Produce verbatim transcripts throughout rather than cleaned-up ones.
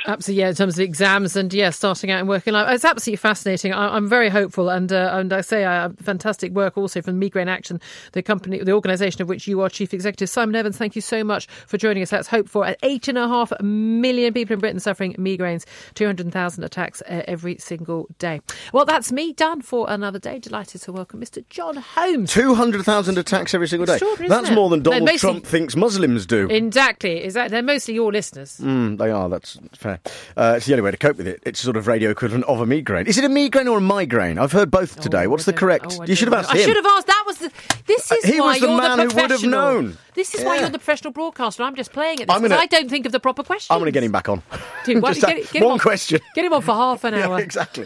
Absolutely, yeah, in terms of exams and, yeah, starting out and working life. It's absolutely fascinating. I, I'm very hopeful. And uh, and I say I have fantastic work also from Migraine Action, the company, the organisation of which you are Chief Executive. Simon Evans, thank you so much for joining us. That's hope for eight and a half million people in Britain suffering migraines, two hundred thousand attacks uh, every single day. Well, that's me done for another day. Delighted to welcome Mister John Holmes. two hundred thousand attacks every single day. That's it? more than Donald mostly, Trump thinks Muslims do. Exactly. Is that, they're mostly your listeners. Mm, they are, that's fair. Uh, it's the only way to cope with it. It's sort of radio equivalent of a migraine. Is it a migraine or a migraine? I've heard both today. Oh, What's the correct? Oh, you should have asked I him. I should have asked. That was the... This is uh, he why was the you're man the who would have known. This is yeah. why you're the professional broadcaster. I'm just playing at this because gonna, I don't think of the proper questions. I'm going to get him back on. Dude, why, just get, get one on, question. Get him on for half an hour. Yeah, exactly.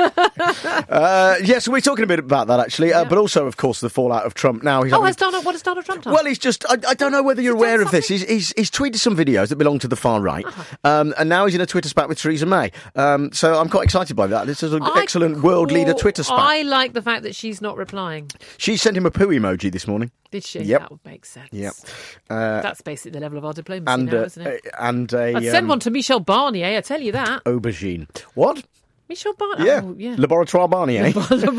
uh, yes, yeah, so we're talking a bit about that, actually, uh, yeah. but also, of course, the fallout of Trump. Now, he's oh, having... has Donald, what has Donald Trump done? Well, he's just... I, I don't know whether you're aware of this. He's, he's, he's tweeted some videos that belong to the far right, uh-huh. um, and now he's in a Twitter spat with Theresa May. Um, so I'm quite excited by that. This is an I excellent call, world leader Twitter spat. I like the fact that she's not replying. She sent him a poo emoji this morning. Did she? Yep. That would make sense. Yep. Uh, That's basically the level of our diplomacy and, now, uh, isn't it? And a... I'd send um, one to Michel Barnier, I tell you that. Aubergine. What? Michel Barnier? Yeah. Oh, yeah. Laboratoire Barnier.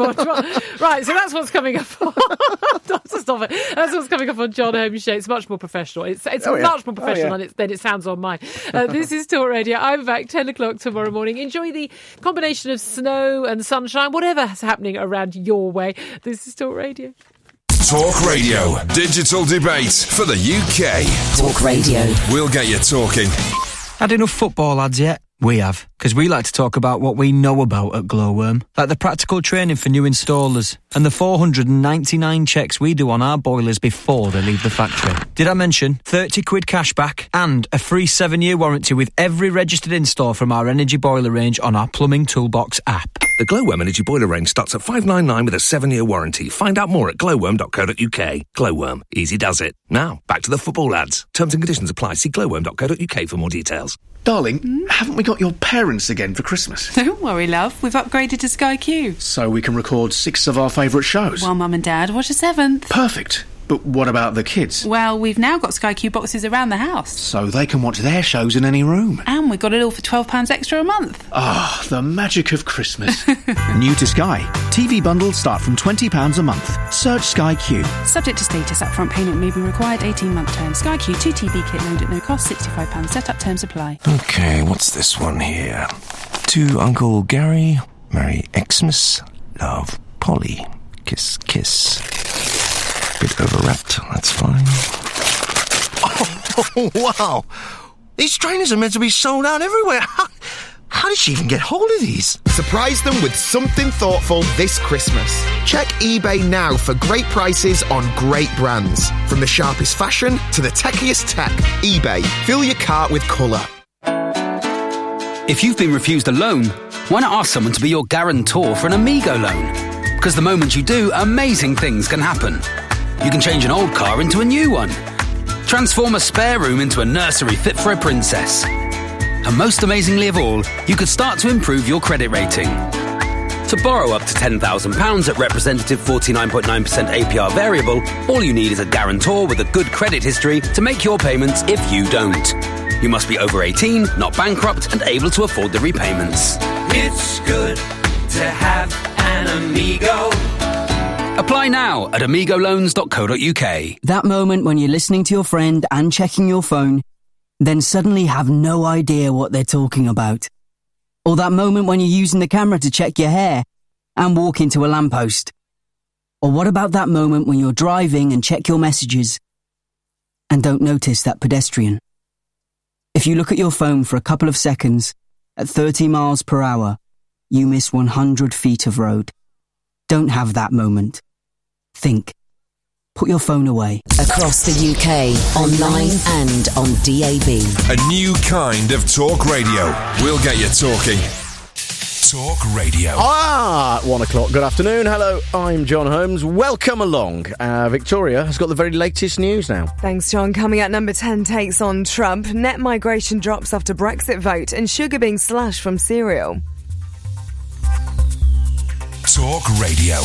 Right, so that's what's coming up on... Stop it. That's what's coming up on John Holmes' show. It's much more professional. It's, it's oh, yeah. much more professional oh, yeah. than, it, than it sounds on mine. Uh, this is Talk Radio. I'm back ten o'clock tomorrow morning. Enjoy the combination of snow and sunshine, whatever's happening around your way. This is Talk Radio. Talk Radio. Digital debate for the U K. Talk Radio. We'll get you talking. Had enough football, lads, yet? We have, because we like to talk about what we know about at Glowworm, like the practical training for new installers and the four hundred ninety-nine checks we do on our boilers before they leave the factory. Did I mention thirty quid cash back and a free seven-year warranty with every registered install from our energy boiler range on our Plumbing Toolbox app? The Glowworm Energy Boiler range starts at five ninety-nine with a seven-year warranty. Find out more at glowworm dot co dot uk. Glowworm. Easy does it. Now, back to the football, lads. Terms and conditions apply. See glowworm dot co dot uk for more details. Darling, mm? haven't we got your parents again for Christmas? Don't worry, love. We've upgraded to Sky Q. So we can record six of our favourite shows? While Mum and Dad watch a seventh. Perfect. But what about the kids? Well, we've now got Sky Q boxes around the house. So they can watch their shows in any room. And we got it all for twelve pounds extra a month. Ah, oh, the magic of Christmas. New to Sky. T V bundles start from twenty pounds a month. Search Sky Q. Subject to status, upfront payment may be required, eighteen-month term. Sky Q two T V kit load at no cost, sixty-five pounds. Set-up terms apply. Okay, what's this one here? To Uncle Gary, Merry Xmas, love Polly, kiss, kiss. Bit overwrapped, that's fine. Oh, oh, wow. These trainers are meant to be sold out everywhere. How, how did she even get hold of these? Surprise them with something thoughtful this Christmas. Check eBay now for great prices on great brands. From the sharpest fashion to the techiest tech, eBay. Fill your cart with colour. If you've been refused a loan, why not ask someone to be your guarantor for an Amigo loan? Because the moment you do, amazing things can happen. You can change an old car into a new one. Transform a spare room into a nursery fit for a princess. And most amazingly of all, you could start to improve your credit rating. To borrow up to ten thousand pounds at representative forty-nine point nine percent A P R variable, all you need is a guarantor with a good credit history to make your payments if you don't. You must be over eighteen, not bankrupt, and able to afford the repayments. It's good to have an Amigo. Apply now at amigo loans dot co dot uk. That moment when you're listening to your friend and checking your phone, then suddenly have no idea what they're talking about. Or that moment when you're using the camera to check your hair and walk into a lamppost. Or what about that moment when you're driving and check your messages and don't notice that pedestrian? If you look at your phone for a couple of seconds at thirty miles per hour, you miss one hundred feet of road. Don't have that moment. Think. Put your phone away. Across the U K, online and on D A B. A new kind of talk radio. We'll get you talking. Talk Radio. Ah, one o'clock. Good afternoon. Hello, I'm John Holmes. Welcome along. Uh, Victoria has got the very latest news now. Thanks, John. Coming at number ten takes on Trump. Net migration drops after Brexit vote and sugar being slashed from cereal. Talk Radio.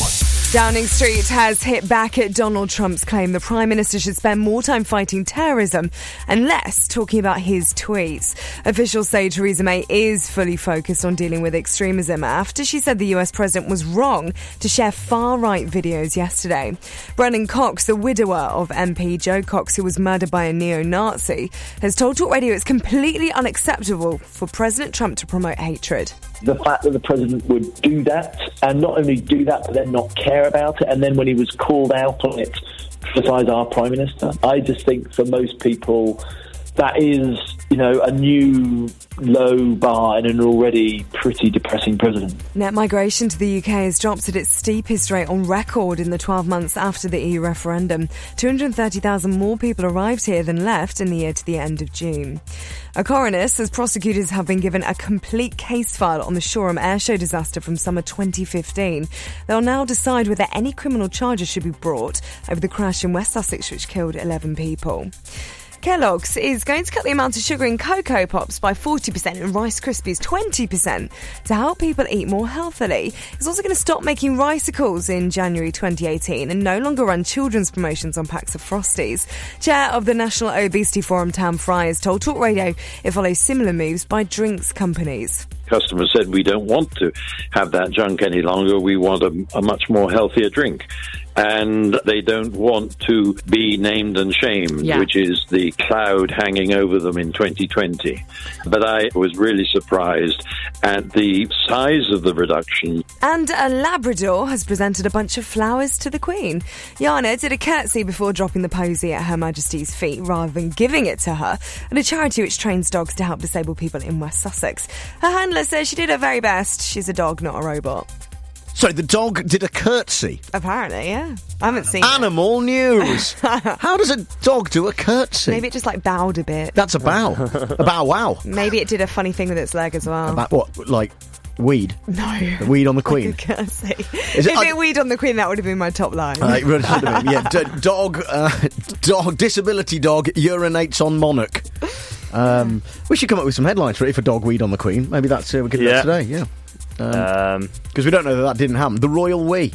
Downing Street has hit back at Donald Trump's claim the Prime Minister should spend more time fighting terrorism and less talking about his tweets. Officials say Theresa May is fully focused on dealing with extremism after she said the U S President was wrong to share far-right videos yesterday. Brennan Cox, the widower of M P Joe Cox, who was murdered by a neo-Nazi, has told Talk Radio it's completely unacceptable for President Trump to promote hatred. The fact that the president would do that, and not only do that, but then not care about it, and then when he was called out on it, criticise our Prime Minister. I just think for most people, that is, you know, a new low bar in an already pretty depressing president. Net migration to the U K has dropped at its steepest rate on record in the twelve months after the E U referendum. two hundred thirty thousand more people arrived here than left in the year to the end of June. A coroner says prosecutors have been given a complete case file on the Shoreham airshow disaster from summer twenty fifteen. They'll now decide whether any criminal charges should be brought over the crash in West Sussex which killed eleven people. Kellogg's is going to cut the amount of sugar in Cocoa Pops by forty percent and Rice Krispies twenty percent to help people eat more healthily. It's also going to stop making Ricicles in January twenty eighteen and no longer run children's promotions on packs of Frosties. Chair of the National Obesity Forum, Tam Fry, has told Talk Radio it follows similar moves by drinks companies. Customers said we don't want to have that junk any longer. We want a, a much more healthier drink. And they don't want to be named and shamed, yeah. which is the cloud hanging over them in twenty twenty. But I was really surprised at the size of the reduction. And a Labrador has presented a bunch of flowers to the Queen. Yana did a curtsy before dropping the posy at Her Majesty's feet rather than giving it to her at a charity which trains dogs to help disabled people in West Sussex. Her handler says she did her very best. She's a dog, not a robot. Sorry, the dog did a curtsy? Apparently, yeah. I haven't seen Animal it. news. How does a dog do a curtsy? Maybe it just, like, bowed a bit. That's a bow. A bow wow. Maybe it did a funny thing with its leg as well. About what? Like, weed? No. The weed on the Queen? Like a curtsy. Is if it, it I, weed on the Queen, that would have been my top line. Uh, it would have been, yeah. D- dog, uh, dog, disability dog urinates on monarch. Um, we should come up with some headlines for it if a dog weed on the Queen. Maybe that's uh, we could do yeah. that today, yeah. Because um, um, we don't know that that didn't happen. The royal wee.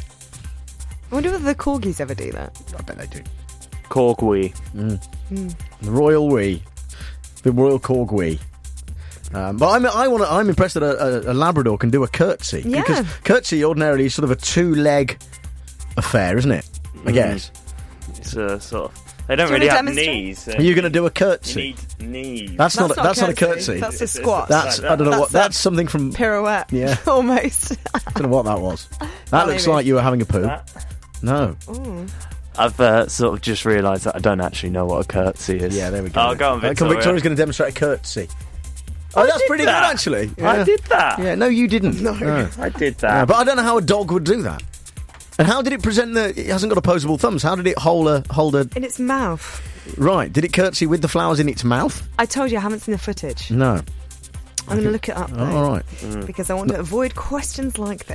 I wonder whether the corgis ever do that. I bet they do. Corg wee. Mm. Mm. The royal wee. The royal corg wee. Um, but I'm I want I'm impressed that a, a, a Labrador can do a curtsy. Yeah. Because curtsy ordinarily is sort of a two-leg affair, isn't it? I mm. guess. It's a sort of. They don't really have knees. So Are you going to do a curtsy? You need knees. That's, that's not, not that's a not a curtsy. That's a squat. That's like that. I don't know that's what. That's something from pirouette. Yeah, almost. I don't know what that was. That looks like you were having a poo. That? No. Ooh. I've uh, sort of just realised that I don't actually know what a curtsy is. Yeah, there we go. Oh, go on, Victoria. Victoria's going to demonstrate a curtsy. Oh, I that's pretty that. good, actually. Yeah. I did that. Yeah, no, you didn't. No, no. I did that. Yeah, but I don't know how a dog would do that. And how did it present the... It hasn't got opposable thumbs. How did it hold a... Hold a in its mouth. Right. Did it curtsy with the flowers in its mouth? I told you I haven't seen the footage. No. I'm going to look it up, though. Oh, all right. Mm. Because I want to avoid questions like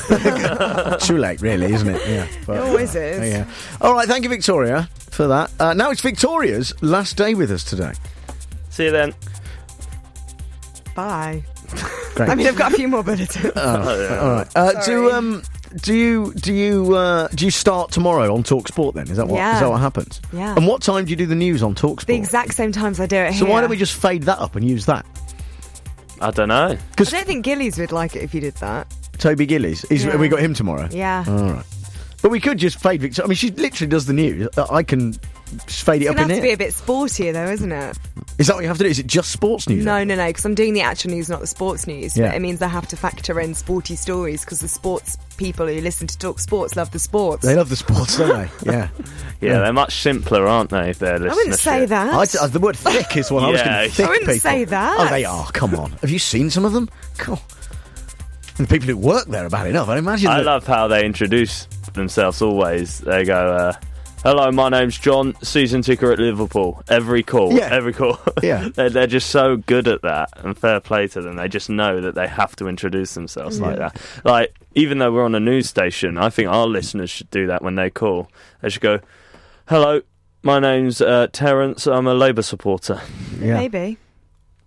this. Too late, really, isn't it? Yeah. But, it always is. Uh, yeah. All right, thank you, Victoria, for that. Uh, now it's Victoria's last day with us today. See you then. Bye. Great. I mean, I've got a few more bulletins. Oh, yeah. All right. Uh, do um, do you do you uh, do you start tomorrow on Talk Sport? Then is that what yeah. is that what happens? Yeah. And what time do you do the news on Talk Sport? The exact same times I do it. So here. why don't we just fade that up and use that? I don't know. I don't think Gillies would like it if you did that. Toby Gillies, is yeah. we got him tomorrow. Yeah. All right. But we could just fade Victoria. I mean, she literally does the news. I can just fade it it's up in have here. to be a bit sportier, though, isn't it? Is that what you have to do? Is it just sports news? No, no, no, because I'm doing the actual news, not the sports news. Yeah. But it means I have to factor in sporty stories because the sports people who listen to Talk Sports love the sports. They love the sports, don't they? Yeah. Yeah, yeah, they're much simpler, aren't they? If they're listening. I wouldn't say that. I, uh, the word thick is one. I was yeah. going to thick I wouldn't people. say that. Oh, they are. Come on. Have you seen some of them? Cool. The people who work there are bad enough. I imagine. I that... love how they introduce themselves always. They go, uh, hello, my name's John, season ticker at Liverpool. Every call, yeah. every call. Yeah. they're, they're just so good at that, and fair play to them. They just know that they have to introduce themselves yeah. like that. Like, even though we're on a news station, I think our listeners should do that when they call. They should go, hello, my name's uh, Terence, I'm a Labour supporter. Yeah. Maybe.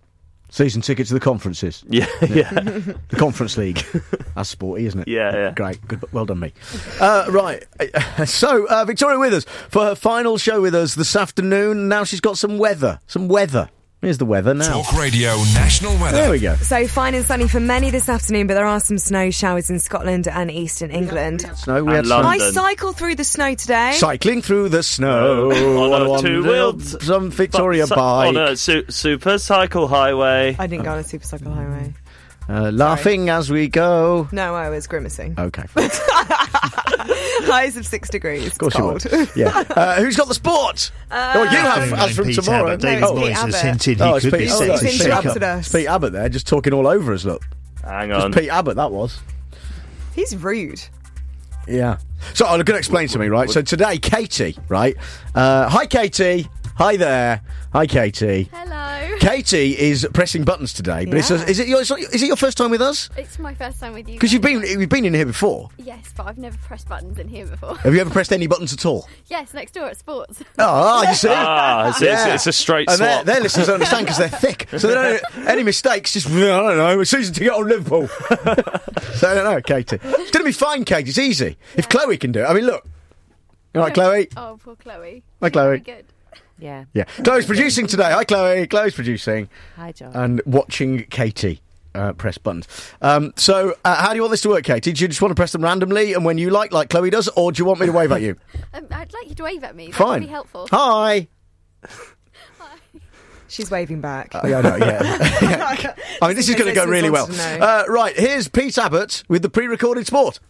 Season ticket to the conferences. Yeah, yeah. The Conference League. That's sporty, isn't it? Yeah, yeah. Great. Good. Well done, me. Uh, right. So, uh, Victoria with us for her final show with us this afternoon. Now she's got some weather. Some weather. Here's the weather now. Talk Radio National Weather. There we go. So fine and sunny for many this afternoon, but there are some snow showers in Scotland and eastern England. Snow. We had And snow. London. I cycled through the snow today. Cycling through the snow On a one two-wheeled- some Victoria Su- bike. On a su- super cycle highway. I didn't go on a super cycle highway. Uh, laughing as we go. No, I was grimacing. Okay. Fine. Highs of six degrees. Of course Cold. you would. Yeah. Uh, who's got the sport? Uh, oh, you have, Afternoon, as from Pete tomorrow. Abbott. David No, it's Moyes Pete has Abbott. hinted he Oh, it's could Pete- be oh, set look, to it's shake interrupted up. us. It's Pete Abbott there, just talking all over us, look. Hang It's on. Pete Abbott, that was. He's rude. Yeah. So I'm going to explain something, right? So today, Katie, right? Uh, hi, Katie. Hi there. Hi, Katie. Hello. Katie is pressing buttons today, but it's Yeah. a, is it your is it your first time with us? It's my first time with you. Because you've guys. been you've been in here before. Yes, but I've never pressed buttons in here before. Have you ever pressed any buttons at all? Yes, next door at Sports. Oh, you see? Ah, it's, it's, it's a straight And their, swap. their listeners don't understand because they're thick. So they don't any mistakes, just, I don't know, a season to get on Liverpool. So I don't know, Katie. It's going to be fine, Katie. It's easy. If Chloe can do it. I mean, look. All right, Chloe. Oh, poor Chloe. Hi, Chloe. Very good. Yeah. Yeah. Chloe's producing today. Hi, Chloe. Chloe's producing. Hi, John. And watching Katie uh, press buttons. Um, so, uh, how do you want this to work, Katie? Do you just want to press them randomly and when you like, like Chloe does, or do you want me to wave at you? Um, I'd like you to wave at me. That Fine. would be helpful. Hi. She's waving back. Uh, yeah, I know, yeah. Yeah. I mean, this is going to go really well. Uh, right, here's Pete Abbott with the pre-recorded sport.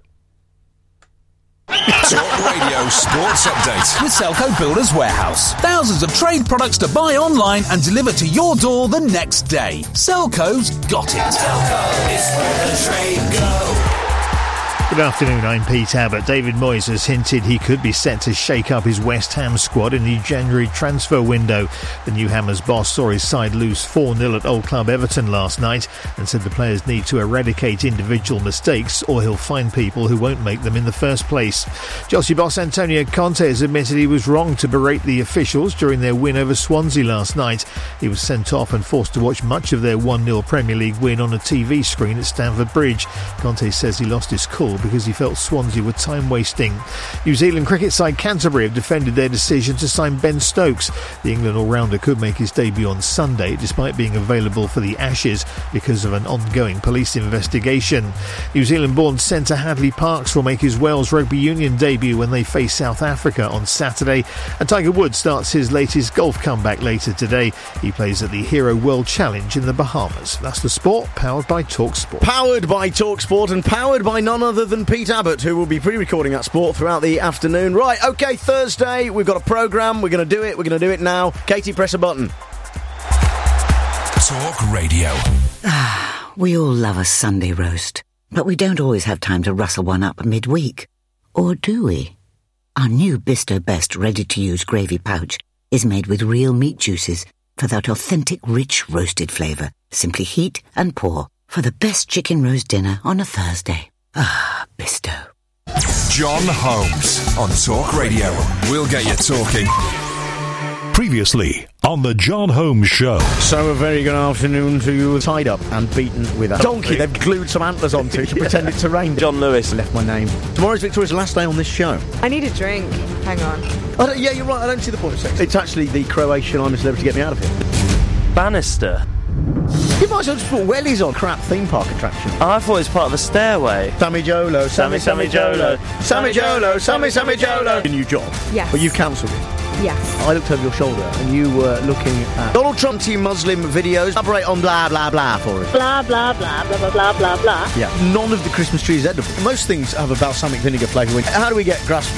Talk Radio Sports Update. With Selco Builders Warehouse. Thousands of trade products to buy online and deliver to your door the next day. Selco's got it. Selco is where the trade goes. Good afternoon, I'm Pete Abbott. David Moyes has hinted he could be set to shake up his West Ham squad in the January transfer window. The new Hammers boss saw his side lose four nil at Old Club Everton last night and said the players need to eradicate individual mistakes or he'll find people who won't make them in the first place. Chelsea boss Antonio Conte has admitted he was wrong to berate the officials during their win over Swansea last night. He was sent off and forced to watch much of their one nil Premier League win on a T V screen at Stamford Bridge. Conte says he lost his cool because he felt Swansea were time-wasting. New Zealand cricket side Canterbury have defended their decision to sign Ben Stokes. The England all-rounder could make his debut on Sunday, despite being available for the Ashes because of an ongoing police investigation. New Zealand-born centre Hadley Parkes will make his Wales Rugby Union debut when they face South Africa on Saturday. And Tiger Woods starts his latest golf comeback later today. He plays at the Hero World Challenge in the Bahamas. That's the sport, powered by TalkSport. Powered by TalkSport and powered by none other than Pete Abbott, who will be pre-recording that sport throughout the afternoon. Right, OK, Thursday, we've got a programme. We're going to do it. We're going to do it now. Katie, press a button. Talk Radio. Ah, we all love a Sunday roast, but we don't always have time to rustle one up midweek. Or do we? Our new Bisto Best ready-to-use gravy pouch is made with real meat juices for that authentic, rich, roasted flavour. Simply heat and pour for the best chicken roast dinner on a Thursday. Ah, Bisto. John Holmes on Talk Radio. We'll get you talking. Previously on the John Holmes Show. So a very good afternoon to you. Tied up and beaten with a donkey they've glued some antlers onto to pretend it's a reindeer. John Lewis. Left my name. Tomorrow's Victoria's last day on this show. I need a drink. Hang on. I don't, yeah, you're right. I don't see the point of sex. It's actually the Croatian I'm a Celebrity Get Me Out of Here. Bannister. You might as well just put wellies on crap theme park attraction. Oh, I thought it was part of a stairway. Sammy Jolo, Sammy, Sammy Jolo, Sammy Jolo, Sammy, Sammy Jolo. A new job. Yes. But you cancelled it. Yes. I looked over your shoulder and you were looking at Donald Trump anti-Muslim videos. Elaborate on blah, blah, blah for us. Blah, blah, blah, blah, blah, blah, blah, blah. Yeah. None of the Christmas trees are edible. Most things have a balsamic vinegar flavour. How do we get grass?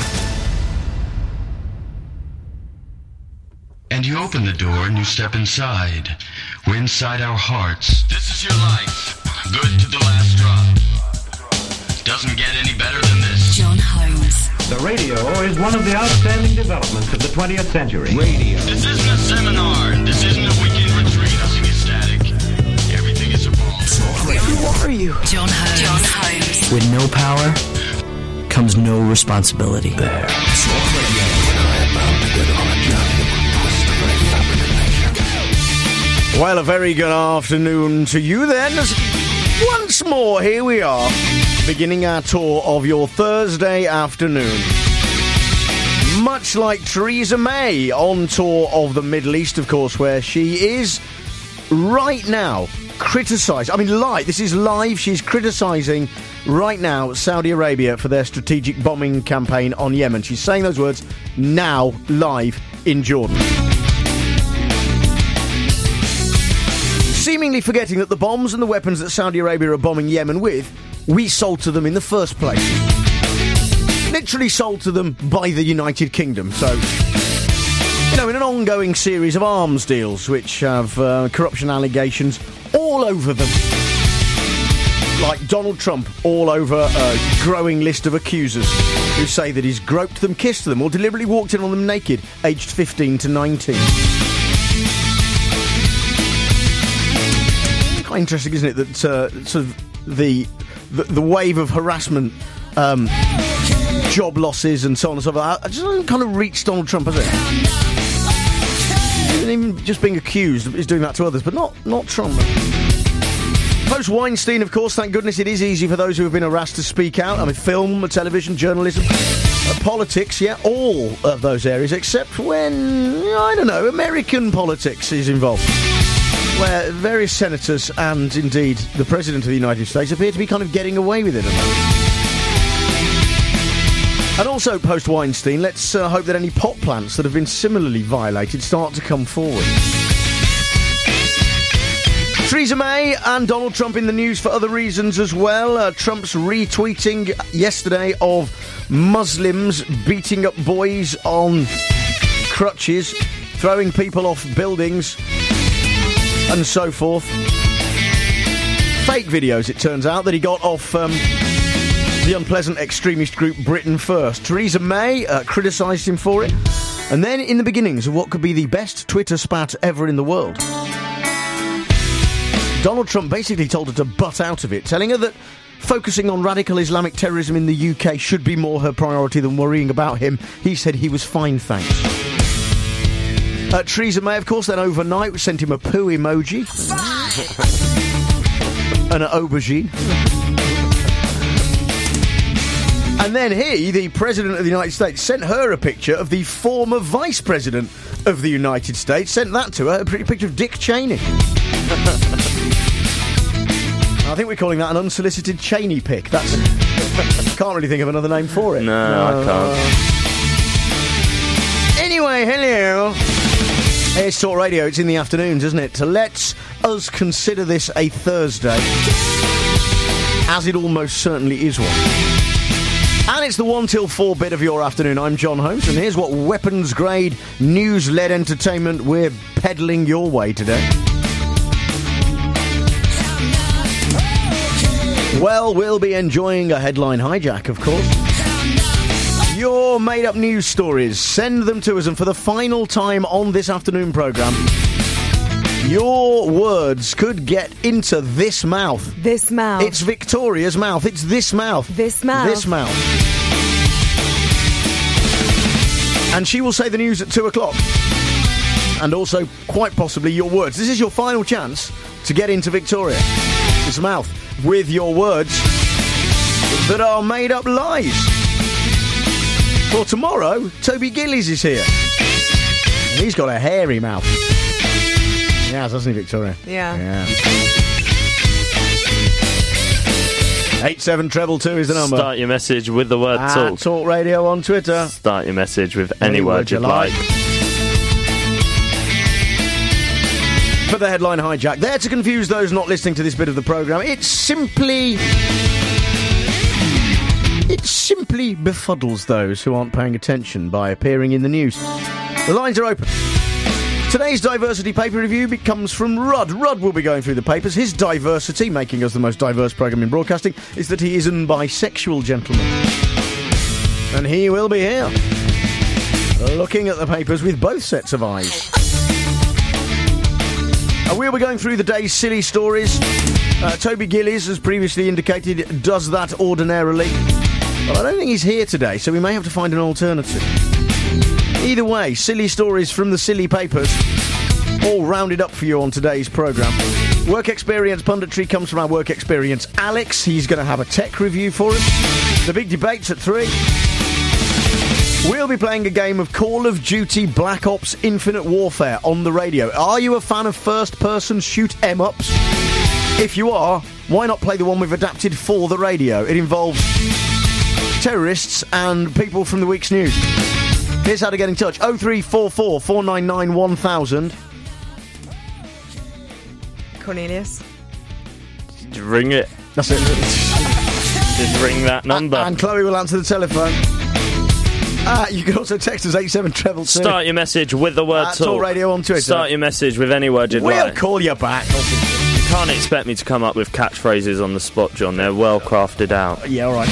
And you open the door and you step inside. We're inside our hearts. This is your life. Good to the last drop. Doesn't get any better than this. John Holmes. The radio is one of the outstanding developments of the twentieth century. Radio. This isn't a seminar. This isn't a weekend retreat. Nothing is static. Everything is evolved. Who are you? John Holmes. John Holmes. With no power comes no responsibility. There. Talk Radio. When I am bound to get on a job, you must twist the very fabric of nature. Well, a very good afternoon to you then. Once more, here we are, beginning our tour of your Thursday afternoon. Much like Theresa May on tour of the Middle East, of course, where she is right now criticised. I mean, live. This is live. She's criticising right now Saudi Arabia for their strategic bombing campaign on Yemen. She's saying those words now, live in Jordan. Seemingly forgetting that the bombs and the weapons that Saudi Arabia are bombing Yemen with, we sold to them in the first place. Literally sold to them by the United Kingdom. So, you know, in an ongoing series of arms deals which have uh, corruption allegations all over them. Like Donald Trump all over a growing list of accusers who say that he's groped them, kissed them, or deliberately walked in on them naked, aged fifteen to nineteen. Quite interesting, isn't it, that uh, sort of the, the the wave of harassment, um, job losses and so on and so forth, just hasn't kind of reached Donald Trump, has it? Even just being accused is doing that to others, but not, not Trump. Post-Weinstein, of course, thank goodness it is easy for those who have been harassed to speak out. I mean, film, television, journalism, uh, politics, yeah, all of those areas, except when, I don't know, American politics is involved, where various senators and, indeed, the President of the United States appear to be kind of getting away with it. And also, post-Weinstein, let's uh, hope that any pot plants that have been similarly violated start to come forward. Theresa May and Donald Trump in the news for other reasons as well. Uh, Trump's retweeting yesterday of Muslims beating up boys on crutches, throwing people off buildings, and so forth. Fake videos, it turns out, that he got off um, the unpleasant extremist group Britain First. Theresa May uh, criticised him for it. And then, in the beginnings of what could be the best Twitter spat ever in the world, Donald Trump basically told her to butt out of it, telling her that focusing on radical Islamic terrorism in the U K should be more her priority than worrying about him. He said he was fine, thanks. Uh, Theresa May, of course, then overnight sent him a poo emoji and an aubergine. And then he, the President of the United States, sent her a picture of the former Vice President of the United States, sent that to her, a pretty picture of Dick Cheney. I think we're calling that an unsolicited Cheney pic. That's can't really think of another name for it. No, no. I can't. Anyway, hello. It's Talk Radio. It's in the afternoons, isn't it? So let's us consider this a Thursday, as it almost certainly is one. And it's the one till four bit of your afternoon. I'm John Holmes, and here's what weapons-grade, news-led entertainment we're peddling your way today. Well, we'll be enjoying a headline hijack, of course. Your made-up news stories, send them to us, and for the final time on this afternoon programme, your words could get into this mouth. This mouth. It's Victoria's mouth. It's this mouth. This mouth. This mouth. And she will say the news at two o'clock. And also, quite possibly, your words. This is your final chance to get into Victoria. This mouth. With your words that are made up lies. For tomorrow, Toby Gillies is here. And he's got a hairy mouth. He has, hasn't he, Victoria? Yeah. Yeah. Eight seven treble two is the number. Start your message with the word At talk. Talk Radio on Twitter. Start your message with any, Any word, word you you'd like. like. For the headline hijack, there to confuse those not listening to this bit of the programme, it's simply... It simply befuddles those who aren't paying attention by appearing in the news. The lines are open. Today's diversity paper review comes from Rudd. Rudd will be going through the papers. His diversity, making us the most diverse programme in broadcasting, is that he is an bisexual gentleman. And he will be here, looking at the papers with both sets of eyes. Uh, we'll be going through the day's silly stories. Uh, Toby Gillies, as previously indicated, does that ordinarily. But I don't think he's here today, so we may have to find an alternative. Either way, silly stories from the silly papers. all rounded up for you on today's programme. Work experience punditry comes from our work experience Alex. He's going to have a tech review for us. The big debate's at three. We'll be playing a game of Call of Duty Black Ops Infinite Warfare on the radio. Are you a fan of first-person shoot-em-ups? If you are, why not play the one we've adapted for the radio? It involves terrorists and people from the week's news. Here's how to get in touch. oh three four four, four nine nine, one thousand. Cornelius. Ring it. That's it. Just ring that number. And Chloe will answer the telephone. Uh, you can also text us eight seven two two. Start your message with the word uh, talk. Talk Radio on Twitter. Start your message with any word you'd we'll like. We'll call you back. You can't expect me to come up with catchphrases on the spot, John. They're well crafted out. Yeah, all right.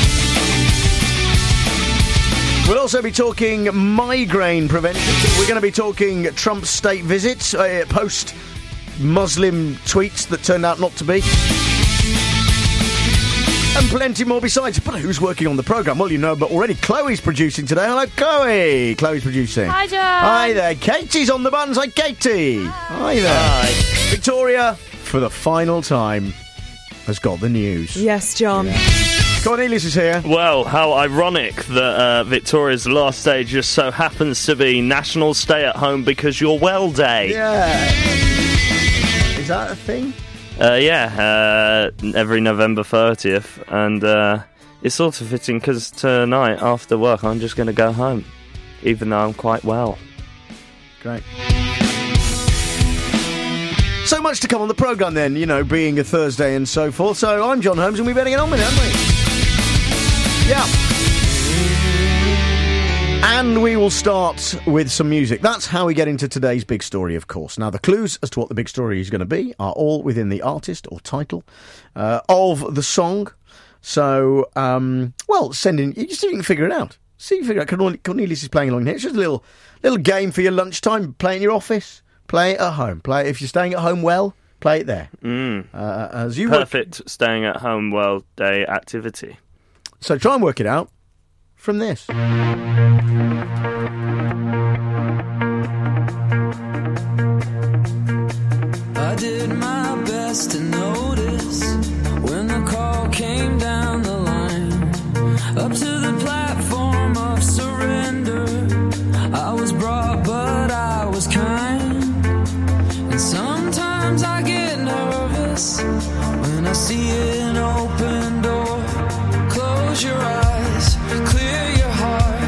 We'll also be talking migraine prevention. We're going to be talking Trump's state visits, uh, post-Muslim tweets that turned out not to be. And plenty more besides. But who's working on the programme? Well, you know, but already Chloe's producing today. Hello, Chloe. Chloe's producing. Hi, John. Hi there. Katie's on the buttons. Hi, Katie. Hi, Hi there. Hi. Victoria, for the final time, has got the news. Yes, John. Yeah. Cornelius is here. Well, how ironic that uh, Victoria's last day just so happens to be National Stay at Home Because You're Well Day. Yeah. Is that a thing? Uh, yeah, uh, every November thirtieth, and uh, it's sort of fitting because tonight after work I'm just going to go home, even though I'm quite well. Great. So much to come on the programme then, you know, being a Thursday and so forth. So I'm John Holmes and we better get on with it, haven't we? Yeah. And we will start with some music. That's how we get into today's big story, of course. Now, the clues as to what the big story is going to be are all within the artist or title uh, of the song. So, um, well, send in... You just see if you can figure it out. See if you figure it out. Cornelius is playing along here. It's just a little, little game for your lunchtime. Play it in your office. Play it at home. Play it if you're staying at home well. Play it there. Mm. Uh, as you Perfect work... staying at home well day activity. So try and work it out from this. I did my best to notice when the call came down the line up to the platform of surrender. I was brought, but I was kind. And sometimes I get nervous when I see an open door. Close your eyes, clear your heart.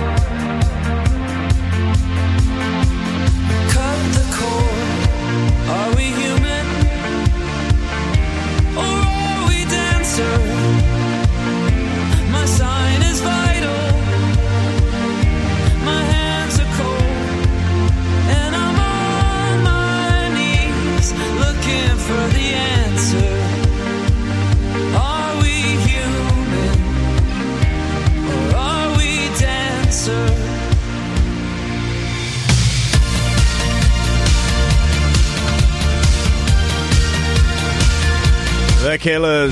Cut the cord. Are we human? Or are we dancer? My sign is vital. My hands are cold. And I'm on my knees looking for the answer. Are we human? Or are we dancer? The Killers.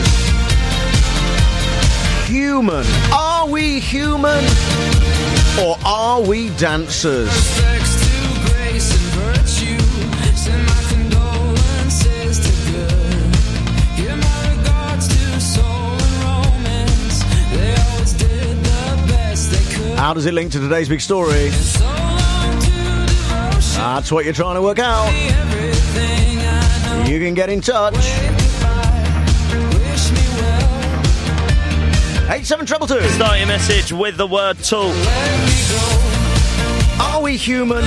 Human. Are we human? Or are we dancers? Respects to grace and virtue. Send my condolences to good. Give my regards to soul and romance. They always did the best they could. How does it link to today's big story? So long to devotion. That's what you're trying to work out. Everything I know. You can get in touch. Wish me well. eight seven two two. Start your message with the word talk. Let me go. Are we human?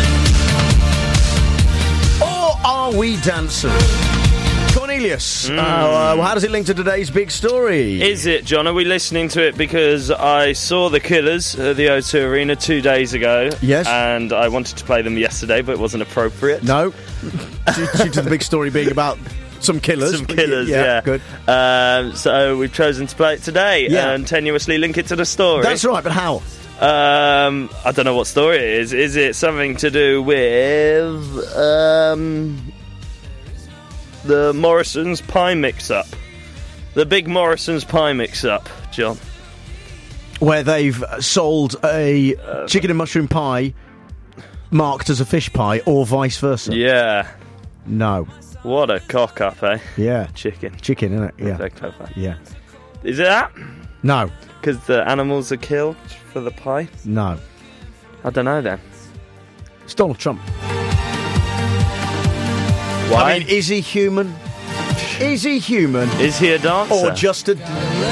Or are we dancers? Cornelius, Mm. uh, uh, how does it link to today's big story? Is it, John? Are we listening to it because I saw the Killers at the O two Arena two days ago? Yes. And I wanted to play them yesterday, but it wasn't appropriate. No. due, due to the big story being about some killers. Some killers, yeah. yeah. Good. Um, so we've chosen to play it today Yeah. and tenuously link it to the story. That's right, but how? Um, I don't know what story it is. Is it something to do with um, the Morrison's pie mix-up? The big Morrison's pie mix-up, John. Where they've sold a uh, chicken and mushroom pie marked as a fish pie, or vice versa. Yeah. No. What a cock up, eh? Yeah. Chicken. Chicken, isn't it? Yeah. Very clever. Yeah. Is it that? No. Because the animals are killed for the pie? No. I don't know then. It's Donald Trump. Why? I mean, is he human? Is he human? Is he a dancer? Or just a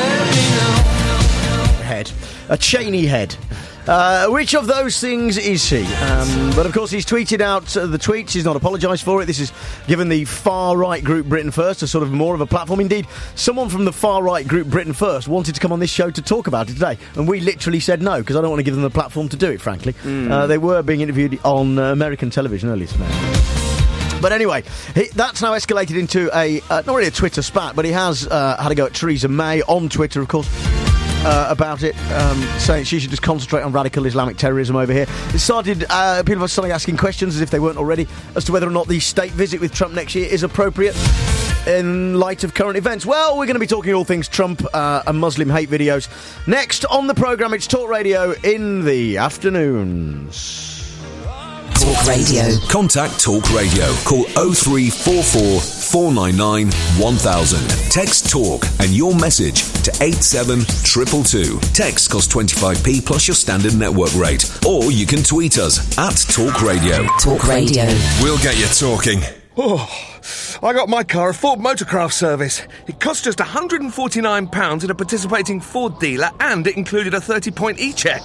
head? A Cheney head. Uh, which of those things is he? Um, but of course he's tweeted out uh, the tweets. He's not apologised for it. This is given the far-right group Britain First a sort of more of a platform. Indeed, someone from the far-right group Britain First wanted to come on this show to talk about it today, and we literally said no, because I don't want to give them the platform to do it, frankly. Mm. Uh, they were being interviewed on uh, American television earlier today. But anyway, he, that's now escalated into a, uh, not really a Twitter spat, but he has uh, had a go at Theresa May on Twitter, of course. Uh, about it, um, saying she should just concentrate on radical Islamic terrorism over here. It started, uh, people were starting asking questions, as if they weren't already, as to whether or not the state visit with Trump next year is appropriate in light of current events. Well, we're going to be talking all things Trump uh, and Muslim hate videos. Next on the programme, it's Talk Radio in the afternoons. Talk Radio. Contact Talk Radio. Call oh three four four, four nine nine, one thousand. Text Talk and your message to eight seven two two two. Text costs twenty-five p plus your standard network rate. Or you can tweet us at Talk Radio. Talk Radio. We'll get you talking. Oh, I got my car a Ford Motorcraft service. It cost just one hundred forty-nine pounds at a participating Ford dealer, and it included a thirty-point e-check.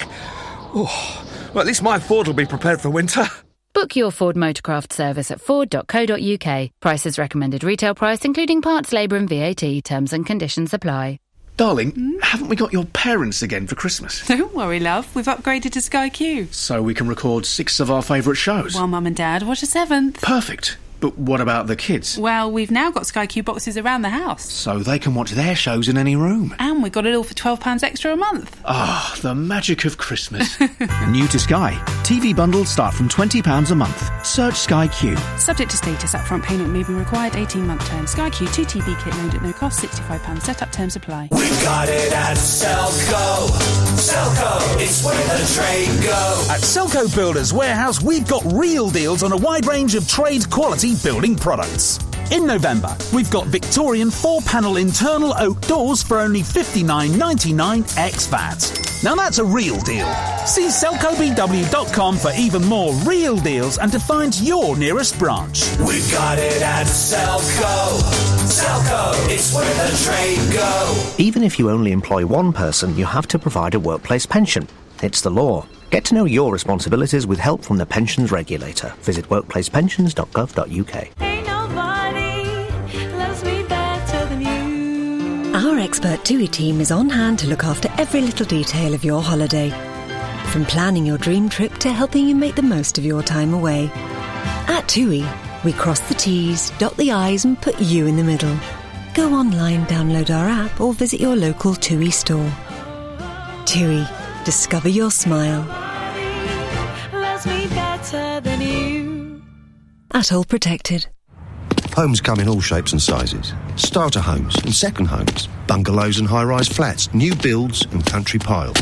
Oh, well, at least my Ford will be prepared for winter. Book your Ford Motorcraft service at ford dot co dot uk. Prices recommended retail price, including parts, labour and V A T. Terms and conditions apply. Darling, mm? haven't we got your parents again for Christmas? Don't worry, love. We've upgraded to Sky Q. So we can record six of our favourite shows. While Mum and Dad watch a seventh. Perfect. But what about the kids? Well, we've now got Sky Q boxes around the house. So they can watch their shows in any room. And we got it all for twelve pounds extra a month. Ah, the magic of Christmas. New to Sky. T V bundles start from twenty pounds a month. Search Sky Q. Subject to status, upfront payment may be required, eighteen-month term. Sky Q two T V kit loaned at no cost, sixty-five pounds setup terms apply. We got it at Selco. Selco, it's where the trade go. At Selco Builders Warehouse, we've got real deals on a wide range of trade quality building products. In November, we've got Victorian four-panel internal oak doors for only fifty-nine ninety-nine ex V A T. Now that's a real deal. See selco b w dot com for even more real deals and to find your nearest branch. We got it at Selco. Selco, it's where the trade go. Even if you only employ one person, you have to provide a workplace pension. It's the law. Get to know your responsibilities with help from the Pensions Regulator. Visit workplace pensions dot gov dot u k. Our expert TUI team is on hand to look after every little detail of your holiday. From planning your dream trip to helping you make the most of your time away. At TUI, we cross the T's, dot the I's and put you in the middle. Go online, download our app or visit your local TUI store. TUI, discover your smile. At All Protected. Homes come in all shapes and sizes. Starter homes and second homes. Bungalows and high-rise flats. New builds and country piles.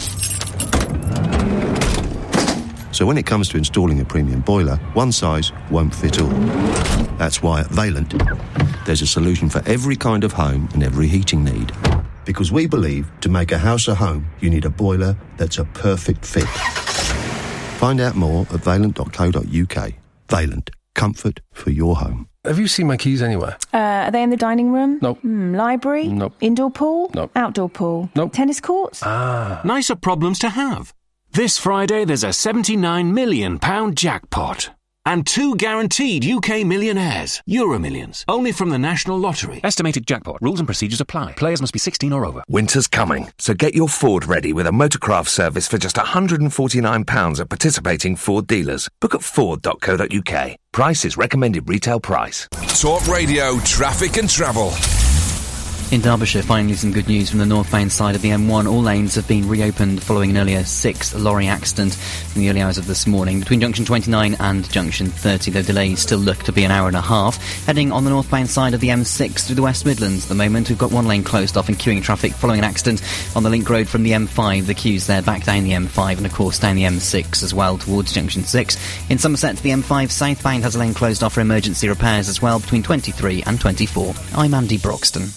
So when it comes to installing a premium boiler, one size won't fit all. That's why at Vaillant, there's a solution for every kind of home and every heating need. Because we believe to make a house a home, you need a boiler that's a perfect fit. Find out more at vaillant dot co dot u k. Vaillant. Comfort for your home. Have you seen my keys anywhere? Uh, are they in the dining room? Nope. Hmm, library? Nope. Indoor pool? Nope. Outdoor pool? Nope. Tennis courts? Ah. Nicer problems to have. This Friday there's a seventy-nine million pound jackpot. And two guaranteed U K millionaires. Euro Millions. Only from the National Lottery. Estimated jackpot. Rules and procedures apply. Players must be sixteen or over. Winter's coming, so get your Ford ready with a Motorcraft service for just one hundred forty-nine pounds at participating Ford dealers. Book at ford dot co dot u k. Price is recommended retail price. Talk Radio, traffic and travel. In Derbyshire, finally some good news from the northbound side of the M one. All lanes have been reopened following an earlier six lorry accident in the early hours of this morning. Between junction twenty-nine and junction thirty, the delays still look to be an hour and a half. Heading on the northbound side of the M six through the West Midlands at the moment, we've got one lane closed off and queuing traffic following an accident on the link road from the M five. The queues there back down the M five and, of course, down the M six as well towards junction six. In Somerset, the M five southbound has a lane closed off for emergency repairs as well between twenty-three and twenty-four. I'm Andy Broxton.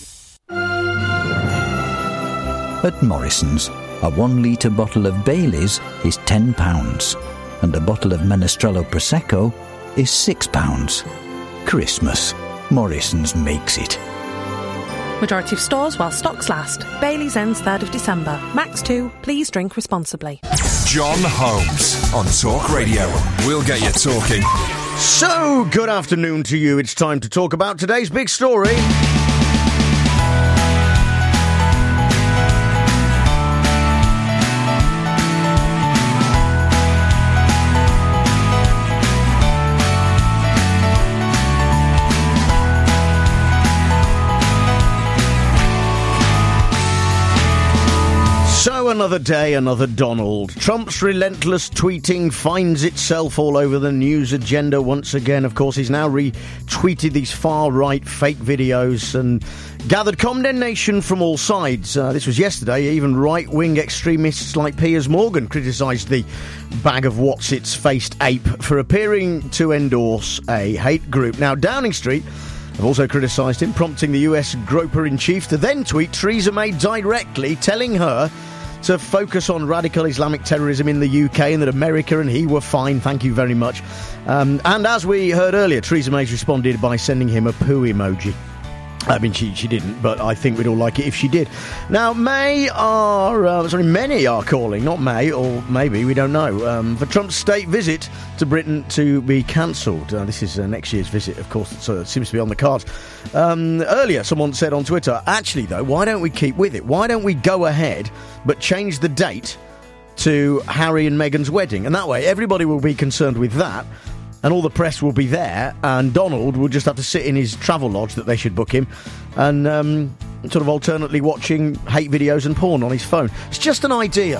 At Morrison's, a one litre bottle of Baileys is ten pounds, and a bottle of Menestrello Prosecco is six pounds. Christmas. Morrison's makes it. Majority of stores while stocks last. Bailey's ends third of December. Max two, please drink responsibly. John Holmes on Talk Radio. We'll get you talking. So, good afternoon to you. It's time to talk about today's big story. So another day, another Donald. Trump's relentless tweeting finds itself all over the news agenda once again. Of course, he's now retweeted these far-right fake videos and gathered condemnation from all sides. Uh, this was yesterday. Even right-wing extremists like Piers Morgan criticised the bag of what's-its-faced ape for appearing to endorse a hate group. Now, Downing Street have also criticised him, prompting the U S Groper-in-Chief to then tweet Theresa May directly, telling her to focus on radical Islamic terrorism in the U K and that America and he were fine, thank you very much. Um, and as we heard earlier, Theresa May's responded by sending him a poo emoji. I mean, she she didn't, but I think we'd all like it if she did. Now, May are, uh, sorry, many are calling, not May, or maybe, we don't know, um, for Trump's state visit to Britain to be cancelled. Uh, this is uh, next year's visit, of course, so it seems to be on the cards. Um, earlier, someone said on Twitter, actually, though, why don't we keep with it? Why don't we go ahead but change the date to Harry and Meghan's wedding? And that way, everybody will be concerned with that. And all the press will be there, and Donald will just have to sit in his travel lodge that they should book him and um, sort of alternately watching hate videos and porn on his phone. It's just an idea.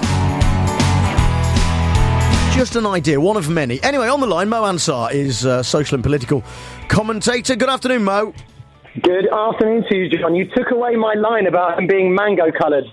Just an idea, one of many. Anyway, on the line, Mo Ansar is a social and political commentator. Good afternoon, Mo. Good afternoon to you, John. You took away my line about him being mango-coloured.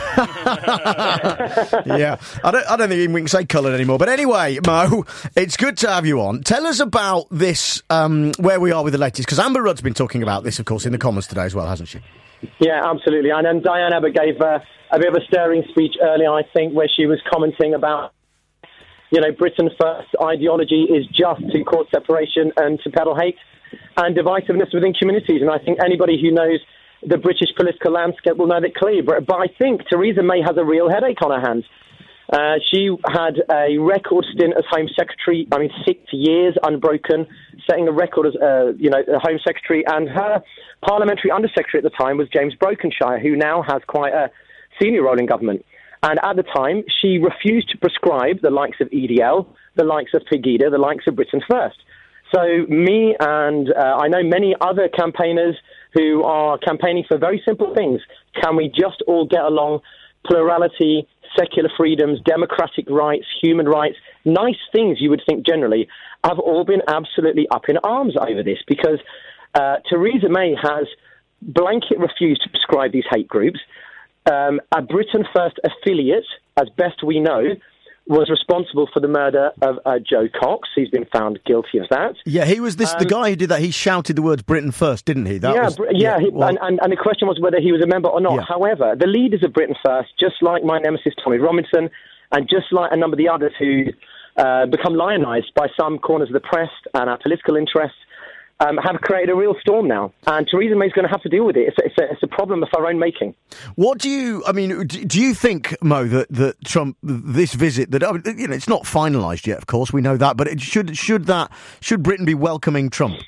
Yeah, I don't, I don't think even we can say coloured anymore. But anyway, Mo, it's good to have you on. Tell us about this, um, where we are with the latest, because Amber Rudd's been talking about this, of course, in the Commons today as well, hasn't she? Yeah, absolutely. And then Diane Abbott gave uh, a bit of a stirring speech earlier, I think, where she was commenting about, you know, Britain First ideology is just to cause separation and to peddle hate and divisiveness within communities. And I think anybody who knows the British political landscape will know that clearly. But, but I think Theresa May has a real headache on her hands. Uh, she had a record stint as Home Secretary, I mean, six years unbroken, setting a record as, uh, you know, a Home Secretary. And her parliamentary Undersecretary at the time was James Brokenshire, who now has quite a senior role in government. And at the time, she refused to prescribe the likes of E D L, the likes of Pegida, the likes of Britain First. So me and uh, I know many other campaigners who are campaigning for very simple things. Can we just all get along? Plurality, secular freedoms, democratic rights, human rights, nice things you would think generally, have all been absolutely up in arms over this because uh, Theresa May has blanket refused to prescribe these hate groups. Um, a Britain First affiliate, as best we know, was responsible for the murder of uh, Joe Cox. He's been found guilty of that. Yeah, he was this. Um, the guy who did that, he shouted the words Britain First, didn't he? That yeah, was, br- yeah, yeah he, well, and, and, and the question was whether he was a member or not. Yeah. However, the leaders of Britain First, just like my nemesis Tommy Robinson, and just like a number of the others who uh, become lionised by some corners of the press and our political interests, Um, have created a real storm now, and Theresa May's going to have to deal with it. It's a, it's, a, it's a problem of her own making. What do you? I mean, do you think, Mo, that, that Trump, this visit, that you know, it's not finalised yet, of course, we know that, but it should should that should Britain be welcoming Trump?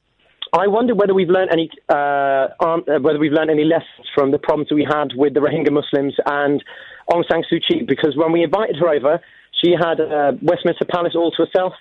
I wonder whether we've learned any uh, um, whether we've learned any lessons from the problems we had with the Rohingya Muslims and Aung San Suu Kyi, because when we invited her over, she had uh, Westminster Palace all to herself.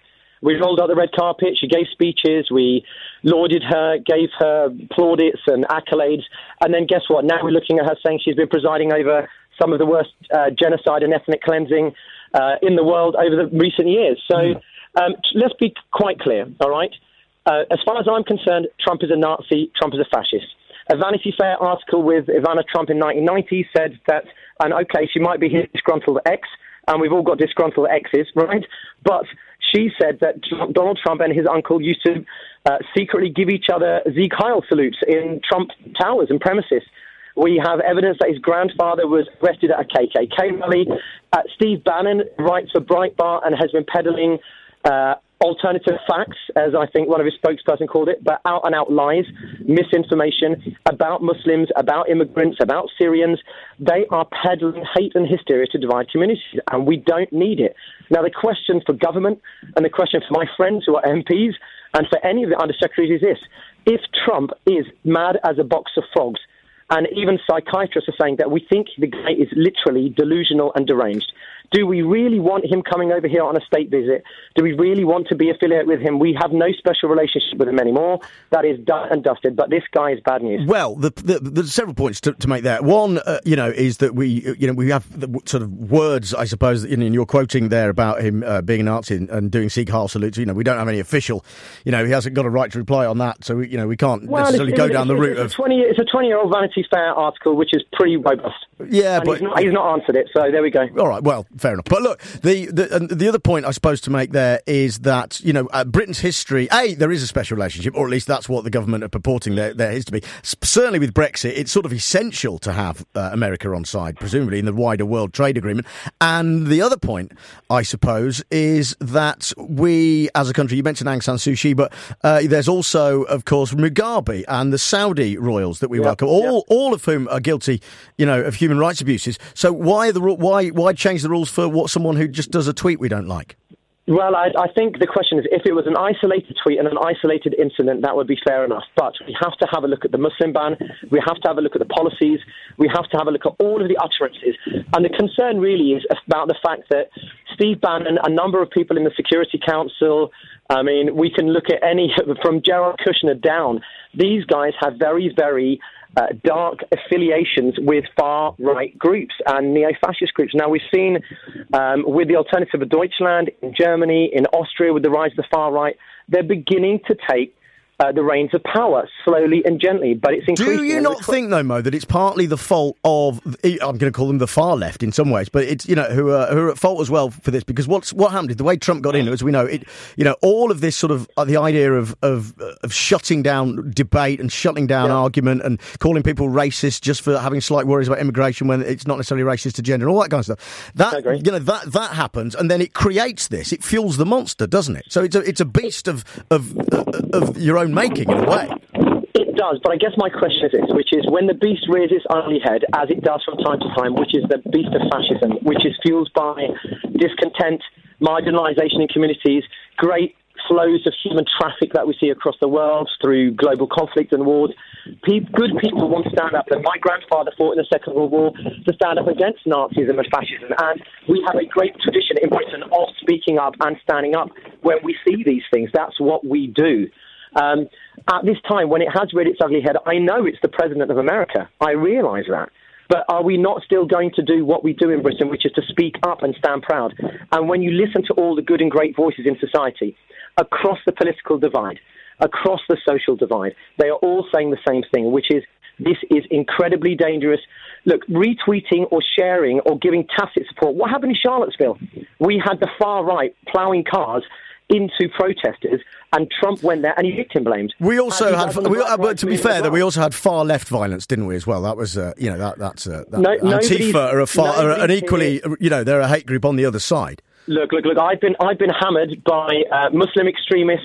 We rolled out the red carpet. She gave speeches. We lauded her, gave her plaudits and accolades. And then guess what? Now we're looking at her saying she's been presiding over some of the worst uh, genocide and ethnic cleansing uh, in the world over the recent years. So um, let's be quite clear, all right? Uh, as far as I'm concerned, Trump is a Nazi, Trump is a fascist. A Vanity Fair article with Ivana Trump in nineteen ninety said that, and okay, she might be his disgruntled ex, and we've all got disgruntled exes, right? But she said that Donald Trump and his uncle used to uh, secretly give each other Sieg Heil salutes in Trump towers and premises. We have evidence that his grandfather was arrested at a K K K rally. Uh, Steve Bannon writes for Breitbart and has been peddling uh, alternative facts, as I think one of his spokesperson called it, but out-and-out lies, misinformation about Muslims, about immigrants, about Syrians. They are peddling hate and hysteria to divide communities, and we don't need it. Now, the question for government and the question for my friends who are M Ps and for any of the undersecretaries is this. If Trump is mad as a box of frogs, and even psychiatrists are saying that we think the guy is literally delusional and deranged, do we really want him coming over here on a state visit? Do we really want to be affiliated with him? We have no special relationship with him anymore. That is done and dusted, but this guy is bad news. Well, the, the, there's several points to, to make there. One, uh, you know, is that we, you know, we have the sort of words, I suppose, in, in your quoting there about him uh, being a Nazi and, and doing Sieg Heil salutes. You know, we don't have any official, you know, he hasn't got a right to reply on that, so, we, you know, we can't well, necessarily go down the route it's of... twenty, it's a twenty-year-old Vanity Fair article, which is pretty robust. Yeah, and but... He's not, he's not answered it, so there we go. All right, well, fair enough. But look, the the, and the other point I suppose to make there is that, you know, uh, Britain's history, A, there is a special relationship, or at least that's what the government are purporting there, there is to be. S- certainly with Brexit, it's sort of essential to have uh, America on side, presumably in the wider World Trade Agreement. And the other point, I suppose, is that we, as a country, you mentioned Aung San Suu Kyi, but uh, there's also, of course, Mugabe and the Saudi royals that we yep, welcome, all yep. all of whom are guilty, you know, of human rights abuses. So why the why why change the rules for what someone who just does a tweet we don't like? Well, I, I think the question is, if it was an isolated tweet and an isolated incident, that would be fair enough. But we have to have a look at the Muslim ban. We have to have a look at the policies. We have to have a look at all of the utterances. And the concern really is about the fact that Steve Bannon, a number of people in the Security Council, I mean, we can look at any, from Jared Kushner down, these guys have very, very... Uh, dark affiliations with far-right groups and neo-fascist groups. Now, we've seen um, with the Alternative for Deutschland in Germany, in Austria, with the rise of the far-right, they're beginning to take Uh, the reins of power, slowly and gently, but it's increasing. Do you not think, though, Mo, that it's partly the fault of, I'm going to call them the far left in some ways, but it's, you know, who are, who are at fault as well for this? Because what's, what happened is the way Trump got in, as we know, it, you know, all of this sort of, uh, the idea of, of, of shutting down debate and shutting down yeah. argument and calling people racist just for having slight worries about immigration when it's not necessarily racist to gender and all that kind of stuff. That, you know, that, that happens, and then it creates this. It fuels the monster, doesn't it? So it's a, it's a beast of, of, of your own making, in a way. It does, but I guess my question is this, which is when the beast rears its ugly head, as it does from time to time, which is the beast of fascism, which is fueled by discontent, marginalisation in communities, great flows of human traffic that we see across the world through global conflict and wars. Pe- good people want to stand up, and my grandfather fought in the Second World War to stand up against Nazism and fascism, and we have a great tradition in Britain of speaking up and standing up when we see these things. That's what we do. Um, at this time, when it has reared its ugly head, I know it's the President of America. I realise that. But are we not still going to do what we do in Britain, which is to speak up and stand proud? And when you listen to all the good and great voices in society, across the political divide, across the social divide, they are all saying the same thing, which is this is incredibly dangerous. Look, retweeting or sharing or giving tacit support. What happened in Charlottesville? We had the far right ploughing cars into protesters, and Trump went there and he victim blamed. We also had, we, uh, but to be fair, well. that we also had far left violence, didn't we? As well, that was, uh, you know, that that's uh, that, no, Antifa are a far, are an equally, you know, they're a hate group on the other side. Look, look, look! I've been I've been hammered by uh, Muslim extremists,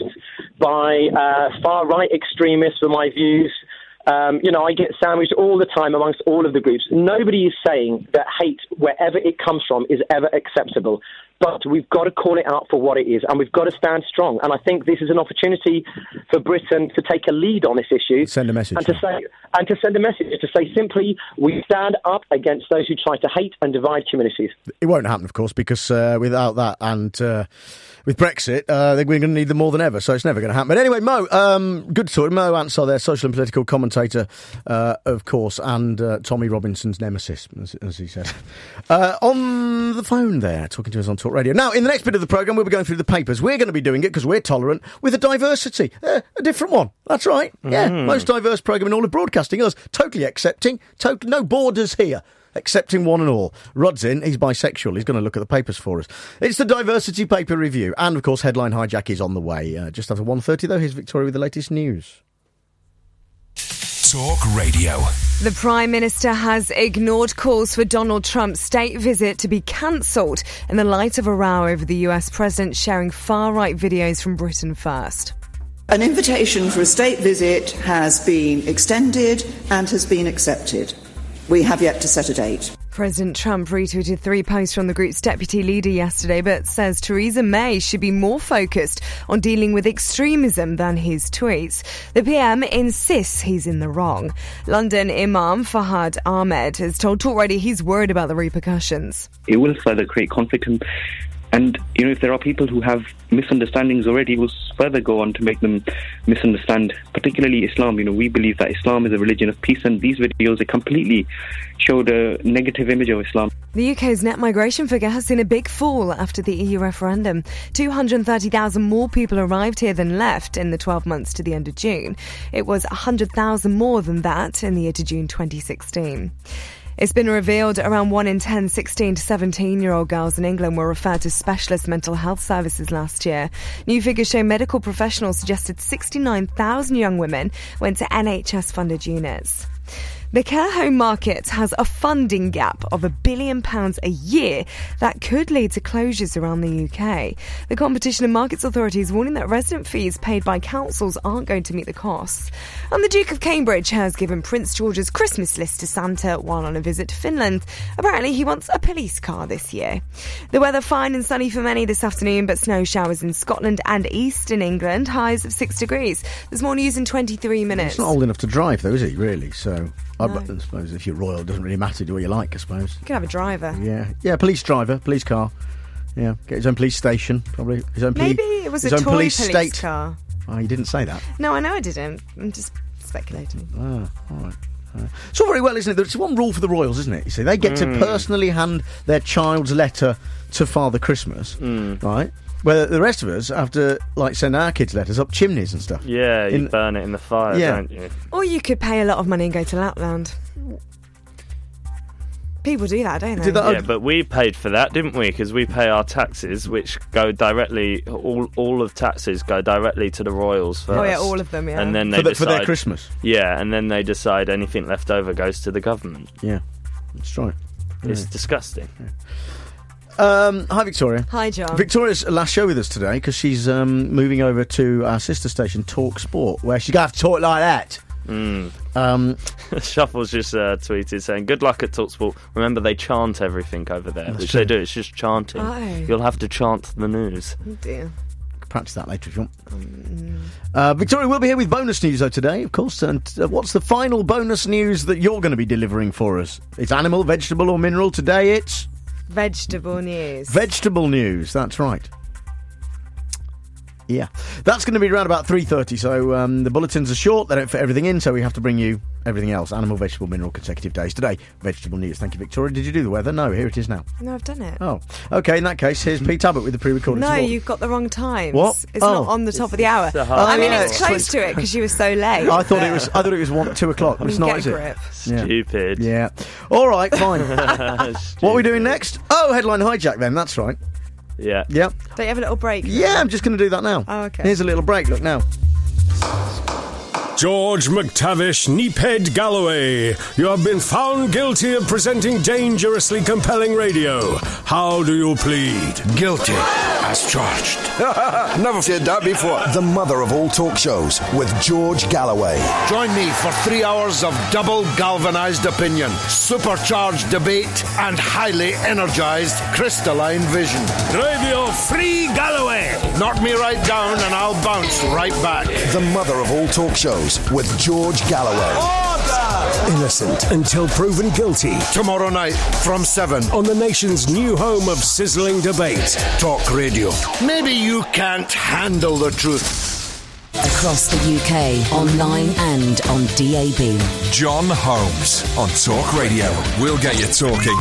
by uh, far right extremists for my views. Um, you know, I get sandwiched all the time amongst all of the groups. Nobody is saying that hate, wherever it comes from, is ever acceptable. But we've got to call it out for what it is, and we've got to stand strong. And I think this is an opportunity for Britain to take a lead on this issue. Send a message. And to say, and to send a message, to say simply, we stand up against those who try to hate and divide communities. It won't happen, of course, because uh, without that and uh, with Brexit, uh, we're going to need them more than ever, so it's never going to happen. But anyway, Mo, um, good to talk. Mo Ansar there, social and political commentator, uh, of course, and uh, Tommy Robinson's nemesis, as, as he said. Uh, on the phone there, talking to us on Talk Radio. Now, in the next bit of the programme, we'll be going through the papers. We're going to be doing it because we're tolerant with a diversity. Uh, a different one. That's right. Yeah, Mm. most diverse programme in all of broadcasting. Us, totally accepting. To- no borders here. Accepting one and all. Rod's in, he's bisexual, he's going to look at the papers for us. It's the Diversity Paper Review, and of course Headline Hijack is on the way. Uh, just after one thirty though, here's Victoria with the latest news. Talk Radio. The Prime Minister has ignored calls for Donald Trump's state visit to be cancelled in the light of a row over the U S President sharing far-right videos from Britain First. An invitation for a state visit has been extended and has been accepted. We have yet to set a date. President Trump retweeted three posts from the group's deputy leader yesterday, but says Theresa May should be more focused on dealing with extremism than his tweets. The P M insists he's in the wrong. London Imam Fahad Ahmed has told Talk Radio he's worried about the repercussions. It will further create conflict, and, and you know, if there are people who have misunderstandings already, it will further go on to make them misunderstand, particularly Islam. You know, we believe that Islam is a religion of peace, and these videos, they completely showed a negative image of Islam. The U K's net migration figure has seen a big fall after the E U referendum. two hundred thirty thousand more people arrived here than left in the twelve months to the end of June. It was one hundred thousand more than that in the year to June twenty sixteen. It's been revealed around one in ten sixteen to seventeen-year-old girls in England were referred to specialist mental health services last year. New figures show medical professionals suggested sixty-nine thousand young women went to N H S-funded units. The care home market has a funding gap of a billion pounds a year that could lead to closures around the U K. The Competition and Markets Authority is warning that resident fees paid by councils aren't going to meet the costs. And the Duke of Cambridge has given Prince George's Christmas list to Santa while on a visit to Finland. Apparently he wants a police car this year. The weather fine and sunny for many this afternoon, but snow showers in Scotland and eastern England, highs of six degrees. There's more news in twenty-three minutes. He's not old enough to drive though, is he, really? So I No. I suppose if you're royal, it doesn't really matter, do what you like, I suppose. You can have a driver. Yeah, yeah, police driver, police car. Yeah, get his own police station, probably. His own poli- Maybe it was his a own toy police, police state. car. Oh, you didn't say that. No, I know I didn't. I'm just speculating. Ah, all right. Uh, it's all very well, isn't it? There's one rule for the royals, isn't it? You see, they get Mm. to personally hand their child's letter to Father Christmas, Mm. right? Where the rest of us have to, like, send our kids' letters up chimneys and stuff. Yeah, you In- burn it in the fire, Yeah. don't you? Or you could pay a lot of money and go to Lapland. People do that, don't they? Yeah, but we paid for that, didn't we? Because we pay our taxes, which go directly. All all of taxes go directly to the royals first. Oh, yeah, all of them, yeah. And then they For the- for decide, their Christmas? Yeah, and then they decide anything left over goes to the government. Yeah, that's right. It's Yeah. disgusting. Um, hi, Victoria. Hi, John. Victoria's last show with us today because she's um, moving over to our sister station, Talk Sport, where she's going to have to talk like that. Mm. Um, Shuffles just uh, tweeted saying, "Good luck at Talksport. Remember, they chant everything over there, That's which true. they do. It's just chanting. Oh. You'll have to chant the news." Oh dear. Practice that later if you want. Uh, Victoria will be here with bonus news, though, today, of course. And uh, what's the final bonus news that you're going to be delivering for us? It's animal, vegetable, or mineral. Today it's Vegetable news. vegetable news. That's right. Yeah, that's going to be around about three thirty. So um, the bulletins are short; they don't fit everything in, so we have to bring you everything else: animal, vegetable, mineral, consecutive days. Today, vegetable news. Thank you, Victoria. Did you do the weather? No, here it is now. No, I've done it. Oh, okay. In that case, here's Pete Abbott with the pre-recorded. No, sport. you've got the wrong times. What? It's Oh. not on the top of the hour. a hard I mean, hour. it's close to it because you were so late. I thought it was. I thought it was one, two o'clock, but it's not, Get is a it? grip. Yeah. Stupid. Yeah. All right, fine. What are we doing next? Oh, headline hijack. Then that's right. Yeah. Yep. Don't you have a little break? Yeah, I'm just going to do that now. Oh, okay. Here's a little break. Look now. George McTavish Neephead Galloway, you have been found guilty of presenting dangerously compelling radio. How do you plead? Guilty, as charged. Never said that before. The mother of all talk shows, with George Galloway. Join me for three hours of double galvanised opinion, supercharged debate, and highly energised crystalline vision. Radio Free Galloway. Knock me right down and I'll bounce right back. The mother of all talk shows, with George Galloway. Order! Innocent until proven guilty. Tomorrow night from seven on the nation's new home of sizzling debate. Talk Radio. Maybe you can't handle the truth. Across the U K, online and on D A B. John Holmes on Talk Radio. We'll get you talking.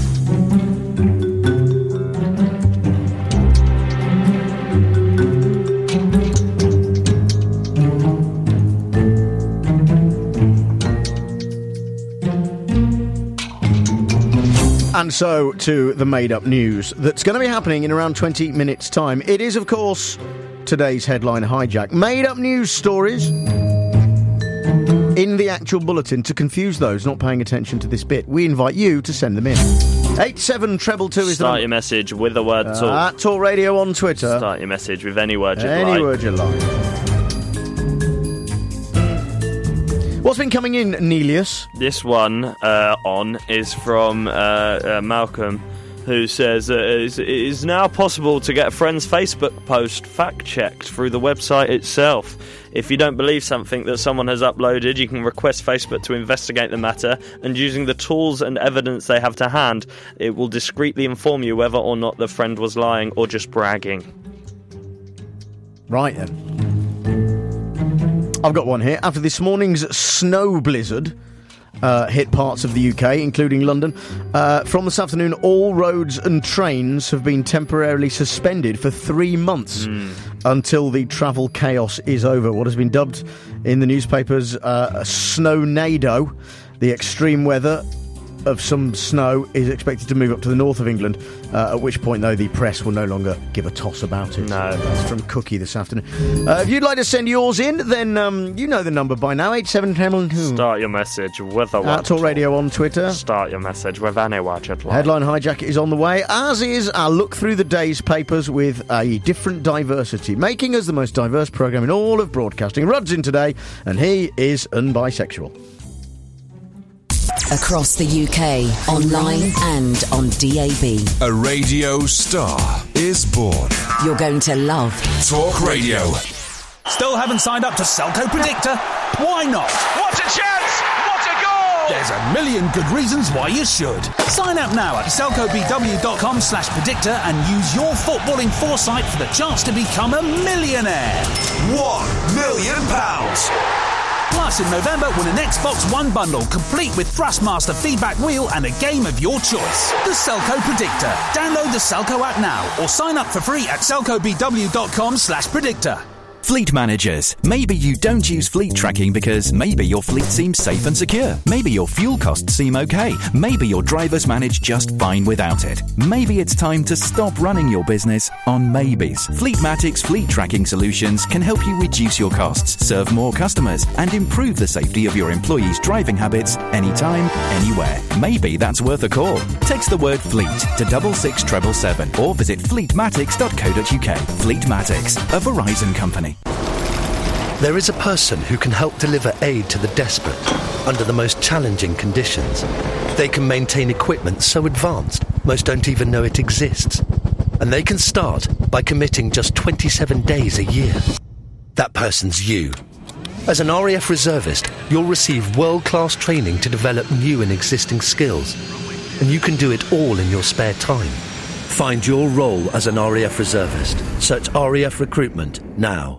And so to the made-up news that's going to be happening in around twenty minutes' time. It is, of course, today's headline hijack. Made-up news stories in the actual bulletin to confuse those not paying attention to this bit. We invite you to send them in. eight seven treble two is the Start your message with the word talk. Uh, at Talk Radio on Twitter. Start your message with any word you like. Any word you like. What's been coming in, Nelius? This one uh, on is from uh, uh, Malcolm, who says uh, it is now possible to get a friend's Facebook post fact-checked through the website itself. If you don't believe something that someone has uploaded, you can request Facebook to investigate the matter, and using the tools and evidence they have to hand, it will discreetly inform you whether or not the friend was lying or just bragging. Right then. I've got one here. After this morning's snow blizzard uh, hit parts of the U K, including London, uh, from this afternoon, all roads and trains have been temporarily suspended for three months mm. until the travel chaos is over. What has been dubbed in the newspapers uh, a snownado, the extreme weather of some snow is expected to move up to the north of England, uh, at which point, though, the press will no longer give a toss about it. No. That's from Cookie this afternoon. Uh, if you'd like to send yours in, then um, you know the number by now, eight seven two. Start your message with a word. At Talk Radio on Twitter. Start your message with any word you'd like. Headline hijack is on the way, as is our look through the day's papers with a different diversity, making us the most diverse programme in all of broadcasting. Rudd's in today, and he is unbisexual. Across the U K, online and on D A B. A radio star is born. You're going to love Talk Radio. Still haven't signed up to Selco Predictor? Why not? What a chance! What a goal! There's a million good reasons why you should. Sign up now at selcobw.com slash predictor and use your footballing foresight for the chance to become a millionaire. One million pounds! Plus, in November, win an Xbox One bundle, complete with Thrustmaster feedback wheel and a game of your choice. The Selco Predictor. Download the Selco app now, or sign up for free at selcobw.com slash predictor. Fleet managers. Maybe you don't use fleet tracking because maybe your fleet seems safe and secure. Maybe your fuel costs seem okay. Maybe your drivers manage just fine without it. Maybe it's time to stop running your business on maybes. Fleetmatic's fleet tracking solutions can help you reduce your costs, serve more customers, and improve the safety of your employees' driving habits anytime, anywhere. Maybe that's worth a call. Text the word fleet to double six treble seven or visit fleetmatics dot co dot uk. Fleetmatics, a Verizon company. There is a person who can help deliver aid to the desperate under the most challenging conditions. They can maintain equipment so advanced most don't even know it exists. And they can start by committing just twenty-seven days a year. That person's you. As an R A F reservist, you'll receive world-class training to develop new and existing skills. And you can do it all in your spare time. Find your role as an R A F reservist. Search R A F Recruitment now.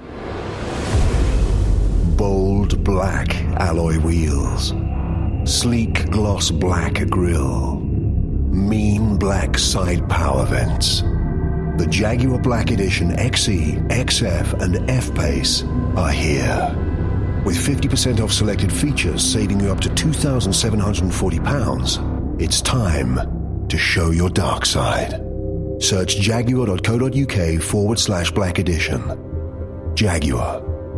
Bold black alloy wheels, sleek gloss black grille, mean black side power vents. The Jaguar Black Edition X E, X F and F-Pace are here. With fifty percent off selected features saving you up to two thousand seven hundred forty pounds, it's time to show your dark side. Search jaguar dot co dot uk forward slash black edition. Jaguar.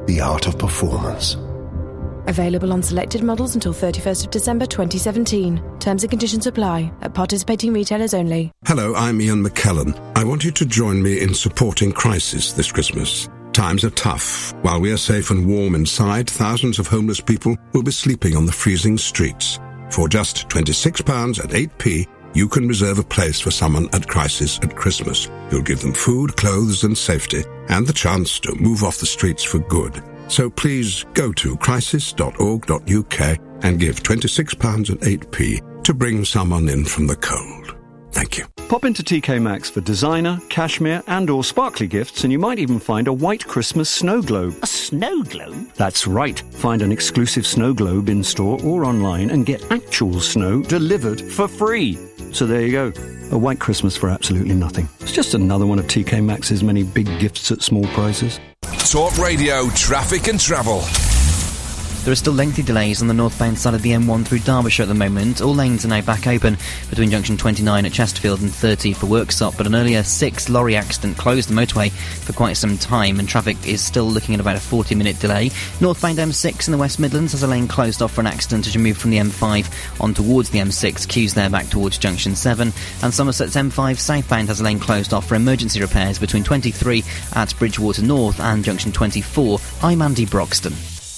the art of performance. Available on selected models until thirty-first of December twenty seventeen. Terms and conditions apply at participating retailers only. Hello, I'm Ian McKellen. I want you to join me in supporting Crisis this Christmas. Times are tough. While we are safe and warm inside, thousands of homeless people will be sleeping on the freezing streets. For just twenty-six pounds at eight p, you can reserve a place for someone at Crisis at Christmas. You'll give them food, clothes and safety, and the chance to move off the streets for good. So please go to crisis dot org dot U K and give twenty-six pounds at eight p to bring someone in from the cold. Thank you. Pop into T K Maxx for designer, cashmere and or sparkly gifts, and you might even find a white Christmas snow globe. A snow globe? That's right. Find an exclusive snow globe in store or online and get actual snow delivered for free. So there you go. A white Christmas for absolutely nothing. It's just another one of T K Maxx's many big gifts at small prices. Talk Radio Traffic and Travel. There are still lengthy delays on the northbound side of the M one through Derbyshire at the moment. All lanes are now back open between junction twenty-nine at Chesterfield and thirty for Worksop, but an earlier six lorry accident closed the motorway for quite some time, and traffic is still looking at about a forty minute delay. Northbound M six in the West Midlands has a lane closed off for an accident as you move from the M five on towards the M six. Queues there back towards junction seven, and Somerset's M five southbound has a lane closed off for emergency repairs between twenty-three at Bridgewater North and junction twenty-four. I'm Andy Broxton.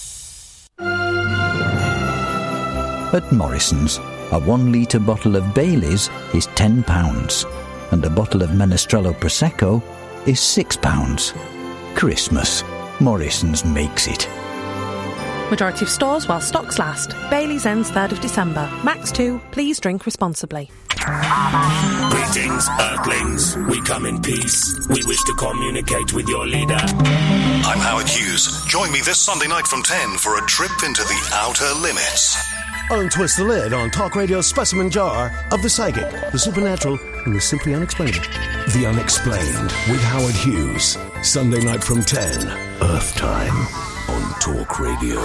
At Morrison's, a one litre bottle of Baileys is ten pounds, and a bottle of Menestrello Prosecco is six pounds. Christmas. Morrison's makes it. Majority of stores while stocks last. Bailey's ends third of December. Max two, please drink responsibly. Greetings, Earthlings. We come in peace. We wish to communicate with your leader. I'm Howard Hughes. Join me this Sunday night from ten for a trip into the outer limits. Untwist the lid on Talk Radio's specimen jar of the psychic, the supernatural, and the simply unexplainable. The Unexplained with Howard Hughes. Sunday night from ten. Earth time on Talk Radio.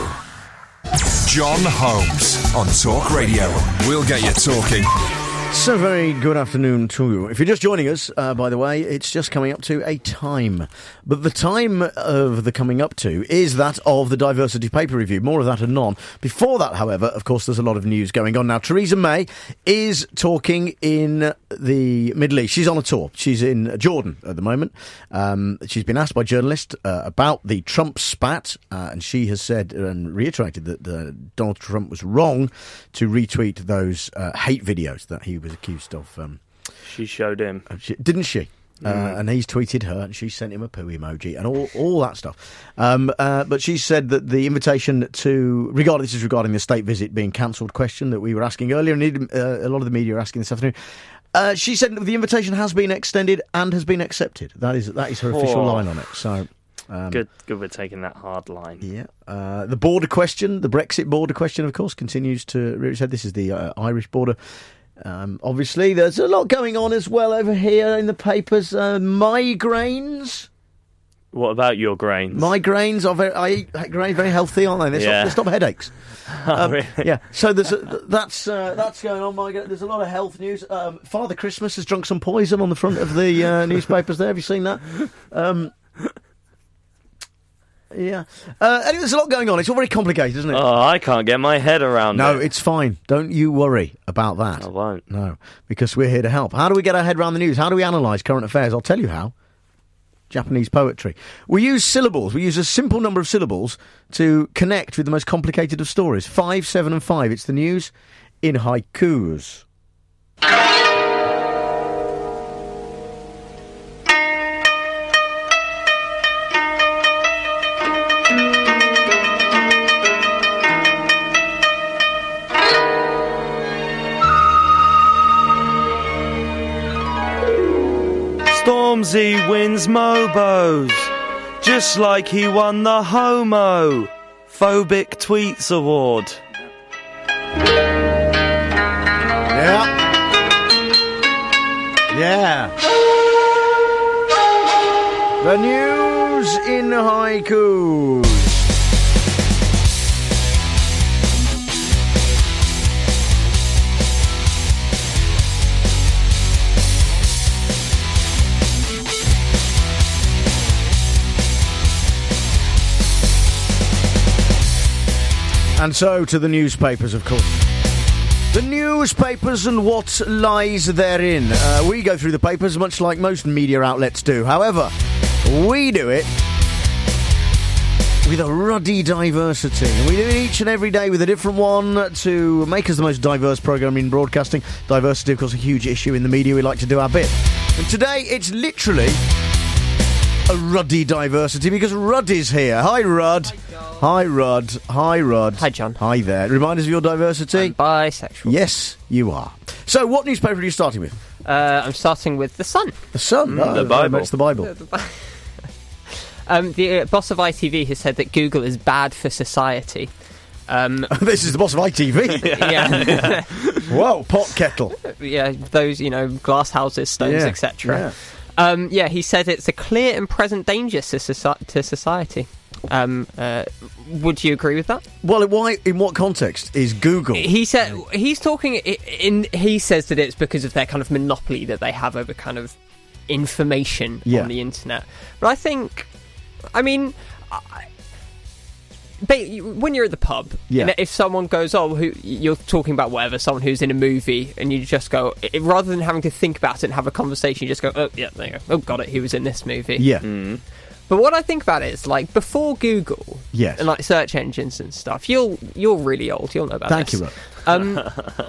John Holmes on Talk Radio. We'll get you talking. So very good afternoon to you. If you're just joining us, uh, by the way, it's just coming up to a time. But the time of the coming up to is that of the Diversity Paper Review. More of that anon. Before that, however, of course, there's a lot of news going on. Now, Theresa May is talking in the Middle East. She's on a tour. She's in Jordan at the moment. Um, she's been asked by journalists uh, about the Trump spat, uh, and she has said and reiterated that uh, Donald Trump was wrong to retweet those uh, hate videos that he was accused of. Um, she showed him. Uh, she, didn't she? Mm. Uh, and he's tweeted her, and she sent him a poo emoji, and all, all that stuff. Um, uh, but she said that the invitation to regard this is regarding the state visit being cancelled question that we were asking earlier, and uh, a lot of the media are asking this afternoon. Uh, she said that the invitation has been extended and has been accepted. That is that is her official oh. line on it. So. Um, good, good for taking that hard line. Yeah. Uh, the border question, the Brexit border question, of course, continues to rear its head. This is the uh, Irish border. Um, obviously, there's a lot going on as well over here in the papers. Uh, migraines. What about your grains? Migraines are very, I eat grains, very healthy, aren't they? They stop, Yeah. they stop headaches. Oh, Um, really? Yeah. So there's a, that's uh, that's going on. My God, there's a lot of health news. Um, Father Christmas has drunk some poison on the front of the uh, newspapers. There, have you seen that? Um, Yeah. Uh, anyway, there's a lot going on. It's all very complicated, isn't it? Oh, I can't get my head around no, it. No, it's fine. Don't you worry about that. I won't. No, because we're here to help. How do we get our head around the news? How do we analyse current affairs? I'll tell you how. Japanese poetry. We use syllables. We use a simple number of syllables to connect with the most complicated of stories. Five, seven and five. It's the news in haikus. Stormzy wins Mobos, just like he won the Homo Phobic Tweets Award. Yeah. Yeah. The news in haikus. And so to the newspapers, of course. The newspapers and what lies therein. Uh, we go through the papers much like most media outlets do. However, we do it with a ruddy diversity. And we do it each and every day with a different one to make us the most diverse programme in broadcasting. Diversity, of course, a huge issue in the media. We like to do our bit. And today, it's literally a ruddy diversity because Rudd is here. Hi, Rudd. Hi, Rudd. Hi, Rudd. Hi, John. Hi there. Remind us of your diversity. I'm bisexual. Yes, you are. So, what newspaper are you starting with? Uh, I'm starting with The Sun. The Sun? Mm, oh, the Bible. It's the Bible. Um, the uh, boss of I T V has said that Google is bad for society. Um, this is the boss of I T V? Yeah. Whoa, pot kettle. Yeah, those, you know, glass houses, stones, Yeah, et cetera. yeah. Um, yeah, he said it's a clear and present danger to, soci- to society. Um, uh, would you agree with that? Well, why? In what context is Google? He said he's talking in, in. He says that it's because of their kind of monopoly that they have over kind of information Yeah. on the internet. But I think, I mean, I, but when you're at the pub, Yeah. and if someone goes, "Oh, who you're talking about?" Whatever, someone who's in a movie, and you just go, it, rather than having to think about it and have a conversation, you just go, "Oh, yeah, there you go. Oh, got it. He was in this movie." Yeah. Mm. But what I think about it is, like, before Google, Yes. and like search engines and stuff, you're you're really old. You'll know about Thank this. you, Rudd. Um,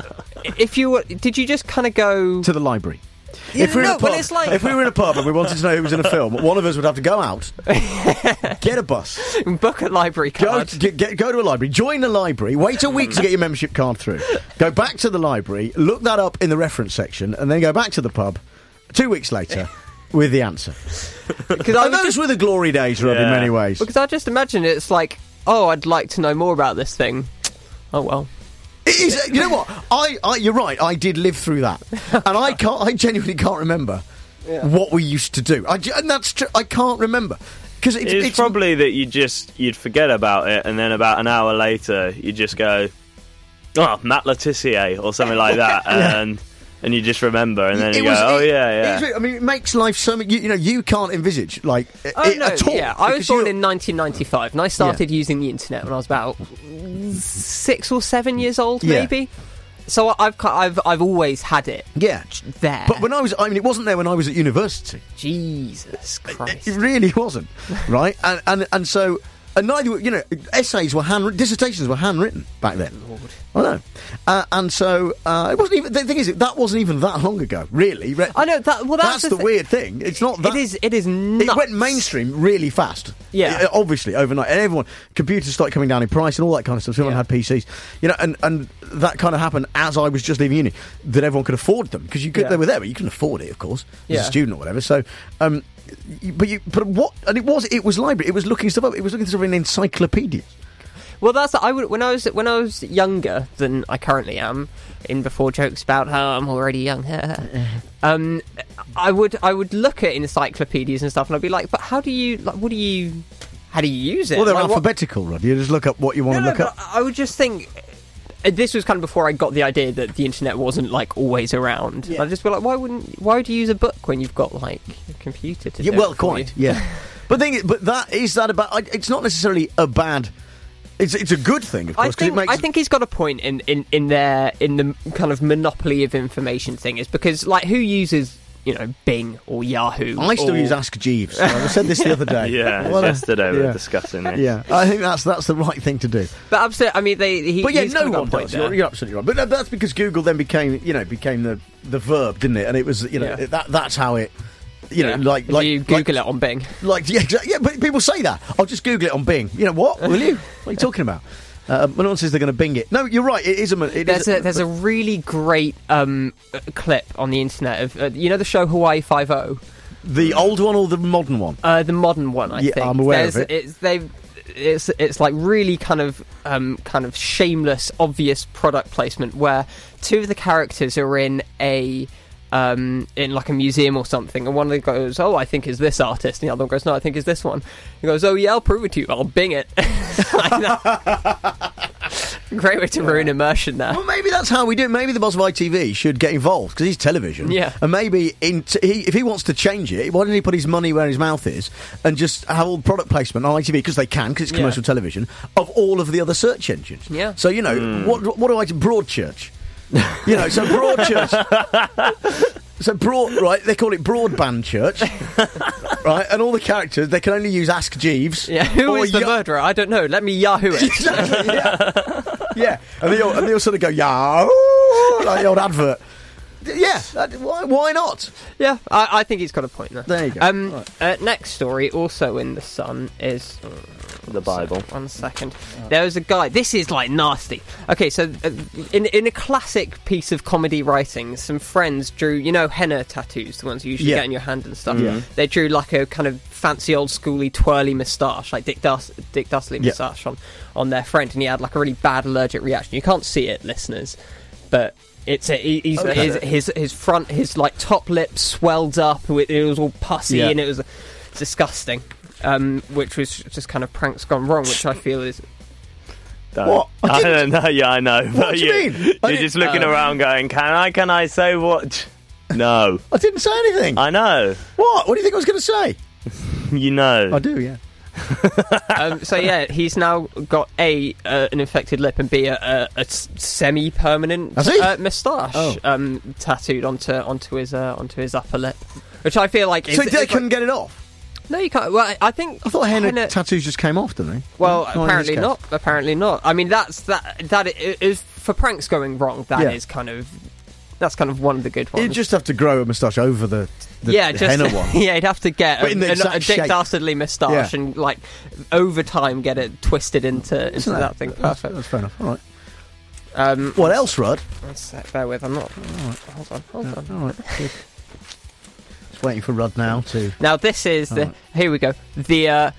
if you were, did you just kind of go To the library. Yeah, if, we were no, in a but pub, it's like- if we were in a pub and we wanted to know who was in a film, one of us would have to go out, get a bus, book a library go, card? to, get, go to a library, join a library, wait a week to get your membership card through, go back to the library, look that up in the reference section, and then go back to the pub two weeks later with the answer. Because I And was those just- were the glory days, Rob, in Yeah. many ways. Because I just imagine it's like, oh, I'd like to know more about this thing. Oh well. It is, you know what? I, I, you're right. I did live through that, and I can't. I genuinely can't remember Yeah. what we used to do. I, ge- and that's true. I can't remember because it's, It's, it's probably that you just you'd forget about it, and then about an hour later you just go, "Oh, Matt Letizia" or something like that, Yeah. and and you just remember, and then It you go, was- "Oh it- yeah, yeah." it's really- I mean, it makes life so much. You, you know, you can't envisage like Oh it no, at all. yeah. I was because born you're- in nineteen ninety-five, and I started using the internet when I was about six or seven years old, Yeah. maybe. So I've ki- I've I've always had it. Yeah, there. But when I was, I mean, it wasn't there when I was at university. Jesus Christ, It really wasn't, right? And and and so, and neither, were- you know, essays were hand, dissertations were handwritten back then. Lord. I know, uh, and so uh, it wasn't even. The thing is, that wasn't even that long ago, really. Re- I know that. Well, that's, that's the, thi- weird thing. It's not that It is. It is nuts. It went mainstream really fast. Yeah. Uh, obviously overnight, and everyone computers started coming down in price and all that kind of stuff. So everyone Yeah. had P Cs, you know, and, and that kind of happened as I was just leaving uni. That everyone could afford them because you could. Yeah. They were there, but you couldn't afford it, of course, as Yeah. a student or whatever. So, um, y- but you, but what? And it was it was library. It was looking stuff up. It was looking stuff in encyclopedias. Well, that's I would when I was when I was younger than I currently am. In before jokes about how I'm already young. um, I would I would look at encyclopedias and stuff, and I'd be like, but how do you like? What do you? How do you use it? Well, they're Like, what- alphabetical, Rod. You just look up what you want No, to no, look but up. I would just think. uh, This was kind of before I got the idea that the internet wasn't like always around. Yeah. I just feel like, why wouldn't? Why would you use a book when you've got like a computer to? Yeah, do well, it for quite. you? Yeah, but thing, is- but that is that about. I- It's not necessarily a bad. It's it's a good thing, of I course, because it think makes. I think he's got a point in, in, in their in the kind of monopoly of information thing is because like who uses you know Bing or Yahoo? I still or- use Ask Jeeves. I said this the other day. Yeah, Well, uh, yesterday we yeah. were discussing it. Yeah, I think that's that's the right thing to do. But absolutely, I mean they. He, But yeah, he's no kind of got one a point does. there. You're, you're absolutely right. But that- that's because Google then became, you know, became the, the verb, didn't it? And it was, you know, Yeah. that that's how it, you know, Yeah. like If like you like, Google it on Bing. like yeah, exactly, yeah. But people say that. I'll just Google it on Bing. You know what? Will you? What are you talking about? Uh, when no one says they're going to Bing it. No, you're right. It is a. It There's is a there's a really great um, uh, clip on the internet of uh, you know the show Hawaii Five O. the old one or the modern one. Uh, the modern one, I Yeah, think. I'm aware There's, of it. It's they've. It's it's like really kind of um, kind of shameless, obvious product placement where two of the characters are in a um, in like a museum or something, and one of them goes, "Oh, I think is this artist," and the other one goes, "No, I think is this one." He goes, "Oh yeah, I'll prove it to you. I'll Bing it." Like that. Great way to ruin immersion there. Well, maybe that's how we do it. Maybe the boss of I T V should get involved, because he's television. Yeah. And maybe in t- he, if he wants to change it, why doesn't he put his money where his mouth is and just have all product placement on I T V, because they can, because it's commercial Yeah. television, of all of the other search engines. Yeah. So, you know, Mm. what, what do I do? Broadchurch. You know, so Broadchurch... So broad, right? They call it Broadband Church, right? And all the characters, they can only use Ask Jeeves. Yeah, who or is the Ya- murderer? I don't know. Let me Yahoo it. Exactly, yeah. Yeah, and they all, and they all sort of go Yahoo, like the old advert. Yeah, that, why, why not? Yeah, I, I think he's got a point there. There you go. Um, Right. uh, next story, also in the Sun, is uh, The Bible. One second. There was a guy. This is like nasty. Okay, so uh, in in a classic piece of comedy writing, some friends drew, you know, henna tattoos, the ones you usually Yeah. get in your hand and stuff. Yeah. They drew like a kind of fancy old schooly twirly moustache, like Dick Dust, Dick Dastardly Yeah. moustache on on their friend, and he had like a really bad allergic reaction. You can't see it, listeners, but. It's a, he- he's, Okay. his, his his front his like top lip swelled up. With, it was all pussy Yeah. and it was disgusting. Um, which was just kind of pranks gone wrong, which I feel is Don't. What? I I didn't- don't know. Yeah, I know. But do you mean? I You're didn't- just looking Oh. around, going, "Can I? Can I say what?" No, I didn't say anything. I know. What? What do you think I was going to say? You know. I do, yeah. um, so yeah, he's now got a uh, an infected lip and b a, a, a s- semi-permanent Has he? uh, moustache Oh. um, tattooed onto onto his uh, onto his upper lip, which I feel like is, So they is couldn't like, get it off? no, you can't. Well, I think I thought henna henna- tattoos just came off, didn't they? Well, Not in this apparently case. not. Apparently not. I mean, that's that. That i- is for pranks going wrong. That is Yeah. kind of that's kind of one of the good ones. You'd just have to grow a moustache over the, the yeah, the just henna one. yeah, you'd have to get But a, in the a, exact a Dick shape. Dastardly moustache Yeah. and like over time get it twisted into into Isn't that thing. That's, Perfect. that's fair enough. All right. Um, What else, Rod? One sec, bear with. I'm not. Hold on. Hold on. All right. Good. Just waiting for Rod now to. Now this is the. Alright. Here we go. The uh,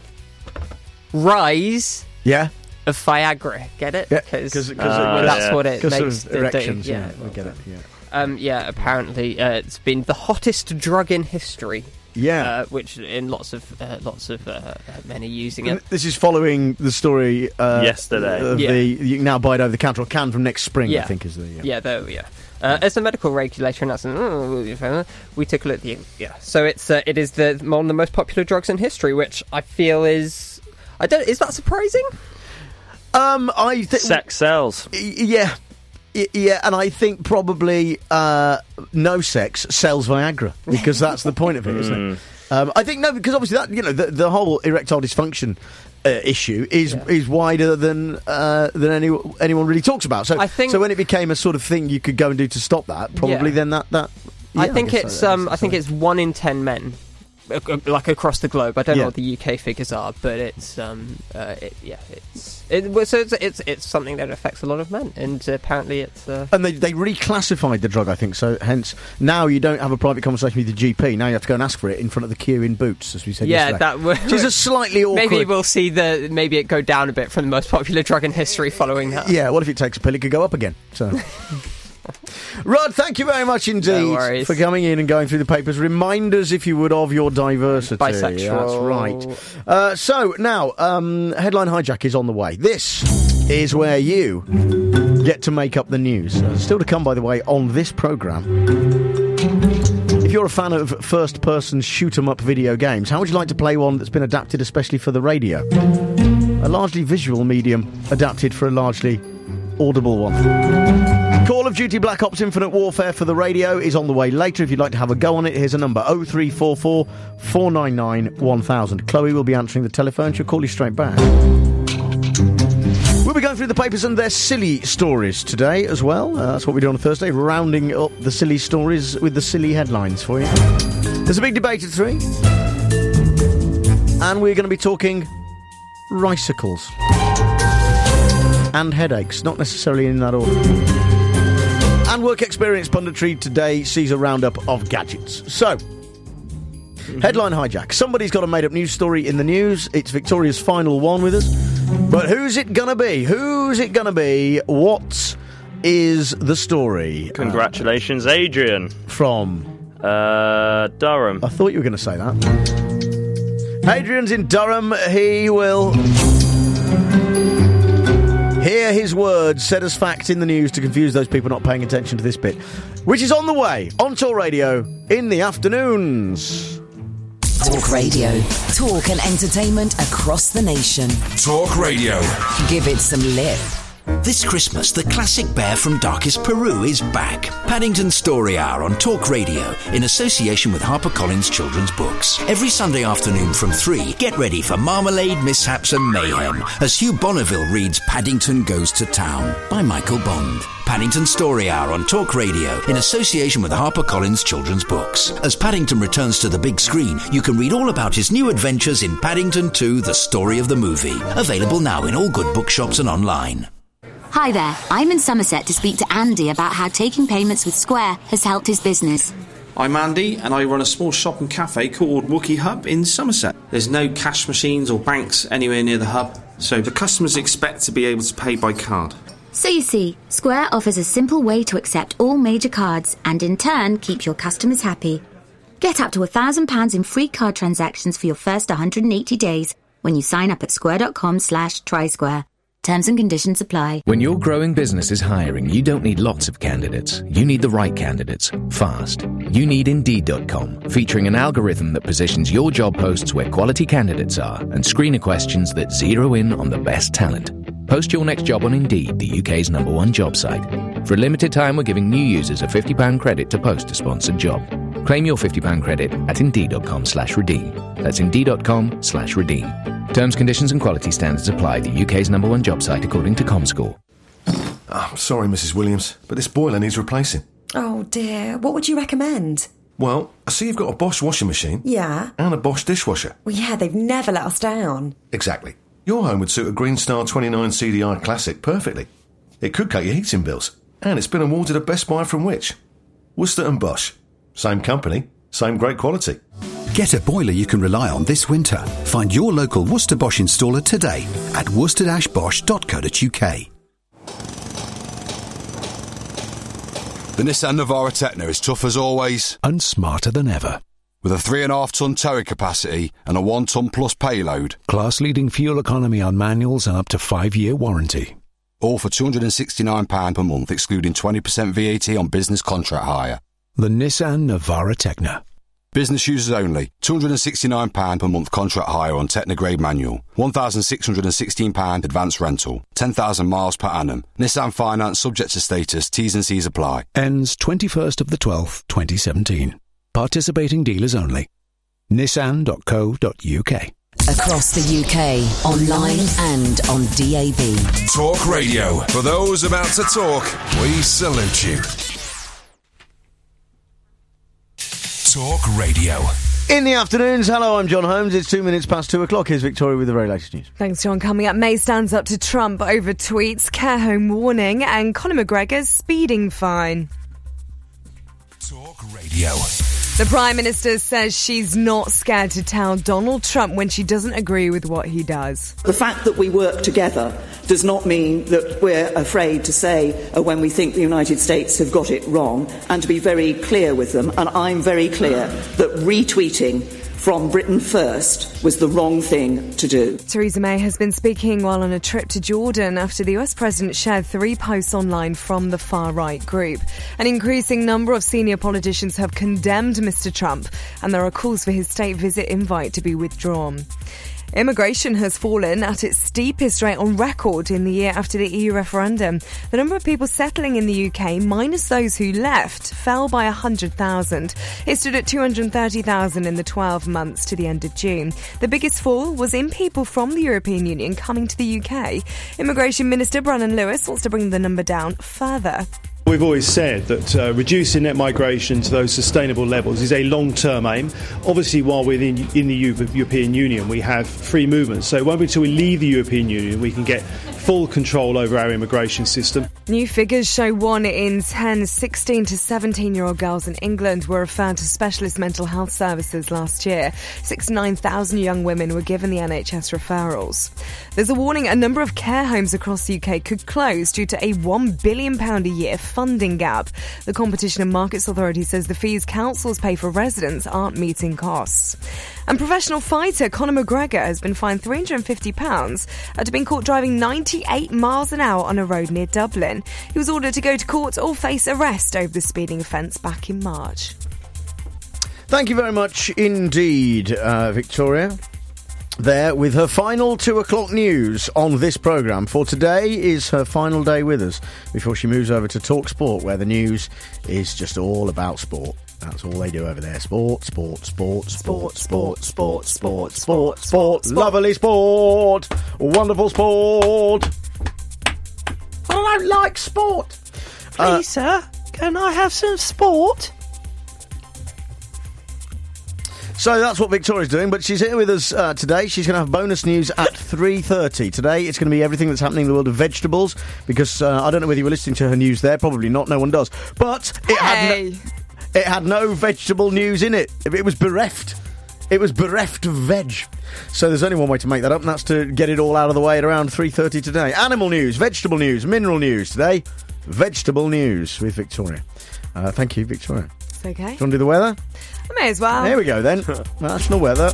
rise Yeah. of Viagra. Get it? Yeah. Because Ah, that's yeah. what it Because makes of the- the- erections. yeah. Yeah, we get it. Yeah. Um, yeah, apparently uh, it's been the hottest drug in history. Yeah. Uh, which in lots of uh, lots of uh, men are using And it. this is following the story uh, Yesterday. Of Yeah. the you can now buy it over the counter or can from next spring. Yeah. I think is the yeah. Yeah, there we are. Uh, as a medical regulator, and that's oh, we took a look at the yeah. So it's uh, it is the one of the most popular drugs in history, which I feel is I don't is that surprising? Um, I think Sex sells. Y- Yeah. Y- Yeah, and I think probably uh, no sex sells Viagra because that's the point of it, isn't it? Um, I think no, because obviously that you know the, the whole erectile dysfunction uh, issue is Yeah. is wider than uh, than any, anyone really talks about. So I think- so when it became a sort of thing you could go and do to stop that, probably Yeah. then that that. I yeah, think guess it's so. um I think it's one in ten men. uh, uh, Like across the globe, I don't Yeah. know what the U K figures are, but it's um uh, it, yeah it's it, well, so it's, it's it's something that affects a lot of men, and uh, apparently it's uh, And they, they reclassified the drug, I think. So hence, now you don't have a private conversation with your G P. Now you have to go and ask for it in front of the queue in Boots, as we said yeah yesterday. that w- Which is a slightly awkward. maybe we'll see the maybe it go down a bit from the most popular drug in history following that. Yeah, what if it takes a pill? It could go up again. So, Rod, thank you very much indeed No worries. for coming in and going through the papers. Remind us, if you would, of your diversity. Bisexual. That's right. Uh, so now, um, headline hijack is on the way. This is where you get to make up the news. Uh, still to come, by the way, on this programme. If you're a fan of first-person shoot-'em-up video games, how would you like to play one that's been adapted especially for the radio? A largely visual medium adapted for a largely audible one. Call of Duty Black Ops Infinite Warfare for the radio is on the way later. If you'd like to have a go on it, here's a number oh three four four, four nine nine, one thousand. Chloe will be answering the telephone. She'll call you straight back. We'll be going through the papers and their silly stories today as well. Uh, that's what we do on a Thursday, rounding up the silly stories with the silly headlines for you. There's a big debate at three. And we're going to be talking ricicles. And headaches, not necessarily in that order. And work experience punditry today sees a roundup of gadgets. So, headline hijack. Somebody's got a made-up news story in the news. It's Victoria's final one with us. But who's it gonna be? Who's it gonna be? What is the story? Congratulations, Adrian. From? Uh, Durham. I thought you were going to say that. Adrian's in Durham. He will... hear Mayer, his words, said as fact in the news to confuse those people not paying attention to this bit, which is on the way on Talk Radio in the afternoons. Talk Radio. Talk and entertainment across the nation. Talk Radio. Give it some lip. This Christmas, the classic bear from Darkest Peru is back. Paddington Story Hour on Talk Radio in association with HarperCollins Children's Books. Every Sunday afternoon from three, get ready for marmalade, mishaps and mayhem as Hugh Bonneville reads Paddington Goes to Town by Michael Bond. Paddington Story Hour on Talk Radio in association with HarperCollins Children's Books. As Paddington returns to the big screen, you can read all about his new adventures in Paddington two, The Story of the Movie. Available now in all good bookshops and online. Hi there, I'm in Somerset to speak to Andy about how taking payments with Square has helped his business. I'm Andy, and I run a small shop and cafe called Wookie Hub in Somerset. There's no cash machines or banks anywhere near the hub, so the customers expect to be able to pay by card. So you see, Square offers a simple way to accept all major cards and in turn keep your customers happy. Get up to one thousand pounds in free card transactions for your first one hundred eighty days when you sign up at square.com slash trisquare. Terms and conditions apply. When your growing business is hiring, you don't need lots of candidates. You need the right candidates, fast. You need Indeed dot com, featuring an algorithm that positions your job posts where quality candidates are and screener questions that zero in on the best talent. Post your next job on Indeed, the U K's number one job site. For a limited time, we're giving new users a fifty pounds credit to post a sponsored job. Claim your fifty pounds credit at Indeed.com slash redeem. That's Indeed.com slash redeem. Terms, conditions and quality standards apply. The U K's number one job site according to ComScore. Oh, sorry, Missus Williams, but this boiler needs replacing. Oh dear, what would you recommend? Well, I see you've got a Bosch washing machine. Yeah. And a Bosch dishwasher. Well, yeah, they've never let us down. Exactly. Your home would suit a Green Star twenty-nine C D I Classic perfectly. It could cut your heating bills. And it's been awarded a Best Buy from which? Worcester and Bosch. Same company, same great quality. Get a boiler you can rely on this winter. Find your local Worcester Bosch installer today at worcester dash bosch dot co dot uk. The Nissan Navara Tecna is tough as always. And smarter than ever. With a three and a half tonne towing capacity and a one tonne plus payload. Class-leading fuel economy on manuals and up to five-year warranty. All for two hundred and sixty-nine pounds per month, excluding twenty percent V A T on business contract hire. The Nissan Navara Tecna. Business users only. two hundred and sixty-nine pounds per month contract hire on Tecna Grade Manual. one thousand six hundred and sixteen pounds advance rental. ten thousand miles per annum. Nissan Finance subject to status. T's and C's apply. Ends twenty-first of the twelfth, twenty seventeen. Participating dealers only. nissan dot co dot uk. Across the U K, online and on D A B. Talk Radio. For those about to talk, we salute you. Talk Radio. In the afternoons, hello, I'm John Holmes. It's two minutes past two o'clock. Here's Victoria with the very latest news. Thanks, John. Coming up, May stands up to Trump over tweets, care home warning, and Conor McGregor's speeding fine. Talk Radio. The Prime Minister says she's not scared to tell Donald Trump when she doesn't agree with what he does. The fact that we work together does not mean that we're afraid to say uh, when we think the United States have got it wrong, and to be very clear with them. And I'm very clear that retweeting from Britain First was the wrong thing to do. Theresa May has been speaking while on a trip to Jordan after the U S President shared three posts online from the far-right group. An increasing number of senior politicians have condemned Mister Trump, and there are calls for his state visit invite to be withdrawn. Immigration has fallen at its steepest rate on record in the year after the E U referendum. The number of people settling in the U K, minus those who left, fell by one hundred thousand. It stood at two hundred thirty thousand in the twelve months to the end of June. The biggest fall was in people from the European Union coming to the U K. Immigration Minister Brennan Lewis wants to bring the number down further. We've always said that uh, reducing net migration to those sustainable levels is a long-term aim. Obviously, while we're in, in the European Union, we have free movement. So it won't be until we leave the European Union we can get full control over our immigration system. New figures show one in ten sixteen to seventeen-year-old girls in England were referred to specialist mental health services last year. sixty-nine thousand young women were given the N H S referrals. There's a warning a number of care homes across the U K could close due to a one billion pounds a year funding gap. The Competition and Markets Authority says the fees councils pay for residents aren't meeting costs. And professional fighter Conor McGregor has been fined three hundred fifty pounds after being caught driving ninety thirty-eight miles an hour on a road near Dublin. He was ordered to go to court or face arrest over the speeding offence back in March. Thank you very much indeed, uh, Victoria. There with her final two o'clock news on this programme. For today is her final day with us before she moves over to Talk Sport, where the news is just all about sport. That's all they do over there. Sport, sport, sport, sport, sport, sport, sport, sport, sport, lovely sport, wonderful sport. I don't like sport. Please, sir, can I have some sport? So that's what Victoria's doing, but she's here with us uh, today. She's going to have bonus news at three thirty. Today it's going to be everything that's happening in the world of vegetables, because uh, I don't know whether you were listening to her news there. Probably not, no one does. But it, hey. had, no, it had no vegetable news in it. It was bereft. It was bereft of veg. So there's only one way to make that up, and that's to get it all out of the way at around three thirty today. Animal news, vegetable news, mineral news. Today, vegetable news with Victoria. Uh, thank you, Victoria. It's okay. Do you want to do the weather? I may as well. There we go then. National weather.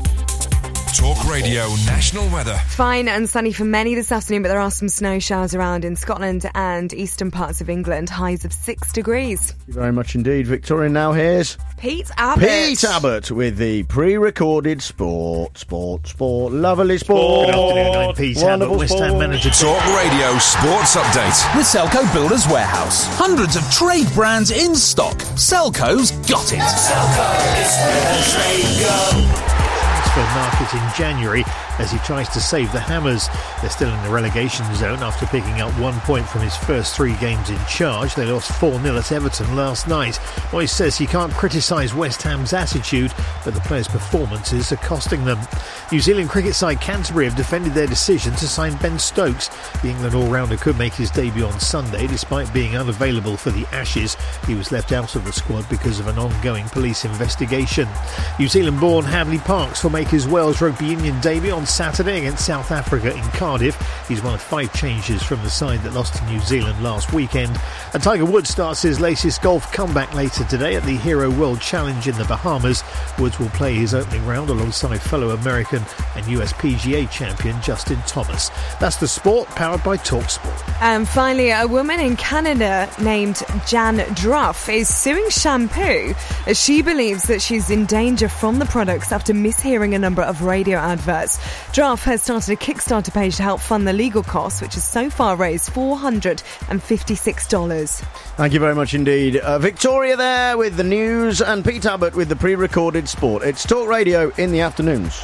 Talk Radio National Weather. Fine and sunny for many this afternoon, but there are some snow showers around in Scotland and eastern parts of England. Highs of six degrees. Thank you very much indeed, Victoria. Now here's Pete Abbott. Pete Abbott with the pre-recorded sport, sport, sport, lovely sport. Good afternoon, I'm Pete Abbott, West Ham manager. Talk Radio Sports Update. With Selco Builders Warehouse. Hundreds of trade brands in stock. Selco's got it. Selco is where the trade go. Transfer market in January as he tries to save the Hammers. They're still in the relegation zone after picking up one point from his first three games in charge. They lost four nil at Everton last night. Moyes says he can't criticise West Ham's attitude, but the players' performances are costing them. New Zealand cricket side Canterbury have defended their decision to sign Ben Stokes. The England all-rounder could make his debut on Sunday despite being unavailable for the Ashes. He was left out of the squad because of an ongoing police investigation. New Zealand-born Hadley Parks will make his Wales rugby union debut on Saturday against South Africa in Cardiff. He's one of five changes from the side that lost to New Zealand last weekend. And Tiger Woods starts his latest golf comeback later today at the Hero World Challenge in the Bahamas. Woods will play his opening round alongside fellow American and U S P G A champion Justin Thomas. That's the sport, powered by TalkSport. And finally, a woman in Canada named Jan Druff is suing Shampoo as she believes that she's in danger from the products after mishearing a number of radio adverts. Druff has started a Kickstarter page to help fund the legal costs, which has so far raised four hundred fifty-six dollars. Thank you very much indeed. Uh, Victoria there with the news and Pete Abbott with the pre-recorded sport. It's Talk Radio in the afternoons.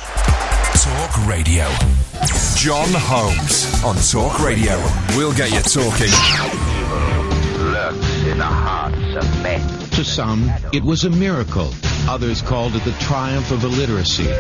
Talk Radio. John Holmes on Talk Radio. We'll get you talking. Lurks in the hearts of men. To some, it was a miracle. Others called it the triumph of illiteracy.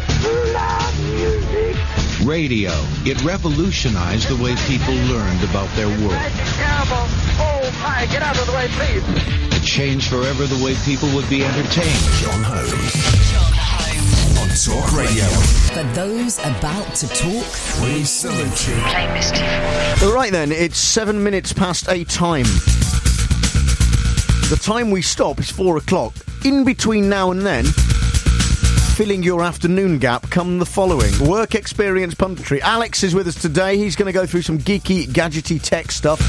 Radio. It revolutionized the way people learned about their world. Terrible. Oh, my, get out of the way, please. It changed forever the way people would be entertained. John Holmes. On Talk Radio. For those about to talk, we salute you. Play Misty. Right then, it's seven minutes past a time. The time we stop is four o'clock. In between now and then, filling your afternoon gap, come the following. Work experience punditry. Alex is with us today. He's going to go through some geeky, gadgety tech stuff.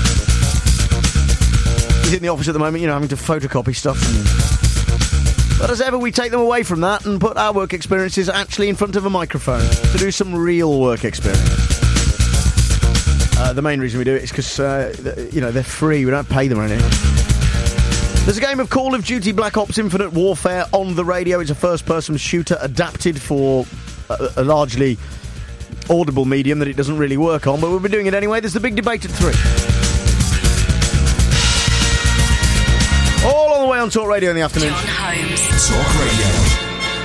He's in the office at the moment, you know, having to photocopy stuff. But as ever, we take them away from that and put our work experiences actually in front of a microphone to do some real work experience. Uh, the main reason we do it is because, uh, you know, they're free. We don't pay them or anything. There's a game of Call of Duty Black Ops Infinite Warfare on the radio. It's a first-person shooter adapted for a, a largely audible medium that it doesn't really work on, but we'll be doing it anyway. There's the big debate at three. All on the way on Talk Radio in the afternoon. John Holmes. Talk Radio.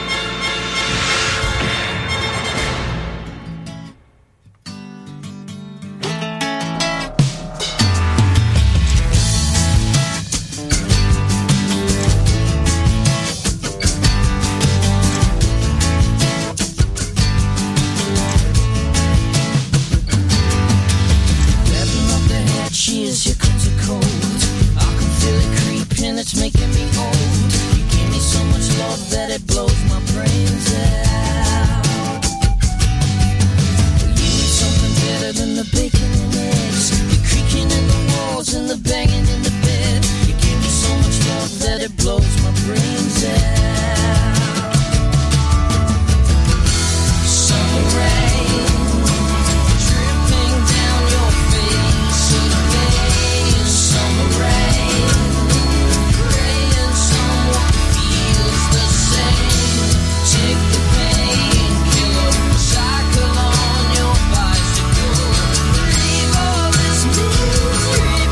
It's making me old. You give me so much love that it blows my brains out. You need something better than the bacon and eggs. The creaking in the walls and the banging in the bed. You give me so much love that it blows my brains out. Summer rain dripping down your face again. Summer rain, praying someone feels the same. Take the painkiller, cycle on your bicycle. Leave all this misery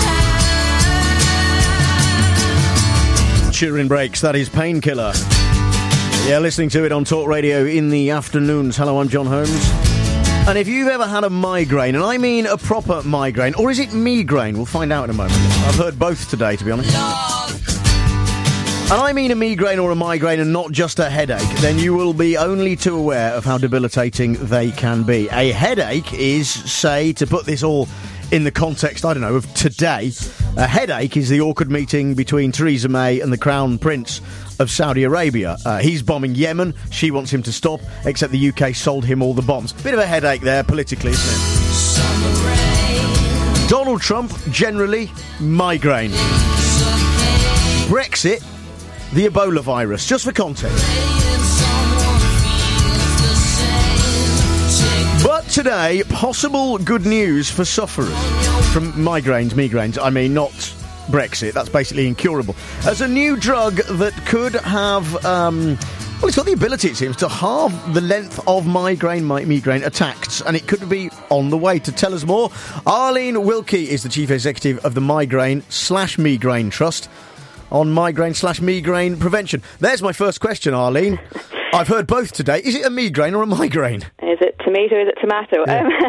behind. Turin Breaks, that is Painkiller. Yeah, listening to it on Talk Radio in the afternoons. Hello, I'm John Holmes. And if you've ever had a migraine, and I mean a proper migraine, or is it migraine? We'll find out in a moment. I've heard both today, to be honest. And I mean a migraine or a migraine and not just a headache, then you will be only too aware of how debilitating they can be. A headache is, say, to put this all in the context, I don't know, of today, a headache is the awkward meeting between Theresa May and the Crown Prince of Saudi Arabia. Uh, he's bombing Yemen, she wants him to stop, except the U K sold him all the bombs. Bit of a headache there, politically, isn't it? Donald Trump, generally, migraine. Brexit, the Ebola virus, just for context. But today, possible good news for sufferers from migraines, migraines, I mean not Brexit, that's basically incurable. As a new drug that could have, um, well, it's got the ability, it seems, to halve the length of migraine, mi- migraine attacks, and it could be on the way. To tell us more, Arlene Wilkie is the Chief Executive of the Migraine slash Migraine Trust on migraine slash migraine prevention. There's my first question, Arlene. I've heard both today. Is it a migraine or a migraine? Is it tomato? Is it tomato? Yeah. Um,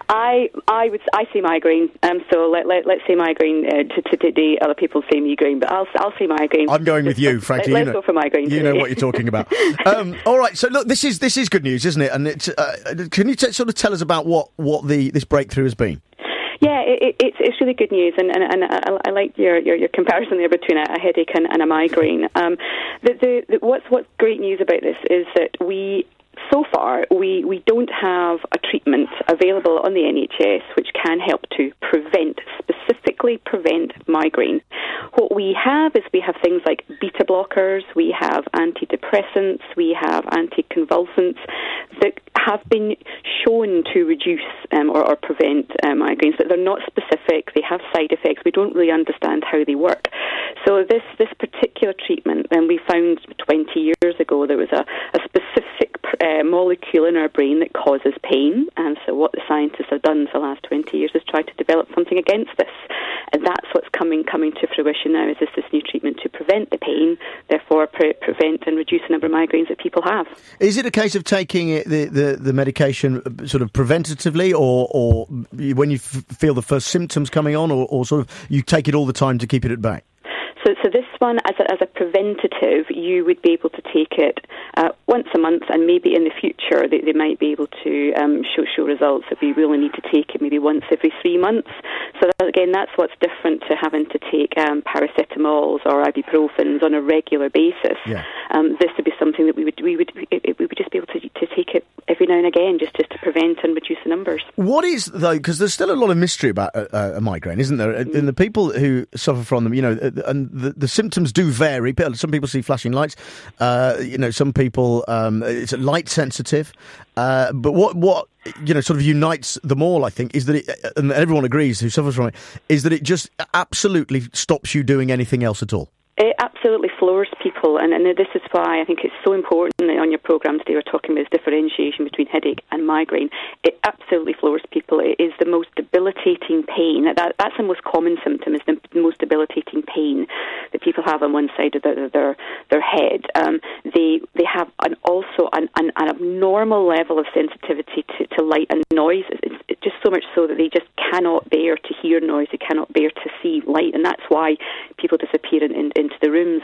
I I would I say migraine. Um, so let let let's say migraine. Uh, to, to, to the other people say migraine, but I'll I'll say migraine. I'm going with you, frankly. Let's you know, go for migraine. You today. know what you're talking about. um, all right. So look, this is this is good news, isn't it? And it's, uh, can you t- sort of tell us about what what the this breakthrough has been? Yeah, it, it, it's it's really good news, and, and, and I, I like your, your, your comparison there between a, a headache and, and a migraine. Um, the, the, the, what's what's great news about this is that we. So far, we, we don't have a treatment available on the N H S which can help to prevent, specifically prevent migraine. What we have is we have things like beta blockers, we have antidepressants, we have anticonvulsants that have been shown to reduce um, or, or prevent uh, migraines, but they're not specific, they have side effects, we don't really understand how they work. So this, this particular treatment, and we found twenty years ago there was a, a specific uh, molecule in our brain that causes pain, and so what the scientists have done for the last twenty years is try to develop something against this, and that's what's coming coming to fruition now, is this, this new treatment to prevent the pain, therefore pre- prevent and reduce the number of migraines that people have. Is it a case of taking it, the, the, the medication sort of preventatively, or, or when you f- feel the first symptoms coming on, or, or sort of you take it all the time to keep it at bay? So, so this one, as a, as a preventative, you would be able to take it uh, once a month, and maybe in the future they, they might be able to um, show show results that we really need to take it maybe once every three months. So that, again, that's what's different to having to take um, paracetamols or ibuprofens on a regular basis. Yeah. Um, this would be something that we would we would we would just be able to, to take it every now and again, just just to prevent and reduce the numbers. What is, though, because there's still a lot of mystery about a, a migraine, isn't there? Mm. And the people who suffer from them, you know, and the, the symptoms do vary. Some people see flashing lights. Uh, you know, some people um, it's light sensitive. Uh, but what what you know sort of unites them all, I think, is that it, and everyone agrees who suffers from it, is that it just absolutely stops you doing anything else at all. It absolutely floors people, and, and this is why I think it's so important that on your programme today we're talking about this differentiation between headache and migraine. It absolutely floors people. It is the most debilitating pain. That, that's the most common symptom, is the most debilitating pain that people have on one side of their their, their head. Um, they they have an, also an, an, an abnormal level of sensitivity to, to light and noise. It's, it's just so much so that they just cannot bear to hear noise, they cannot bear to see light, and that's why people disappear in, in, into the rooms. And,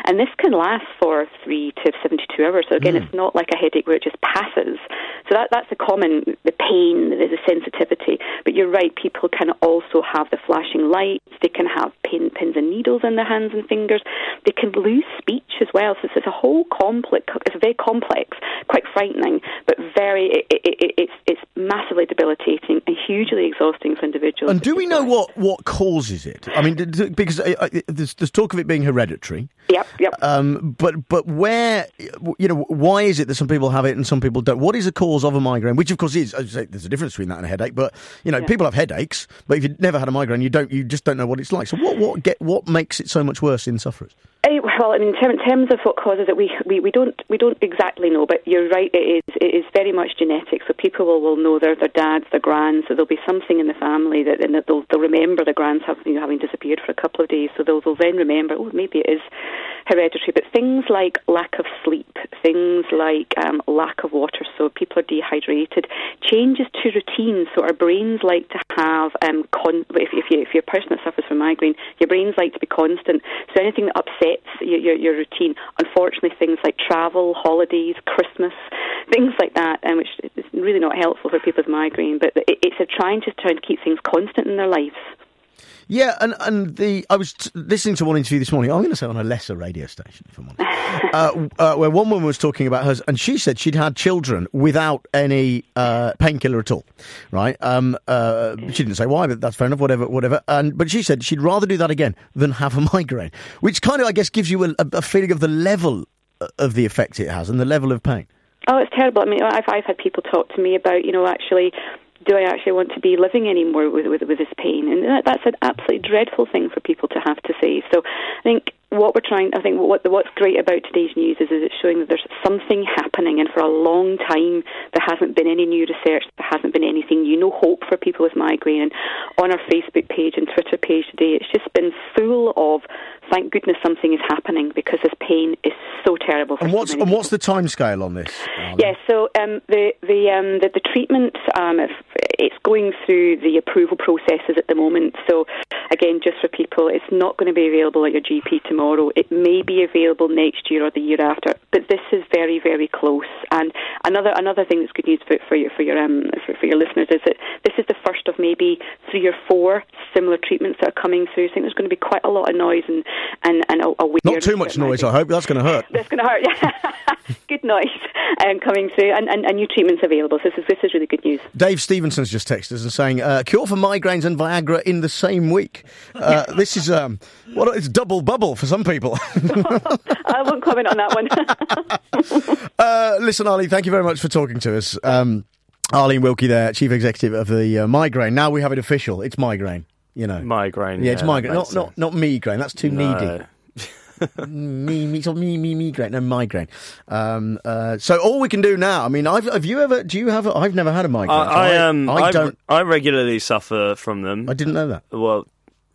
And this can last for three to seventy-two hours. So again, Mm. it's not like a headache where it just passes. So that that's a common, the pain, the, the sensitivity. But you're right, people can also have the flashing lights. They can have pin, pins and needles in their hands and fingers. They can lose speech as well. So it's a whole complex, it's very complex, quite frightening, but very, it, it, it, it's, it's massively debilitating and hugely exhausting for individuals. And do we know what, what causes it? I mean, d- d- because uh, uh, there's, there's talk of it being hereditary. Yep, yep. Um, but but where, you know, why is it that some people have it and some people don't? What is the cause of a migraine? Which, of course, is, as you say, there's a difference between that and a headache. But you know, Yeah. people have headaches. But if you've never had a migraine, you don't, you just don't know what it's like. So what what get what makes it so much worse in sufferers? Eh, Well, I mean, in, term, in terms of what causes it, we, we, we don't we don't exactly know, but you're right. It is it is very much genetic. So people will, will know their their dads, their grands. So there'll be something in the family that, and that they'll they'll remember the grands having you know, having disappeared for a couple of days. So they'll they'll then remember. Oh, maybe it is hereditary. But things like lack of sleep, things like um, lack of water. So people are dehydrated. Changes to routine. So our brains like to have um, con- if if you if you're a person that suffers from migraine, your brains like to be constant. So anything that upsets your, your, your routine. Unfortunately, things like travel, holidays, Christmas, things like that, and which is really not helpful for people with migraine. But it, it's a trying just trying to keep things constant in their lives. Yeah, and, and the I was t- listening to one interview this morning. I'm going to say on a lesser radio station, if I'm honest, uh, uh, where one woman was talking about hers, and she said she'd had children without any uh, painkiller at all. Right? Um, uh, she didn't say why, but that's fair enough. Whatever, whatever. And but she said she'd rather do that again than have a migraine, which kind of, I guess, gives you a, a feeling of the level of the effect it has and the level of pain. Oh, it's terrible. I mean, I've I've had people talk to me about, you know, actually, do I actually want to be living anymore with with, with this pain? And that, that's an absolutely dreadful thing for people to have to say. So I think what we're trying, I think what what's great about today's news is, is it's showing that there's something happening, and for a long time there hasn't been any new research, there hasn't been anything new, no hope for people with migraine. And on our Facebook page and Twitter page today, it's just been full of, thank goodness something is happening, because this pain is so terrible for And what's so many and people. what's the timescale on this? Yes, so um, the the, um, the the treatment, um, if it's going through the approval processes at the moment. So again, just for people, it's not going to be available at your G P tomorrow. It may be available next year or the year after, but this is very, very close. And another another thing that's good news for, for your for your um for, for your listeners is that this is the first of maybe three or four similar treatments that are coming through. So I think there's going to be quite a lot of noise and and and awareness. Not too much noise, I hope. That's going to hurt. That's going to hurt. Yeah, good noise um, coming through, and, and, and new treatments available. So this is this is really good news. Dave Stevenson's just texted us and saying, uh, cure for migraines and Viagra in the same week. Uh, this is, um, what, it's double bubble for some people. I won't comment on that one. uh, listen, Arlene, thank you very much for talking to us. Um, Arlene Wilkie there, Chief Executive of the uh, Migraine. Now we have it official. It's migraine, you know. Migraine, Yeah, it's yeah, migraine. that Not, makes not, not migraine. That's too No. needy. me, me, so me, me, migraine. No, migraine. Um, uh, so all we can do now, I mean, I've, have you ever, do you have, a, I've never had a migraine. I, so I, um, I, I don't, I regularly suffer from them. I didn't know that. Well,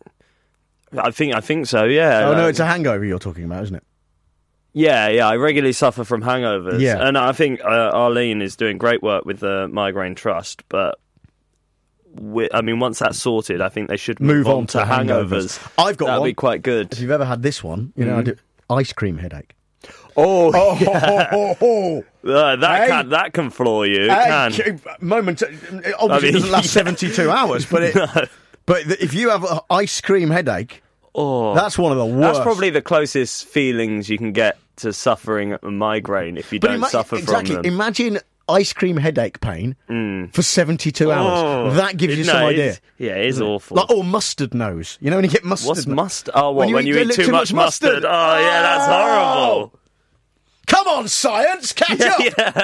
I think I think so. Yeah. oh, no, Um, it's a hangover you're talking about, isn't it? Yeah, yeah. I regularly suffer from hangovers. Yeah. And I think uh, Arlene is doing great work with the Migraine Trust, but we, I mean, once that's sorted, I think they should move, Move on to hangovers. hangovers. I've got That'd one. be quite good. If you've ever had this one, you know, I Mhm. do ice cream headache. Oh, Oh, yeah. ho, ho, ho, ho. Uh, that Hey. can that can floor you. It Hey, can. k- moment. Obviously, I mean, it doesn't last yeah. seventy-two hours, but it. No. But th- if you have an ice cream headache, Oh, that's one of the worst. That's probably the closest feelings you can get to suffering a migraine if you But don't ima- suffer exactly. from them. Imagine ice cream headache pain Mm. for seventy-two hours. Oh. That gives you No, some it idea. is- yeah, it is Doesn't awful. Like, or mustard nose. You know when you get mustard. What's no- mustard? Oh, what, when you a eat little too much mustard? Oh, yeah, that's horrible. Come on, science, catch up. Yeah.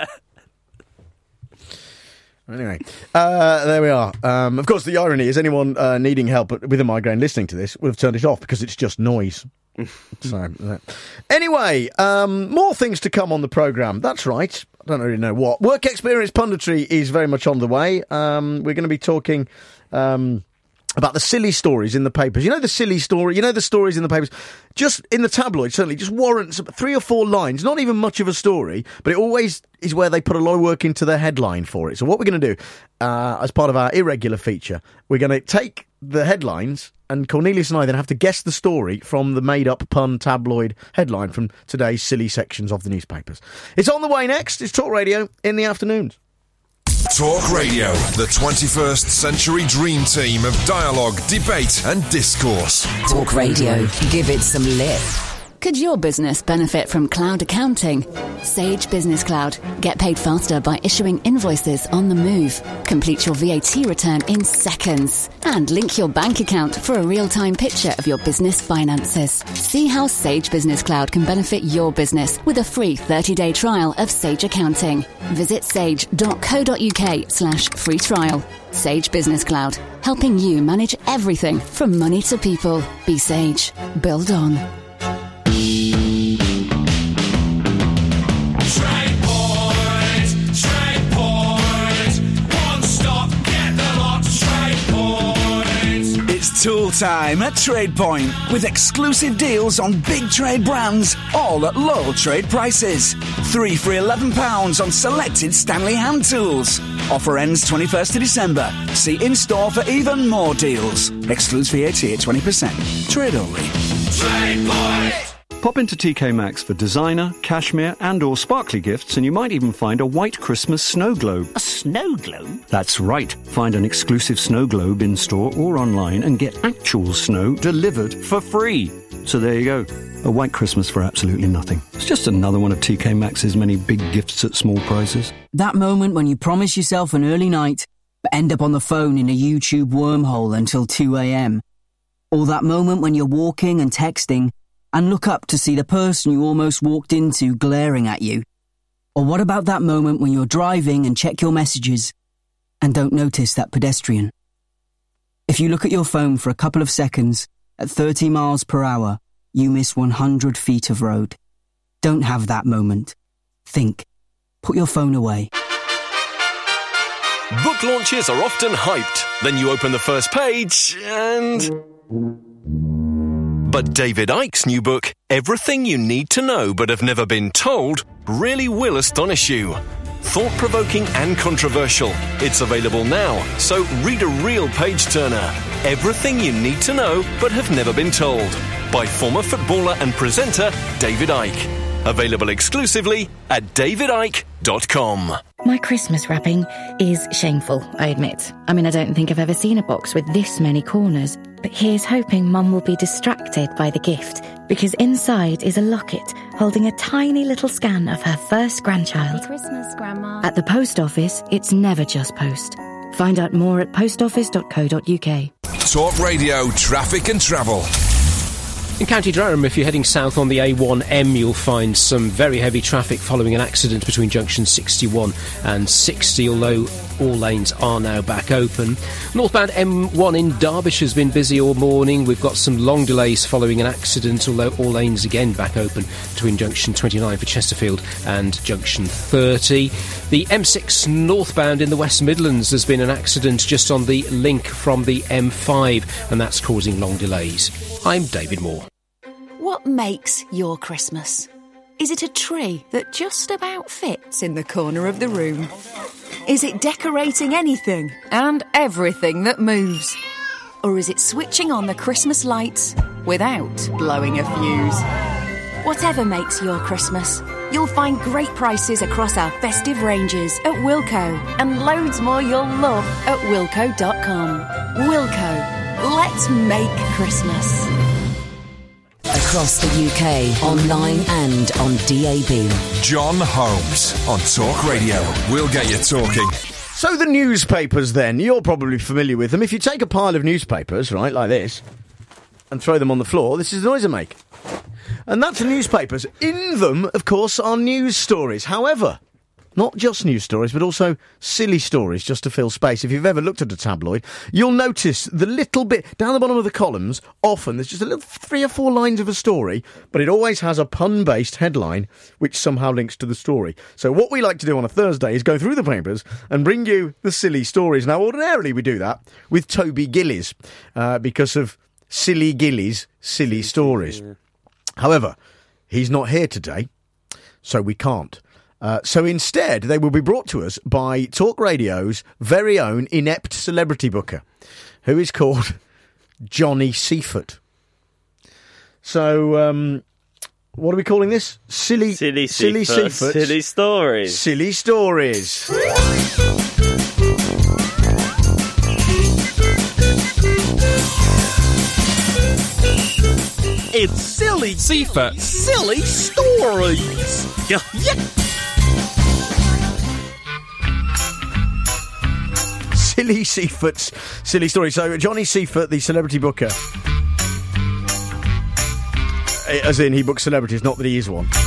Anyway, uh, there we are. Um, of course, the irony is anyone uh, needing help with a migraine listening to this would have turned it off because it's just noise. So, uh, anyway, um, more things to come on the programme. That's right. I don't really know what. Work experience punditry is very much on the way. Um, we're going to be talking um, about the silly stories in the papers. You know the silly story? You know the stories in the papers? Just in the tabloids, certainly, just warrants three or four lines. Not even much of a story, but it always is where they put a lot of work into their headline for it. So what we're going to do, uh, as part of our irregular feature, we're going to take the headlines, and Cornelius and I then have to guess the story from the made-up pun tabloid headline from today's silly sections of the newspapers. It's on the way next. It's Talk Radio in the afternoons. Talk Radio, the twenty-first century dream team of dialogue, debate and discourse. Talk Radio. Give it some lip. Could your business benefit from cloud accounting? Sage Business Cloud. Get paid faster by issuing invoices on the move. Complete your V A T return in seconds. And link your bank account for a real-time picture of your business finances. See how Sage Business Cloud can benefit your business with a free thirty-day trial of Sage Accounting. Visit sage.co.uk slash free trial. Sage Business Cloud. Helping you manage everything from money to people. Be Sage. Build on. Tool time at Trade Point with exclusive deals on big trade brands, all at low trade prices. Three for eleven pounds on selected Stanley hand tools. Offer ends twenty-first of December. See in-store for even more deals. Excludes V A T at twenty percent. Trade only. Trade Point! Pop into T K Maxx for designer, cashmere and or sparkly gifts, and you might even find a white Christmas snow globe. A snow globe? That's right. Find an exclusive snow globe in store or online and get actual snow delivered for free. So there you go. A white Christmas for absolutely nothing. It's just another one of T K Maxx's many big gifts at small prices. That moment when you promise yourself an early night, but end up on the phone in a YouTube wormhole until two a.m. Or that moment when you're walking and texting and look up to see the person you almost walked into glaring at you. Or what about that moment when you're driving and check your messages and don't notice that pedestrian? If you look at your phone for a couple of seconds at thirty miles per hour, you miss one hundred feet of road. Don't have that moment. Think. Put your phone away. Book launches are often hyped. Then you open the first page and... But David Icke's new book, Everything You Need to Know But Have Never Been Told, really will astonish you. Thought-provoking and controversial. It's available now, so read a real page-turner. Everything You Need to Know But Have Never Been Told, by former footballer and presenter David Icke. Available exclusively at david icke dot com. My Christmas wrapping is shameful, I admit. I mean, I don't think I've ever seen a box with this many corners. But here's hoping Mum will be distracted by the gift, because inside is a locket holding a tiny little scan of her first grandchild. Merry Christmas, Grandma. At the post office, it's never just post. Find out more at post office dot co dot uk. Talk Radio, traffic and travel. In County Durham, if you're heading south on the A one M, you'll find some very heavy traffic following an accident between junction sixty-one and sixty, although all lanes are now back open. Northbound M one in Derbyshire has been busy all morning. We've got some long delays following an accident, although all lanes again back open between junction twenty-nine for Chesterfield and junction thirty. The M six northbound in the West Midlands, there's been an accident just on the link from the M five, and that's causing long delays. I'm David Moore. What makes your Christmas? Is it a tree that just about fits in the corner of the room? Is it decorating anything and everything that moves? Or is it switching on the Christmas lights without blowing a fuse? Whatever makes your Christmas, you'll find great prices across our festive ranges at Wilko, and loads more you'll love at wilko dot com. Wilko, let's make Christmas. Across the U K, online and on D A B. John Holmes on Talk Radio. We'll get you talking. So the newspapers then, you're probably familiar with them. If you take a pile of newspapers, right, like this, and throw them on the floor, this is the noise they make. And that's the newspapers. In them, of course, are news stories. However, not just news stories, but also silly stories, just to fill space. If you've ever looked at a tabloid, you'll notice the little bit, down the bottom of the columns, often there's just a little three or four lines of a story, but it always has a pun-based headline, which somehow links to the story. So what we like to do on a Thursday is go through the papers and bring you the silly stories. Now, ordinarily we do that with Toby Gillies, uh, because of Silly Gillies' silly stories. However, he's not here today, so we can't. Uh, so instead, they will be brought to us by Talk Radio's very own inept celebrity booker, who is called Johnny Seifert. So, um, what are we calling this? Silly, Silly silly Seifert, Seifert. silly stories. Silly stories. It's Silly Seifert, Silly Stories. Yeah, yeah. Silly Seifert's silly story. So, Johnny Seifert, the celebrity booker, as in he books celebrities, not that he is one.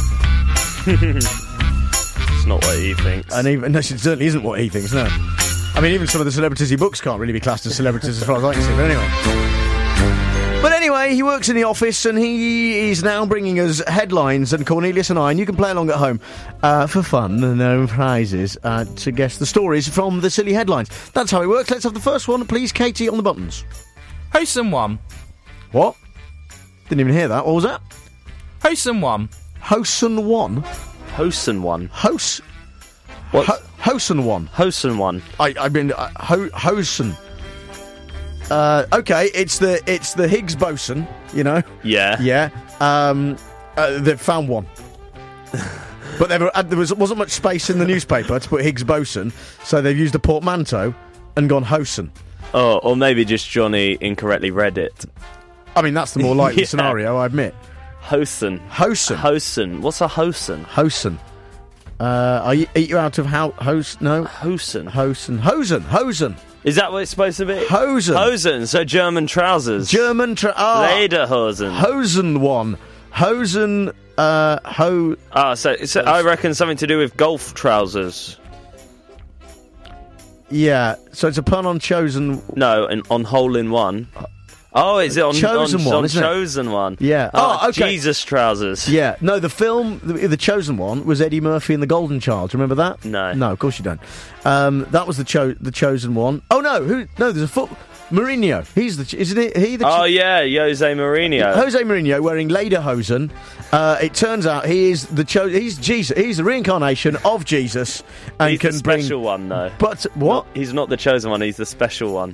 It's not what he thinks. And even, no, it certainly isn't what he thinks, no. I mean, even some of the celebrities he books can't really be classed as celebrities as far as I can see, but anyway. But anyway, he works in the office and he is now bringing us headlines, and Cornelius and I, and you can play along at home uh, for fun and no prizes uh, to guess the stories from the silly headlines. That's how it works. Let's have the first one, please, Katie, on the buttons. Hosen one. What? Didn't even hear that. What was that? Hosen one. Hosen one? Hosen one. Hos... What? Ho- Hosen one. Hosen one. I, I mean, uh, Ho- Hosen. Uh, okay, it's the it's the Higgs boson, you know. Yeah. Yeah. Um, uh, they've found one, but there, were, uh, there was wasn't much space in the newspaper to put Higgs boson, so they've used a portmanteau and gone Hosen. Oh, or maybe just Johnny incorrectly read it. I mean, that's the more likely Yeah. scenario, I admit. Hosen. Hosen. Hosen. What's a Hosen? Hosen. Uh, I eat you out of how hos no Hosen. Hosen. Hosen. Hosen. Is that what it's supposed to be? Hosen. Hosen. So German trousers. German tra- ah, Lederhosen. Hosen one. Hosen. Uh, ho. Ah, so, so I reckon something to do with golf trousers. Yeah. So it's a pun on chosen. No, in, on hole in one. Oh, is it on Chosen on, one, on isn't it? chosen one? Yeah. Oh, Oh, okay. Jesus trousers. Yeah. No, the film, the, the chosen one, was Eddie Murphy and the Golden Child. Remember that? No. No, of course you don't. Um, that was the cho- the chosen one. Oh no, who? No, there's a foot. Mourinho. He's the. Ch- isn't it? He the. Ch- Oh yeah, Jose Mourinho. Jose Mourinho wearing lederhosen. Uh, it turns out he is the cho- he's Jesus. He's the reincarnation of Jesus, and He's can the special bring. one though. But what? Not- he's not the chosen one. He's the special one.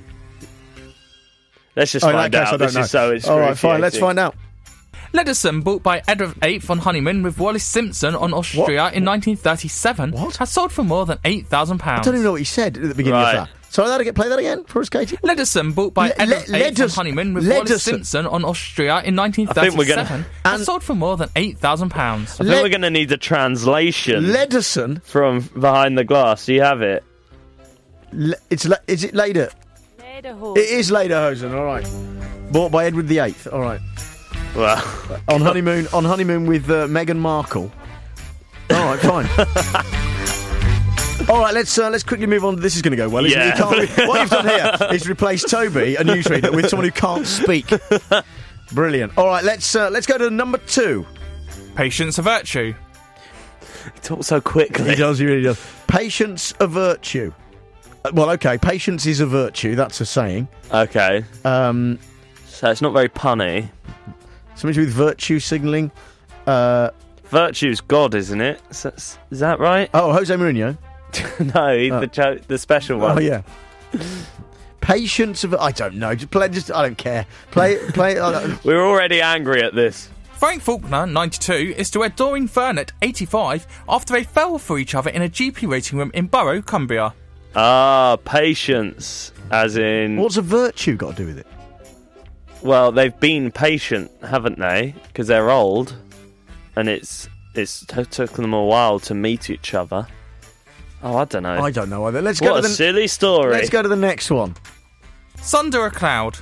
Let's just Oh, in find that case, out. I don't This know. is so excruciating. All right, fine. Let's find out. Lederson, bought by Edward the Eighth on honeymoon with Wallis Simpson on Austria What? in nineteen thirty-seven, What? has sold for more than eight thousand I pounds. don't even know what he said at the beginning Right. of that. Sorry, that again. Play that again for us, Katie. Lederson, bought by Le- Edward Le- the Eighth on Lederson- honeymoon with Lederson. Wallis Simpson on Austria in nineteen I think we're thirty-seven, gonna- has sold for more than eight thousand pounds. I think we're going to need a translation Lederson. from behind the glass. Do you have it? Le- it's le- is it Leder? Lederhosen. It is Lederhosen. All right. Bought by Edward the Eighth. All right. Well, On honeymoon. On honeymoon with uh, Meghan Markle. All right. Fine. All right, let's uh, let's quickly move on. This is going to go well, isn't Yeah. it? You can't re- what you've done here is replace Toby, a newsreader, with someone who can't speak. Brilliant. All right, let's uh, let's go to number two. Patience a virtue. he talks so quickly. He does, he really does. Patience a virtue. Uh, well, okay, patience is a virtue. That's a saying. Okay, Um, so it's not very punny. something to do with virtue signalling. Uh, Virtue's God, isn't it? So, is that right? oh, Jose Mourinho. No, he's Oh. the cho- the special one. Oh yeah. Patience of I don't know. Just play. Just I don't care. Play. Play. Uh, We're already angry at this. Frank Faulkner, ninety-two, is to wed Doreen Furnett, eighty-five, after they fell for each other in a G P waiting room in Borough, Cumbria. Ah, patience, as in. what's a virtue got to do with it? Well, they've been patient, haven't they? Because they're old, and it's it's t- took them a while to meet each other. Oh, I don't know. I don't know either. Let's what go a to the silly story. Let's go to the next one. Sunder a cloud.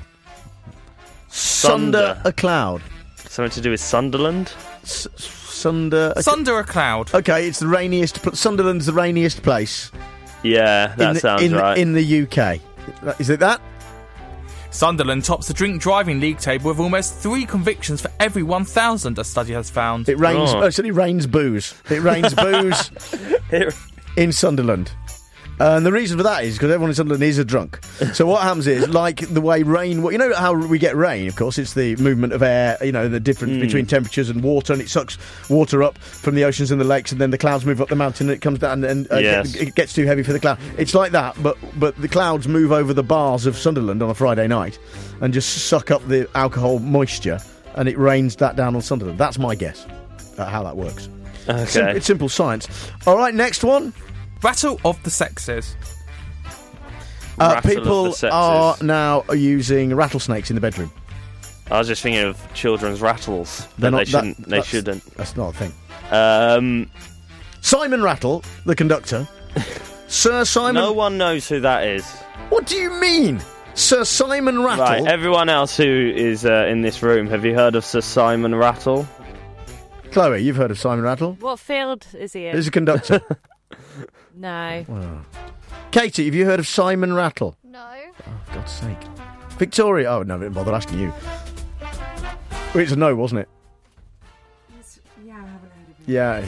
Sunder a cloud. Something to do with Sunderland? S- Sunder. A Sunder a cloud. Okay, it's the rainiest. Pl- Sunderland's the rainiest place. Yeah, that in the, sounds in, right. In the U K. Is it that? Sunderland tops the drink driving league table with almost three convictions for every one thousand, a study has found. It rains. Oh. Oh, it rains booze. It rains booze It- in Sunderland. Uh, and the reason for that is because everyone in Sunderland is a drunk. So what happens is, like the way rain... You know how we get rain, of course? It's the movement of air, you know, the difference Mm. between temperatures and water, and it sucks water up from the oceans and the lakes, and then the clouds move up the mountain, and it comes down, and uh, Yes. it, it gets too heavy for the cloud. It's like that, but, but the clouds move over the bars of Sunderland on a Friday night and just suck up the alcohol moisture, and it rains that down on Sunderland. That's my guess at how that works. Okay. Sim- it's simple science. All right, next one. Battle of the Sexes. Uh, Rattle of people the sexes. are now using rattlesnakes in the bedroom. I was just thinking of children's rattles. They're But not- they shouldn't. that- they that's- shouldn't. That's not a thing. Um, Simon Rattle, the conductor. Sir Simon... no one knows who that is. What do you mean? Sir Simon Rattle? Right, everyone else who is uh, in this room, have you heard of Sir Simon Rattle? Chloe, you've heard of Simon Rattle? What field is he in? He's a conductor. No. Wow. Katie, have you heard of Simon Rattle? No. Oh, God's sake. Victoria... Oh, no, I didn't bother asking you. Well, it's a no, wasn't it? Yeah, I haven't heard of it. Yeah,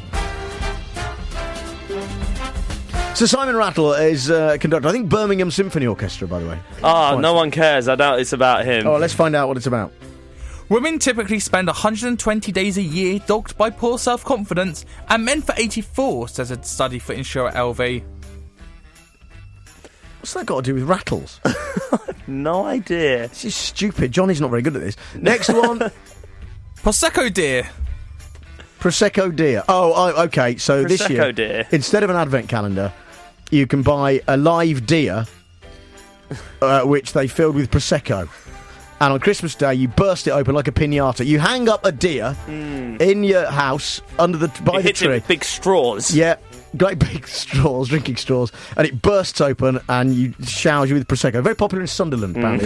yeah. So Simon Rattle is a uh, conductor. I think Birmingham Symphony Orchestra, by the way. Ah, no one cares. I doubt it's about him. Oh, let's find out what it's about. Women typically spend one hundred twenty days a year dogged by poor self-confidence, and men for eighty-four, says a study for insurer L V. What's that got to do with rattles? No idea. This is stupid. Johnny's not very good at this. Next one. Prosecco deer. Prosecco deer. Oh, I, okay. So this Prosecco year, deer. instead of an advent calendar, you can buy a live deer, uh, which they filled with Prosecco. And on Christmas Day, you burst it open like a piñata. You hang up a deer Mm. in your house under the by You the hit it tree. with big straws. Yeah, great big straws, drinking straws, and it bursts open, and you showers you with Prosecco. Very popular in Sunderland, apparently.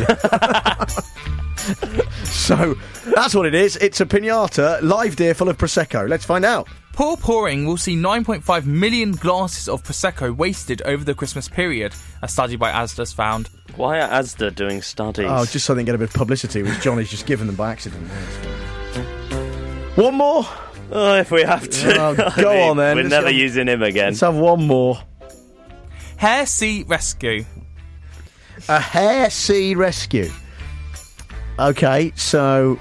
So that's what it is. It's a piñata, live deer full of Prosecco. Let's find out. Poor pouring will see nine point five million glasses of Prosecco wasted over the Christmas period, a study by Asda's found. Why are Asda doing studies? Oh, just so they can get a bit of publicity, which Johnny's just given them by accident. One more. Oh, if we have to. Oh, I go mean, on then. We're Let's never go- using him again. Let's have one more. Hare Sea Rescue. A hare sea rescue. Okay, so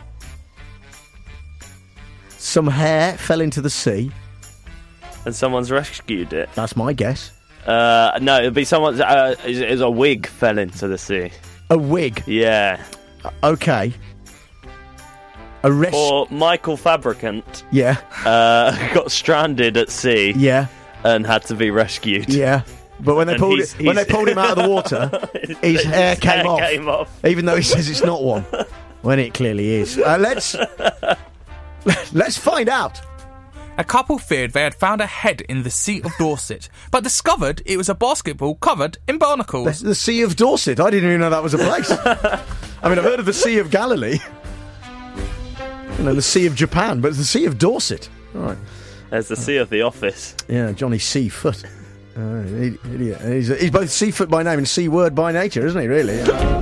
some hare fell into the sea. And someone's rescued it. That's my guess. Uh, no, it'd be someone's. Uh, is, is a wig fell into the sea. A wig. Yeah. Okay. A res- Or Michael Fabricant. Yeah. Uh, got stranded at sea. Yeah. And had to be rescued. Yeah. But when they And pulled he's- it, when they he's- pulled him out of the water, his hair, came, hair off, came off. even though he says it's not one, when it clearly is. Uh, let's let's find out. A couple feared they had found a head in the Sea of Dorset, but discovered it was a basketball covered in barnacles. The, the Sea of Dorset. I didn't even know that was a place. I mean, I've heard of the Sea of Galilee, you know, the Sea of Japan, but it's the Sea of Dorset. All right. There's the Sea of the Office. Yeah, Johnny Seafoot. Uh, he- idiot. He's, he's both Seafoot by name and Sea Word by nature, isn't he? Really.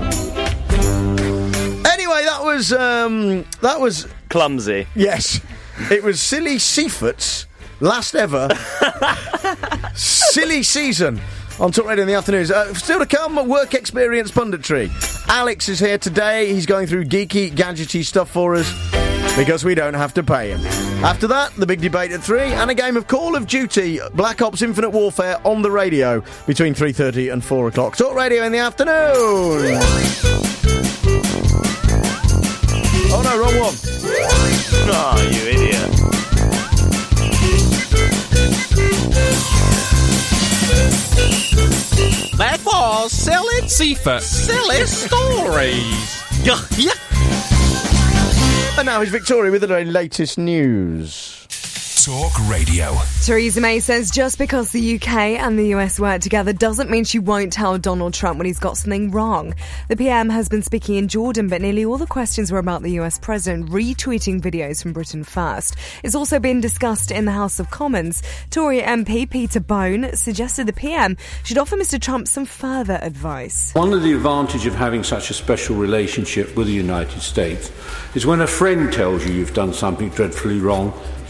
Anyway, that was um, that was clumsy. Yes, it was Silly Seafoot's last ever silly season on Talk Radio in the afternoons. Uh, still to come, work experience punditry. Alex is here today. He's going through geeky, gadgety stuff for us because we don't have to pay him. After that, the big debate at three and a game of Call of Duty Black Ops Infinite Warfare on the radio between three thirty and four o'clock. Talk Radio in the afternoon. Oh no, wrong one. Oh, you idiot. That was silly Seafoot. silly stories. Yeah, yeah. And now here's Victoria with the very latest news. Talk Radio. Theresa May says just because the U K and the U S work together doesn't mean she won't tell Donald Trump when he's got something wrong. The P M has been speaking in Jordan, but nearly all the questions were about the U S president retweeting videos from Britain First. It's also been discussed in the House of Commons. Tory M P Peter Bone suggested the P M should offer Mr Trump some further advice. One of the advantages of having such a special relationship with the United States is when a friend tells you you've done something dreadfully wrong,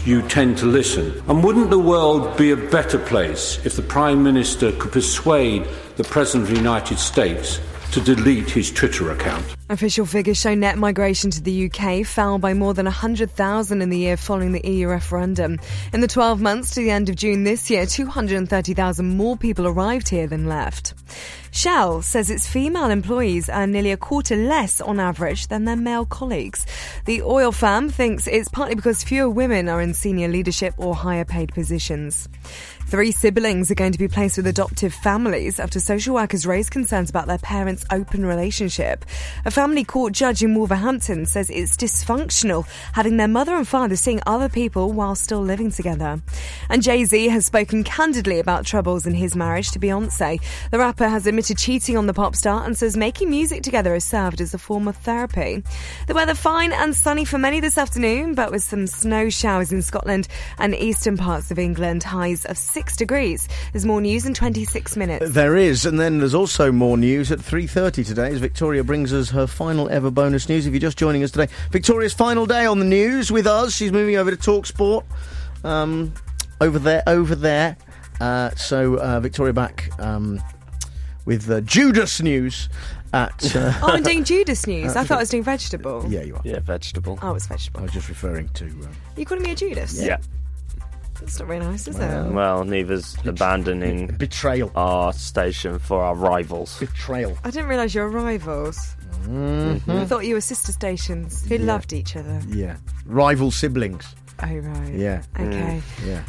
you tend to listen. And wouldn't the world be a better place if the Prime Minister could persuade the President of the United States to delete his Twitter account? Official figures show net migration to the U K fell by more than one hundred thousand in the year following the E U referendum. In the twelve months to the end of June this year, two hundred thirty thousand more people arrived here than left. Shell says its female employees earn nearly a quarter less on average than their male colleagues. The oil firm thinks it's partly because fewer women are in senior leadership or higher paid positions. Three siblings are going to be placed with adoptive families after social workers raised concerns about their parents' open relationship. A family court judge in Wolverhampton says it's dysfunctional having their mother and father seeing other people while still living together. And Jay-Z has spoken candidly about troubles in his marriage to Beyoncé. The rapper has admitted cheating on the pop star and says making music together has served as a form of therapy. The weather fine and sunny for many this afternoon, but with some snow showers in Scotland and eastern parts of England, highs of six degrees. There's more news in twenty-six minutes. There is, and then there's also more news at three thirty today as Victoria brings us her final ever bonus news. If you're just joining us today, Victoria's final day on the news with us. She's moving over to TalkSport. Um, over there, over there. Uh, so uh, Victoria back um, with uh, Judas news. At, uh, oh, I'm doing Judas news. Uh, I thought I was doing vegetable. Yeah, you are. Yeah, vegetable. Oh, it's vegetable. I was just referring to... Uh, you calling me a Judas? Yeah. That's not very nice, is well, it? Well, neither's abandoning betrayal our station for our rivals. Betrayal. I didn't realise you were rivals. Mm-hmm. I thought you were sister stations who yeah. loved each other. Yeah. Rival siblings. Oh, right. Yeah. Okay. Mm. Yeah.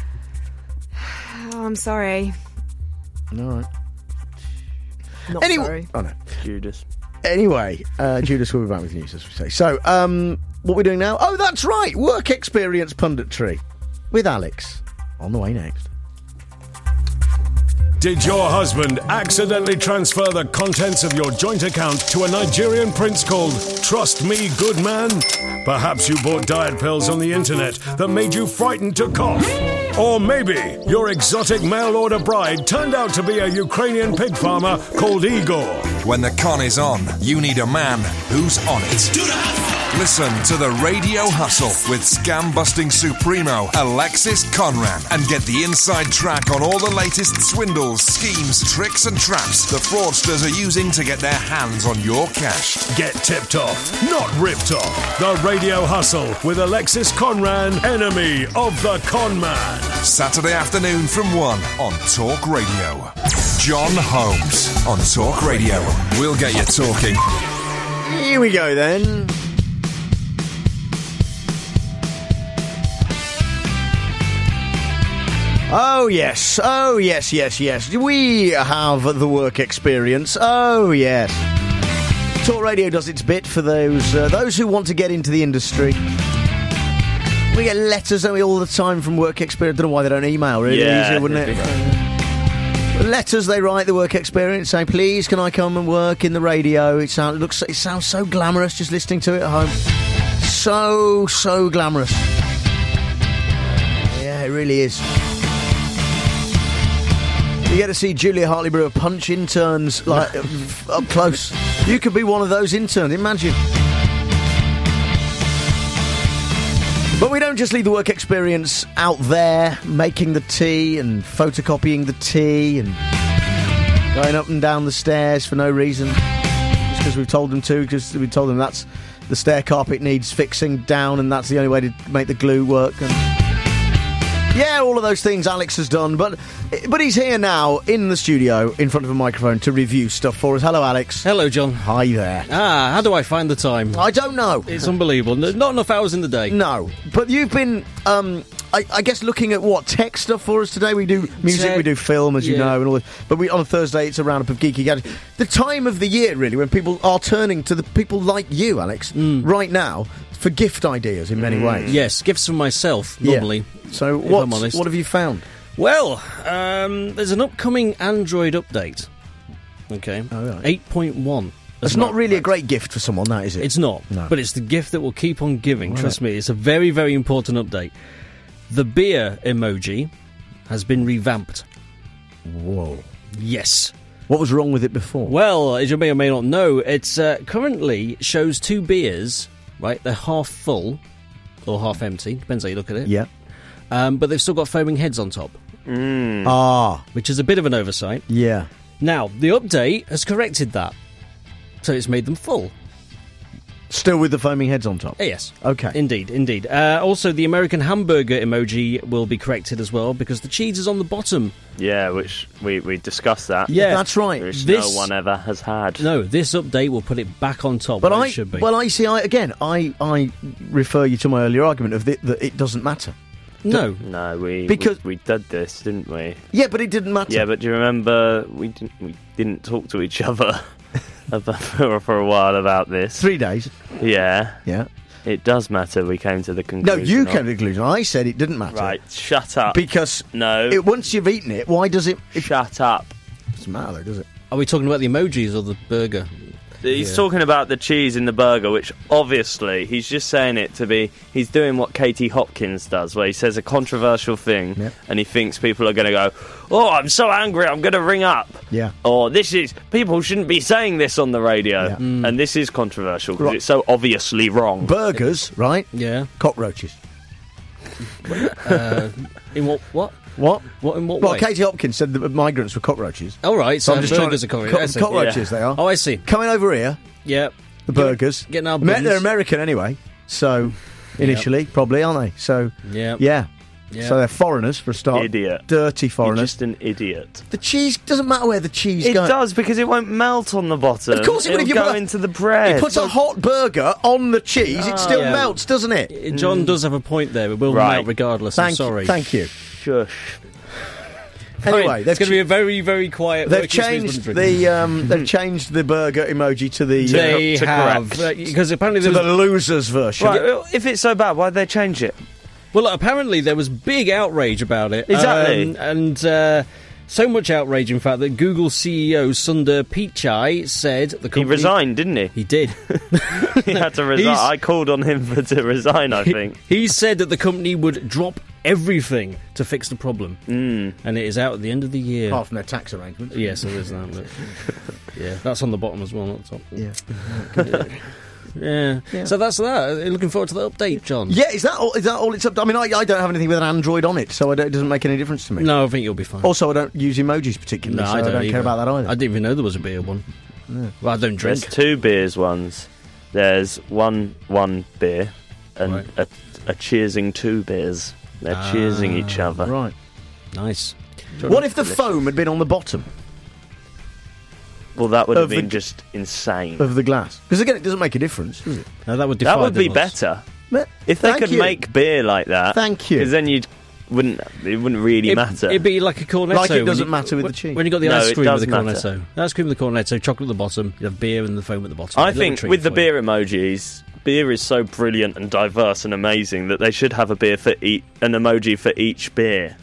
Oh, I'm sorry. All right. Not anyway, sorry. Oh, no. Judas. Anyway, uh, Judas will be back with news, as we say. So, um, what we're doing now? Oh, that's right. Work experience punditry with Alex. On the way next. Did your husband accidentally transfer the contents of your joint account to a Nigerian prince called Trust Me Good Man? Perhaps you bought diet pills on the internet that made you frightened to cough. Or maybe your exotic mail-order bride turned out to be a Ukrainian pig farmer called Igor. When the con is on, you need a man who's on it. Listen to the Radio Hustle with scam-busting supremo Alexis Conran and get the inside track on all the latest swindles, schemes, tricks and traps the fraudsters are using to get their hands on your cash. Get tipped off, not ripped off. The Radio Hustle with Alexis Conran, enemy of the con man. Saturday afternoon from one on Talk Radio. John Holmes on Talk Radio. We'll get you talking. Here we go then. Oh yes, oh yes, yes, yes. We have the work experience. Oh yes. Talk Radio does its bit for those uh, those who want to get into the industry. We get letters, don't we, all the time from work experience. I don't know why they don't email. Really yeah, easier, wouldn't it? Right. Letters they write, the work experience, say, please, can I come and work in the radio? It sounds, it looks, it sounds so glamorous just listening to it at home. So, so glamorous. Yeah, it really is. You get to see Julia Hartley-Brewer punch interns like up close. You could be one of those interns, imagine. But we don't just leave the work experience out there, making the tea and photocopying the tea and going up and down the stairs for no reason. Just because we've told them to, because we told them that's the stair carpet needs fixing down and that's the only way to make the glue work. And yeah, all of those things Alex has done, but but he's here now in the studio in front of a microphone to review stuff for us. Hello, Alex. Hello, John. Hi there. Ah, how do I find the time? I don't know. It's unbelievable. Not enough hours in the day. No, but you've been, um, I, I guess, looking at what tech stuff for us today. We do music, Tech, we do film, as you yeah. know, and all this. But we on a Thursday, it's a roundup of geeky gadgets. The time of the year, really, when people are turning to the people like you, Alex, Mm. right now, for gift ideas in many ways. Yes, gifts from myself, normally. Yeah. So if what, I'm honest. what have you found? Well, um, there's an upcoming Android update. Okay. Oh, right. eight point one. It's not really a great gift for someone, that, is it? It's not. No. But it's the gift that will keep on giving. Right. Trust me, it's a very, very important update. The beer emoji has been revamped. Whoa. Yes. What was wrong with it before? Well, as you may or may not know, it's uh, currently shows two beers, right? They're half full or half empty, depends how you look at it. Yeah. um, but they've still got foaming heads on top. Mm. Ah. Which is a bit of an oversight. Yeah. Now, the update has corrected that. So it's made them full. Still with the foaming heads on top? Yes. Okay. Indeed, indeed. Uh, also, the American hamburger emoji will be corrected as well because the cheese is on the bottom. Yeah, which we, we discussed that. Yeah. That's right. Which This- no one ever has had. No, this update will put it back on top But where I, it should be. well, I see. I again, I, I refer you to my earlier argument of the, that it doesn't matter. no. No, we, Because- we we did this, didn't we? Yeah, but it didn't matter. Yeah, but do you remember we didn't we didn't talk to each other about, for, for a while about this? Three days. Yeah, Yeah. it does matter. We came to the No, conclusion. you of- came to the conclusion. I said it didn't matter. Right, shut up. Because no, it, once you've eaten it, why does it? It shut up. doesn't matter, though, does it? Are we talking about the emojis or the burger? He's Yeah. talking about the cheese in the burger, which obviously he's just saying it to be. He's doing what Katie Hopkins does, where he says a controversial thing, Yeah. and he thinks people are going to go, "Oh, I'm so angry, I'm going to ring up." Yeah. Or this is people shouldn't be saying this on the radio, Yeah. Mm. and this is controversial because Right. it's so obviously wrong. Burgers, right? Yeah. Cockroaches. Uh, in what? What? What? What? In what Well, way? Katie Hopkins said that migrants were cockroaches. All right. So, I'm just trying burgers to- are coming. co- I see. cockroaches, they are. Oh, I see. Coming over here, Yeah. the burgers. Getting our Amer- bins. They're American anyway, so initially, probably, aren't they? So, Yeah. yeah. Yeah. So they're foreigners for a start. Idiot. Dirty You're foreigners. just an idiot. The cheese doesn't matter where the cheese It goes. does because it won't melt on the bottom. Of course it would It'll if you go put a- into the bread. You put a hot burger on the cheese, it still Yeah. melts, doesn't it? John does have a point there. It will Right. melt regardless. I'm Thank sorry. you. Thank you. Shush. Anyway, Fine. they've it's going to be a very, very quiet. They've working changed Smooth the um, they've changed the burger emoji to the They to have correct. because apparently to there the was, losers version. Right, well, if it's so bad, why'd they change it? well, apparently there was big outrage about it. Exactly. Um, and uh, so much outrage, in fact, that Google C E O Sundar Pichai said the He company resigned, didn't he? He did. He had to resign. He's- I called on him for to resign. I think. He said that the company would drop everything to fix the problem, Mm. and it is out at the end of the year. Apart from their tax arrangements. Yes, there is that. But yeah, that's on the bottom as well, not the top. Yeah. Yeah. Yeah. So that's that. Looking forward to the update, John. Yeah, is that all? Is that all it's up to? I mean, I, I don't have anything with an Android on it, so I don't, it doesn't make any difference to me. No, I think you'll be fine. Also, I don't use emojis particularly, No, so I don't, care either. about that either. I didn't even know there was a beer one. Yeah. Well, I don't drink. There's two beers ones. There's one one beer and Right. a, a cheersing two beers. They're Ah, cheersing each other. Right. Nice. What if the foam had been on the bottom Well, that would have Of the- been just insane. of the glass? Because again, it doesn't make a difference, does it? No, that would That defy would the be laws. better But- if they thank could you. make beer like that. Thank you. Because then you wouldn't. It wouldn't really It, matter. It'd be like a cornetto. Like it when doesn't you- matter with when- the cheese. When you got the No, ice it cream with the does cornetto. matter. The ice cream with the cornetto, chocolate at the bottom, you have beer and the foam at the bottom. I A little think treat with the for you. beer emojis, beer is so brilliant and diverse and amazing that they should have a beer for each, an emoji for each beer.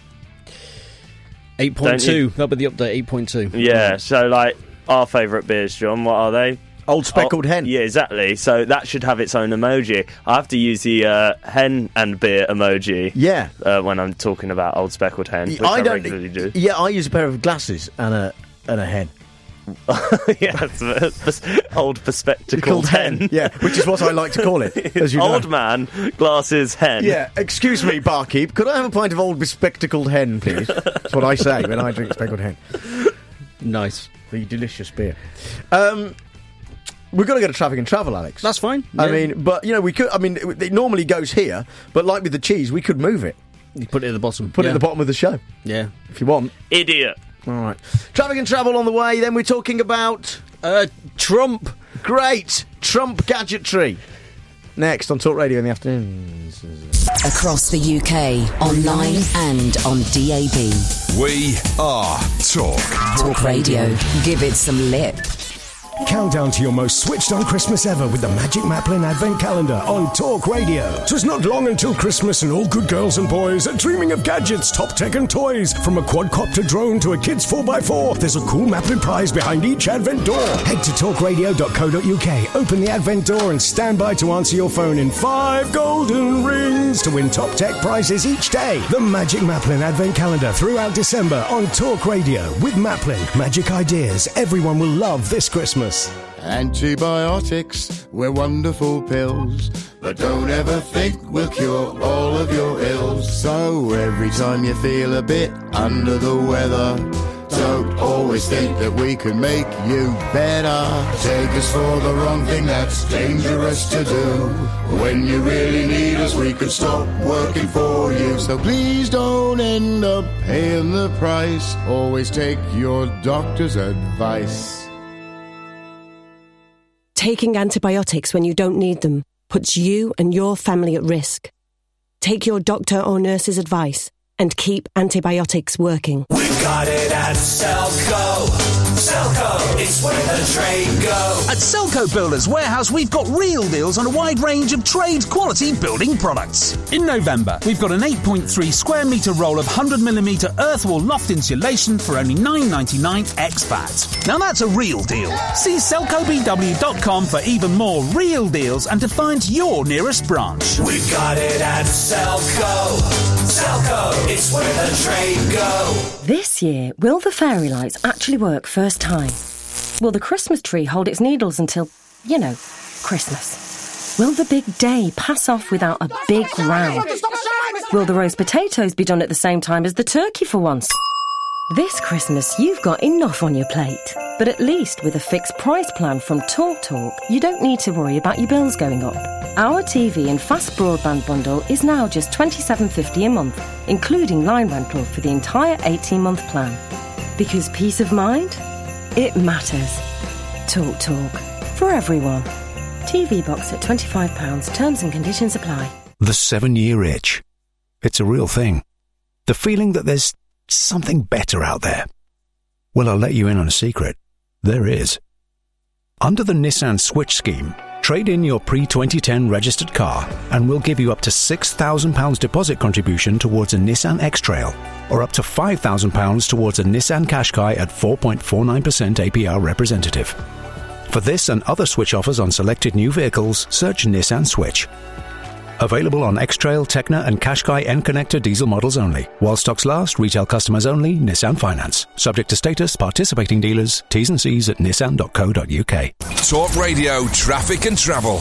eight point Don't you- two. That'll be the update, eight point two. Yeah, so like our favourite beers, John, what are they? Old speckled Oh, hen. Yeah, exactly. So that should have its own emoji. I have to use the uh, hen and beer emoji Yeah. uh, when I'm talking about old speckled hen, which I, I don't. regularly do. Yeah, I use a pair of glasses and a and a hen. Yeah, it's a- old perspecticled Called hen. Yeah, which is what I like to call it. As you know. Old man, glasses, hen. Yeah, excuse me, barkeep. Could I have a pint of old bespectacled hen, please? That's what I say when I drink speckled hen. Nice. The delicious beer. Um, we've got to go to traffic and travel, Alex. That's fine. I Yeah. mean, but you know, we could. I mean, it, it normally goes here, but like with the cheese, we could move it. You put it at the bottom. Put it yeah. at the bottom of the show Yeah. if you want. Idiot. All right. Traffic and travel on the way. Then we're talking about Uh, Trump. great Trump gadgetry. Next on Talk Radio in the afternoons. Across the U K, online and on D A B. We are Talk. Talk Radio. Give it some lip. Countdown to your most switched on Christmas ever with the Magic Maplin Advent Calendar on Talk Radio. 'Twas not long until Christmas and all good girls and boys are dreaming of gadgets, top tech and toys. From a quadcopter drone to a kid's four by four, there's a cool Maplin prize behind each Advent door. Head to talk radio dot co dot U K, open the Advent door and stand by to answer your phone in five golden rings to win top tech prizes each day. The Magic Maplin Advent Calendar throughout December on Talk Radio with Maplin. Magic ideas everyone will love this Christmas. Antibiotics, we're wonderful pills, but don't ever think we'll cure all of your ills. So every time you feel a bit under the weather, don't always think that we can make you better. Take us for the wrong thing, that's dangerous to do. When you really need us, we could stop working for you. So please don't end up paying the price. Always take your doctor's advice. Taking antibiotics when you don't need them puts you and your family at risk. Take your doctor or nurse's advice and keep antibiotics working. We got it at Selco. Selco, it's where the trade go. At Selco Builders Warehouse, we've got real deals on a wide range of trade quality building products. In November, we've got an eight point three square metre roll of one hundred millimetre earthwall loft insulation for only nine ninety-nine ex V A T. Now that's a real deal. See selco b w dot com for even more real deals and to find your nearest branch. We got it at Selco. Selco, it's where the trade go. This year, will the fairy lights actually work first time? Will the Christmas tree hold its needles until, you know, Christmas? Will the big day pass off without a big row? Will the roast potatoes be done at the same time as the turkey for once? This Christmas, you've got enough on your plate. But at least with a fixed price plan from TalkTalk, Talk, you don't need to worry about your bills going up. Our T V and fast broadband bundle is now just twenty-seven pounds fifty a month, including line rental for the entire eighteen-month plan. Because peace of mind, it matters. TalkTalk, for everyone. T V box at twenty-five pounds, terms and conditions apply. The seven-year itch. It's a real thing. The feeling that there's something better out there. Well, I'll let you in on a secret. There is. Under the Nissan Switch scheme, trade in your pre twenty ten registered car and we'll give you up to six thousand pounds deposit contribution towards a Nissan X-Trail or up to five thousand pounds towards a Nissan Qashqai at four point four nine percent A P R representative. For this and other Switch offers on selected new vehicles, search Nissan Switch. Available on X-Trail, Tecna and Qashqai N-Connector diesel models only. While stocks last, retail customers only, Nissan Finance. Subject to status, participating dealers, T's and C's at nissan dot co dot u k. Talk Radio, traffic and travel.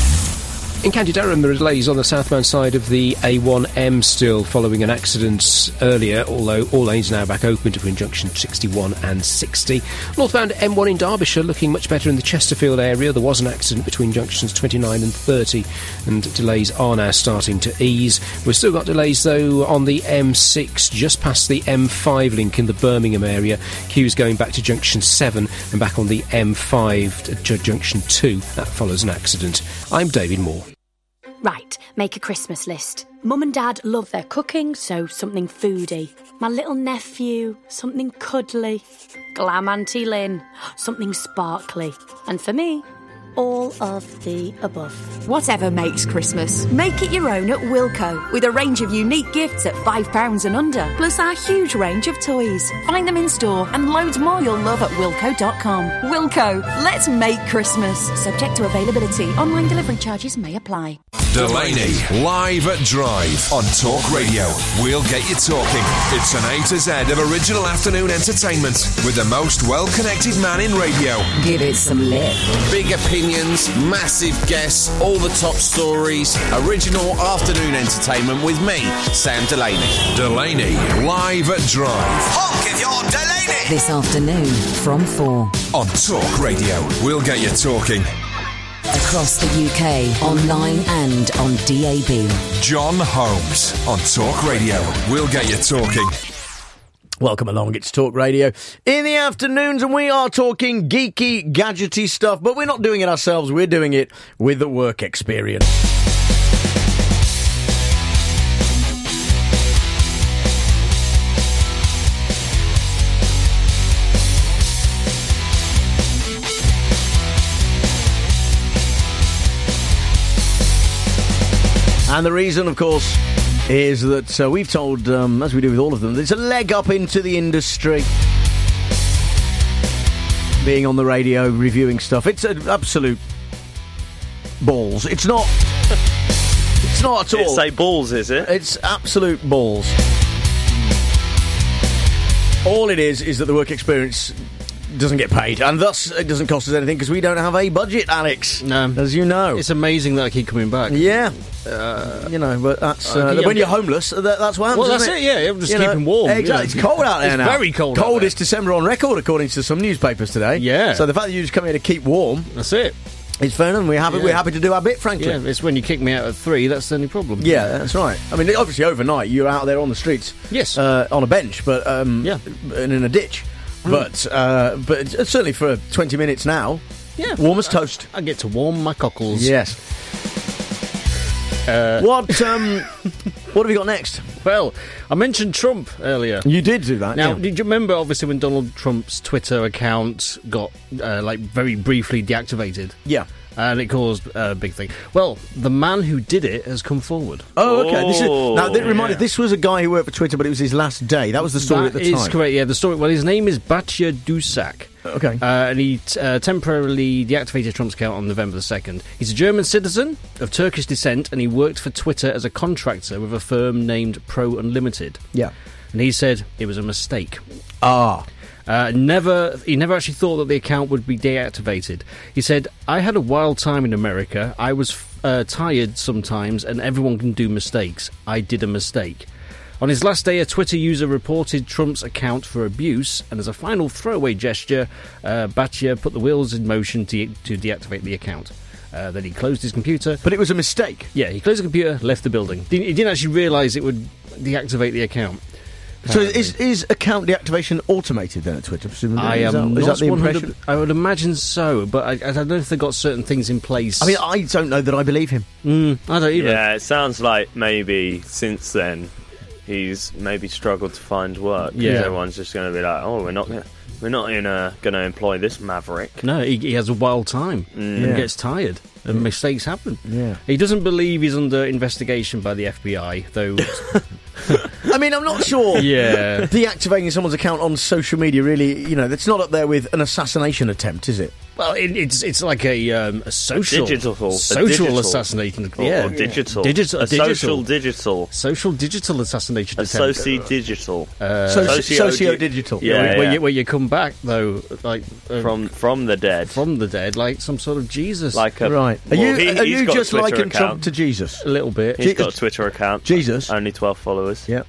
In County Durham, there are delays on the southbound side of the A one M still following an accident earlier, although all lanes are now back open between junction sixty-one and sixty. Northbound M one in Derbyshire looking much better in the Chesterfield area. There was an accident between junctions twenty-nine and thirty, and delays are now starting to ease. We've still got delays, though, on the M six, just past the M five link in the Birmingham area. Queues going back to junction seven and back on the M five to junction two. That follows an accident. I'm David Moore. Right, make a Christmas list. Mum and Dad love their cooking, so something foodie. My little nephew, something cuddly. Glam Auntie Lynn, something sparkly. And for me, all of the above. Whatever makes Christmas, make it your own at Wilko, with a range of unique gifts at five pounds and under, plus our huge range of toys. Find them in store and loads more you'll love at wilko dot com. Wilko, let's make Christmas. Subject to availability. Online delivery charges may apply. Delaney, live at Drive on Talk Radio. We'll get you talking. It's an A to Z of original afternoon entertainment with the most well-connected man in radio. Give it some lip. Big opinions, massive guests, all the top stories. Original afternoon entertainment with me, Sam Delaney. Delaney, live at Drive. Honk if you're Delaney! This afternoon from four. On Talk Radio. We'll get you talking. Across the U K, online and on D A B. John Holmes on Talk Radio. We'll get you talking. Welcome along, it's Talk Radio in the afternoons, and we are talking geeky, gadgety stuff, but we're not doing it ourselves, we're doing it with the Work Experience. And the reason, of course, is that uh, we've told, um, as we do with all of them, there's a leg up into the industry. Being on the radio, reviewing stuff. It's an absolute balls. It's not... It's not at all. It's say balls, is it? It's absolute balls. All it is, is that the Work Experience doesn't get paid, and thus it doesn't cost us anything because we don't have a budget, Alex. No, as you know, it's amazing that I keep coming back. Yeah, uh, you know, but that's uh, uh, yeah, when you're homeless. That, that's what happens. Well, that's isn't it. Yeah, it'll just you keep know, him warm. Exactly. You know. It's cold out there it's now. Very cold. Coldest December on record, according to some newspapers today. Yeah. So the fact that you just come here to keep warm, that's it. It's fair enough. We're happy. Yeah. We're happy to do our bit, frankly. Yeah, it's when you kick me out at three. That's the only problem. Yeah, that's right. I mean, obviously overnight you're out there on the streets. Yes. Uh, on a bench, but um, yeah, and in a ditch. Mm. But uh, but certainly for twenty minutes now. Yeah. Warm as toast. I get to warm my cockles. Yes. Uh, what um, what have we got next? Well, I mentioned Trump earlier. You did do that. Now, yeah. did you remember, obviously, when Donald Trump's Twitter account got, uh, like, very briefly deactivated? Yeah. And it caused a big thing. Well, the man who did it has come forward. Oh, okay. This is, now, that reminded, yeah. this was a guy who worked for Twitter, but it was his last day. That was the story that at the time. That is correct, yeah. The story, well, his name is Batya Dusak. Okay. Uh, and he t- uh, temporarily deactivated Trump's account on November the second. He's a German citizen of Turkish descent, and he worked for Twitter as a contractor with a firm named Pro Unlimited. Yeah. And he said it was a mistake. Ah. Uh, never, he never actually thought that the account would be deactivated. He said, I had a wild time in America. I was uh, tired sometimes, and everyone can do mistakes. I did a mistake. On his last day, a Twitter user reported Trump's account for abuse, and as a final throwaway gesture, uh, Batya put the wheels in motion to, to deactivate the account. Uh, then he closed his computer. But it was a mistake? Yeah, he closed the computer, left the building. He didn't actually realise it would deactivate the account. So is, is account deactivation automated then at Twitter, presumably? I is am that, is not that the impression? I would imagine so, but I, I don't know if they've got certain things in place. I mean, I don't know that I believe him. Mm, I don't either. Yeah, it sounds like maybe since then he's maybe struggled to find work. Yeah. Everyone's just going to be like, oh, we're not gonna, we're not going to employ this maverick. No, he, he has a wild time Mm. and Yeah. gets tired. And mistakes happen. Yeah. He doesn't believe he's under investigation by the F B I, though. I mean, I'm not sure. Yeah. Deactivating someone's account on social media really, you know, that's not up there with an assassination attempt, is it? Well, it, it's it's like a um, a social Digital, a social digital. assassination. Or- yeah, or digital. digital, A digital. social digital. social digital assassination. A attempt. soci-digital. Uh, Soci- socio-digital. Yeah, where, yeah. where, you, where you come back though, like uh, From from the dead. from the dead, like some sort of Jesus. Like a, Right. Are well, you, he- are he's you got a just Twitter liking account. Trump to Jesus? a little bit. He's got a Twitter account. Jesus. Only twelve followers. Yeah.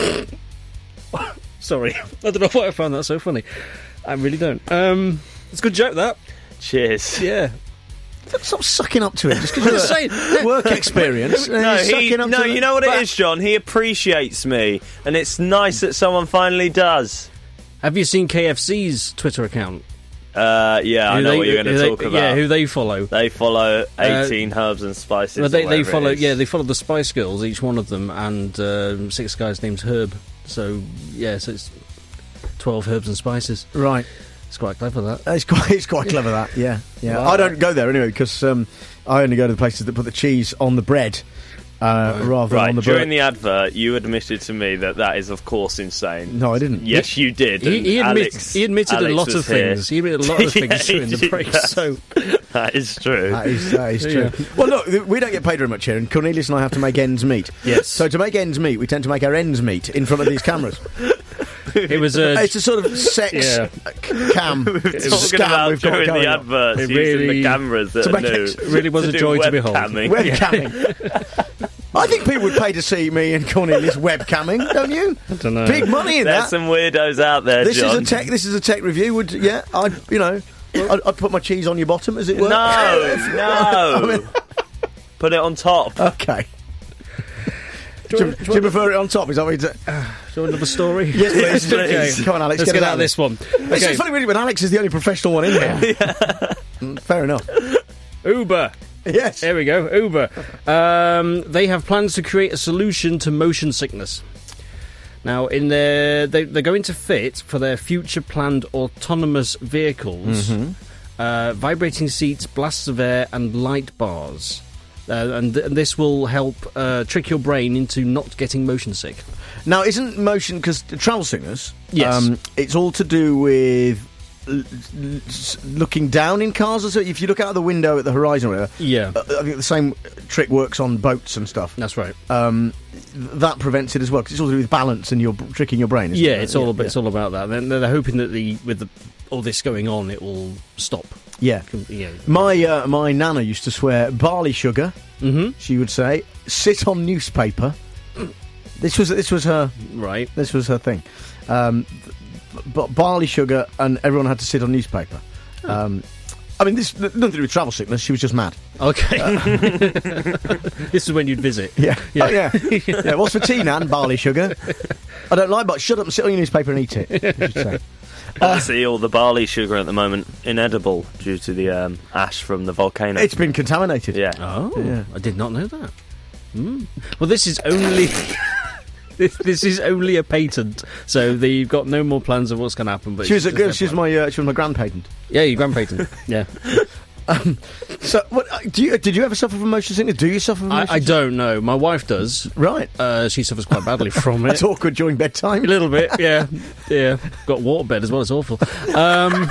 Sorry, I don't know why I found that so funny. I really don't. Um, it's a good joke that. Cheers. Yeah. Stop sucking up to it. Just I'm because just saying. of work experience. No, He's he, sucking up no, to you the- know what it But- is, John? He appreciates me, and it's nice that someone finally does. Have you seen K F C's Twitter account? Uh, yeah, I Who know they- what you're going who to they- talk about. Yeah, who they follow. They follow eighteen herbs and spices. Well, they or they whatever it follow. is. Yeah, they follow the Spice Girls, each one of them, and um, six guys named Herb. So yeah, so it's twelve herbs and spices. Right. It's quite clever that. It's quite, it's quite clever that, yeah. yeah. Wow. I don't go there anyway because um, I only go to the places that put the cheese on the bread uh, rather than Right, on the during burger. the advert, you admitted to me that that is, of course, insane. No, I didn't. Yes, you did. He, and he, admit, Alex, he admitted Alex a lot was of here. things. He admitted a lot of Yeah, things during he the did break. that. So That is true. That is, that is true. Yeah. Well, look, th- we don't get paid very much here, and Cornelius and I have to make ends meet. Yes. So to make ends meet, we tend to make our ends meet in front of these cameras. it was a. It's a sort of sex Yeah. c- cam. We were It's a talking scam about we've got during going the on. adverts It using really- the cameras that to are make new. it- it really was to a do joy to behold. webcamming. Webcamming. I think people would pay to see me and Cornelius webcamming, don't you? I don't know. Big money in There's that. some weirdos out there, This John. is a tech. This is a tech review. Would yeah? I you know. I'd, I'd put my cheese on your bottom, as it were. No, no. I mean- Put it on top. Okay. Do you, do you prefer it on top? Is that what you do? Do you want another story? Yes, please. Yes, Okay. Come on, Alex. Let's get, get it out of this one. It's Okay. just funny really when Alex is the only professional one in here. Mm, Fair enough. Uber. Yes. There we go. Uber. Um, they have plans to create a solution to motion sickness. Now, in their, they, they're going to fit for their future planned autonomous vehicles, Mhm. uh, vibrating seats, blasts of air, and light bars. Uh, and, th- and this will help uh, trick your brain into not getting motion sick. Now, isn't motion because travel sickness? Yes. it's all to do with l- l- s- looking down in cars. Or so. If you look out of the window at the horizon, or whatever, Yeah. uh, I think the same trick works on boats and stuff. That's right. Um, th- that prevents it as well because it's all to do with balance and you're b- tricking your brain. isn't Yeah, it? it's all yeah, about, it's all about that. They're, they're hoping that the with the all this going on, it will stop. Yeah. Yeah. My uh, my nana used to swear barley sugar. Mm-hmm. She would say, "Sit on newspaper." This was this was her right. This was her thing. Um, but barley sugar, and everyone had to sit on newspaper. Oh. Um, I mean, this nothing to do with travel sickness. She was just mad. Okay. This is when you'd visit. Yeah. Yeah. Oh, yeah. yeah. What's for tea, Nan? Barley sugar. I don't like, but shut up and sit on your newspaper and eat it. I should say. Obviously, all the barley sugar at the moment inedible due to the um, ash from the volcano. It's been contaminated. Yeah. Oh, Yeah. I did not know that. Mm. Well, this is only this, this is only a patent, so the, you've got no more plans of what's going to happen. But She was, it's a, just she was my uh, she was my grand patent. yeah, your grand patent. Yeah. Um, so, what, uh, do you did you ever suffer from motion sickness? Do you suffer from I, motion I sickness? don't know. My wife does. Right. Uh, she suffers quite badly from it. That's awkward during bedtime. A little bit, yeah. Yeah. Got waterbed as well, it's awful. Um,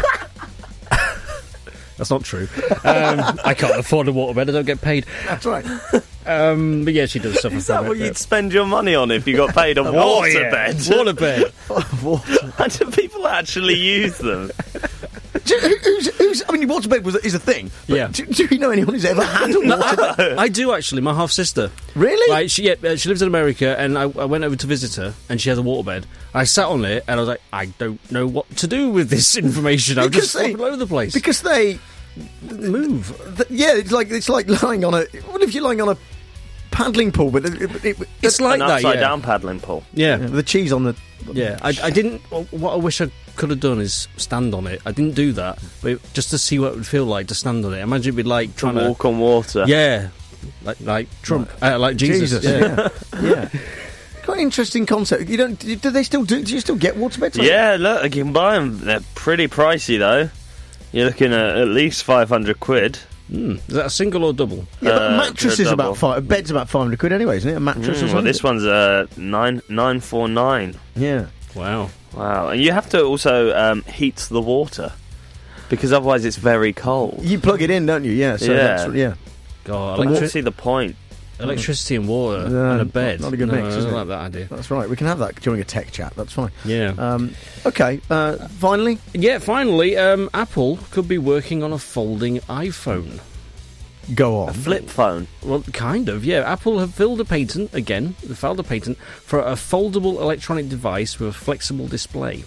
that's not true. Um, I can't afford a waterbed, I don't get paid. That's right. Um, but yeah, she does suffer Is from that it. what but- you'd spend your money on if you got paid a Oh, yeah. waterbed? Waterbed. How do people actually use them? Do, who- who's, who's, I mean, waterbed was, is a thing. But Yeah. Do, do you know anyone who's ever had a waterbed? I do actually. My half sister. Really? Like she, yeah, uh, she lives in America, and I, I went over to visit her, and she has a waterbed. I sat on it, and I was like, I don't know what to do with this information. I'm Because just they- all over the place. Because they move. th- yeah, it's like it's like lying on a. What if you're lying on a paddling pool with it, it, it, It's like An that, upside yeah. down paddling pool. Yeah, yeah, the cheese on the. yeah. I, I didn't. What I wish I could have done is stand on it. I didn't do that, but just to see what it would feel like to stand on it. Imagine it'd be like To trying walk on water. Yeah, like like Trump, uh, like Jesus. yeah. yeah. Quite an interesting concept. You don't? Do they still do? Do you still get waterbeds? Like- Yeah, look, you can buy them. They're pretty pricey though. You're looking at at least five hundred quid. Mm. Is that a single or double? Yeah, but a Uh, mattress for a is about double. five. A bed's about five hundred quid anyway, isn't it? A mattress or Mm, something. well, this one's uh, nine nine four nine. Yeah. Wow. Wow, and you have to also um, heat the water because otherwise it's very cold. You plug it in, don't you? Yeah. So Yeah. That's, yeah. God, I don't electri- see the point. electricity and water No, and a bed. Not a good no, mix, I is don't it? like that idea. That's right. We can have that during a tech chat. That's fine. Yeah. Um, okay. Uh, finally, Yeah, finally, um, Apple could be working on a folding iPhone. go on. A flip phone. Well, kind of, yeah. Apple have filed a patent, again, they filed a patent for a foldable electronic device with a flexible display.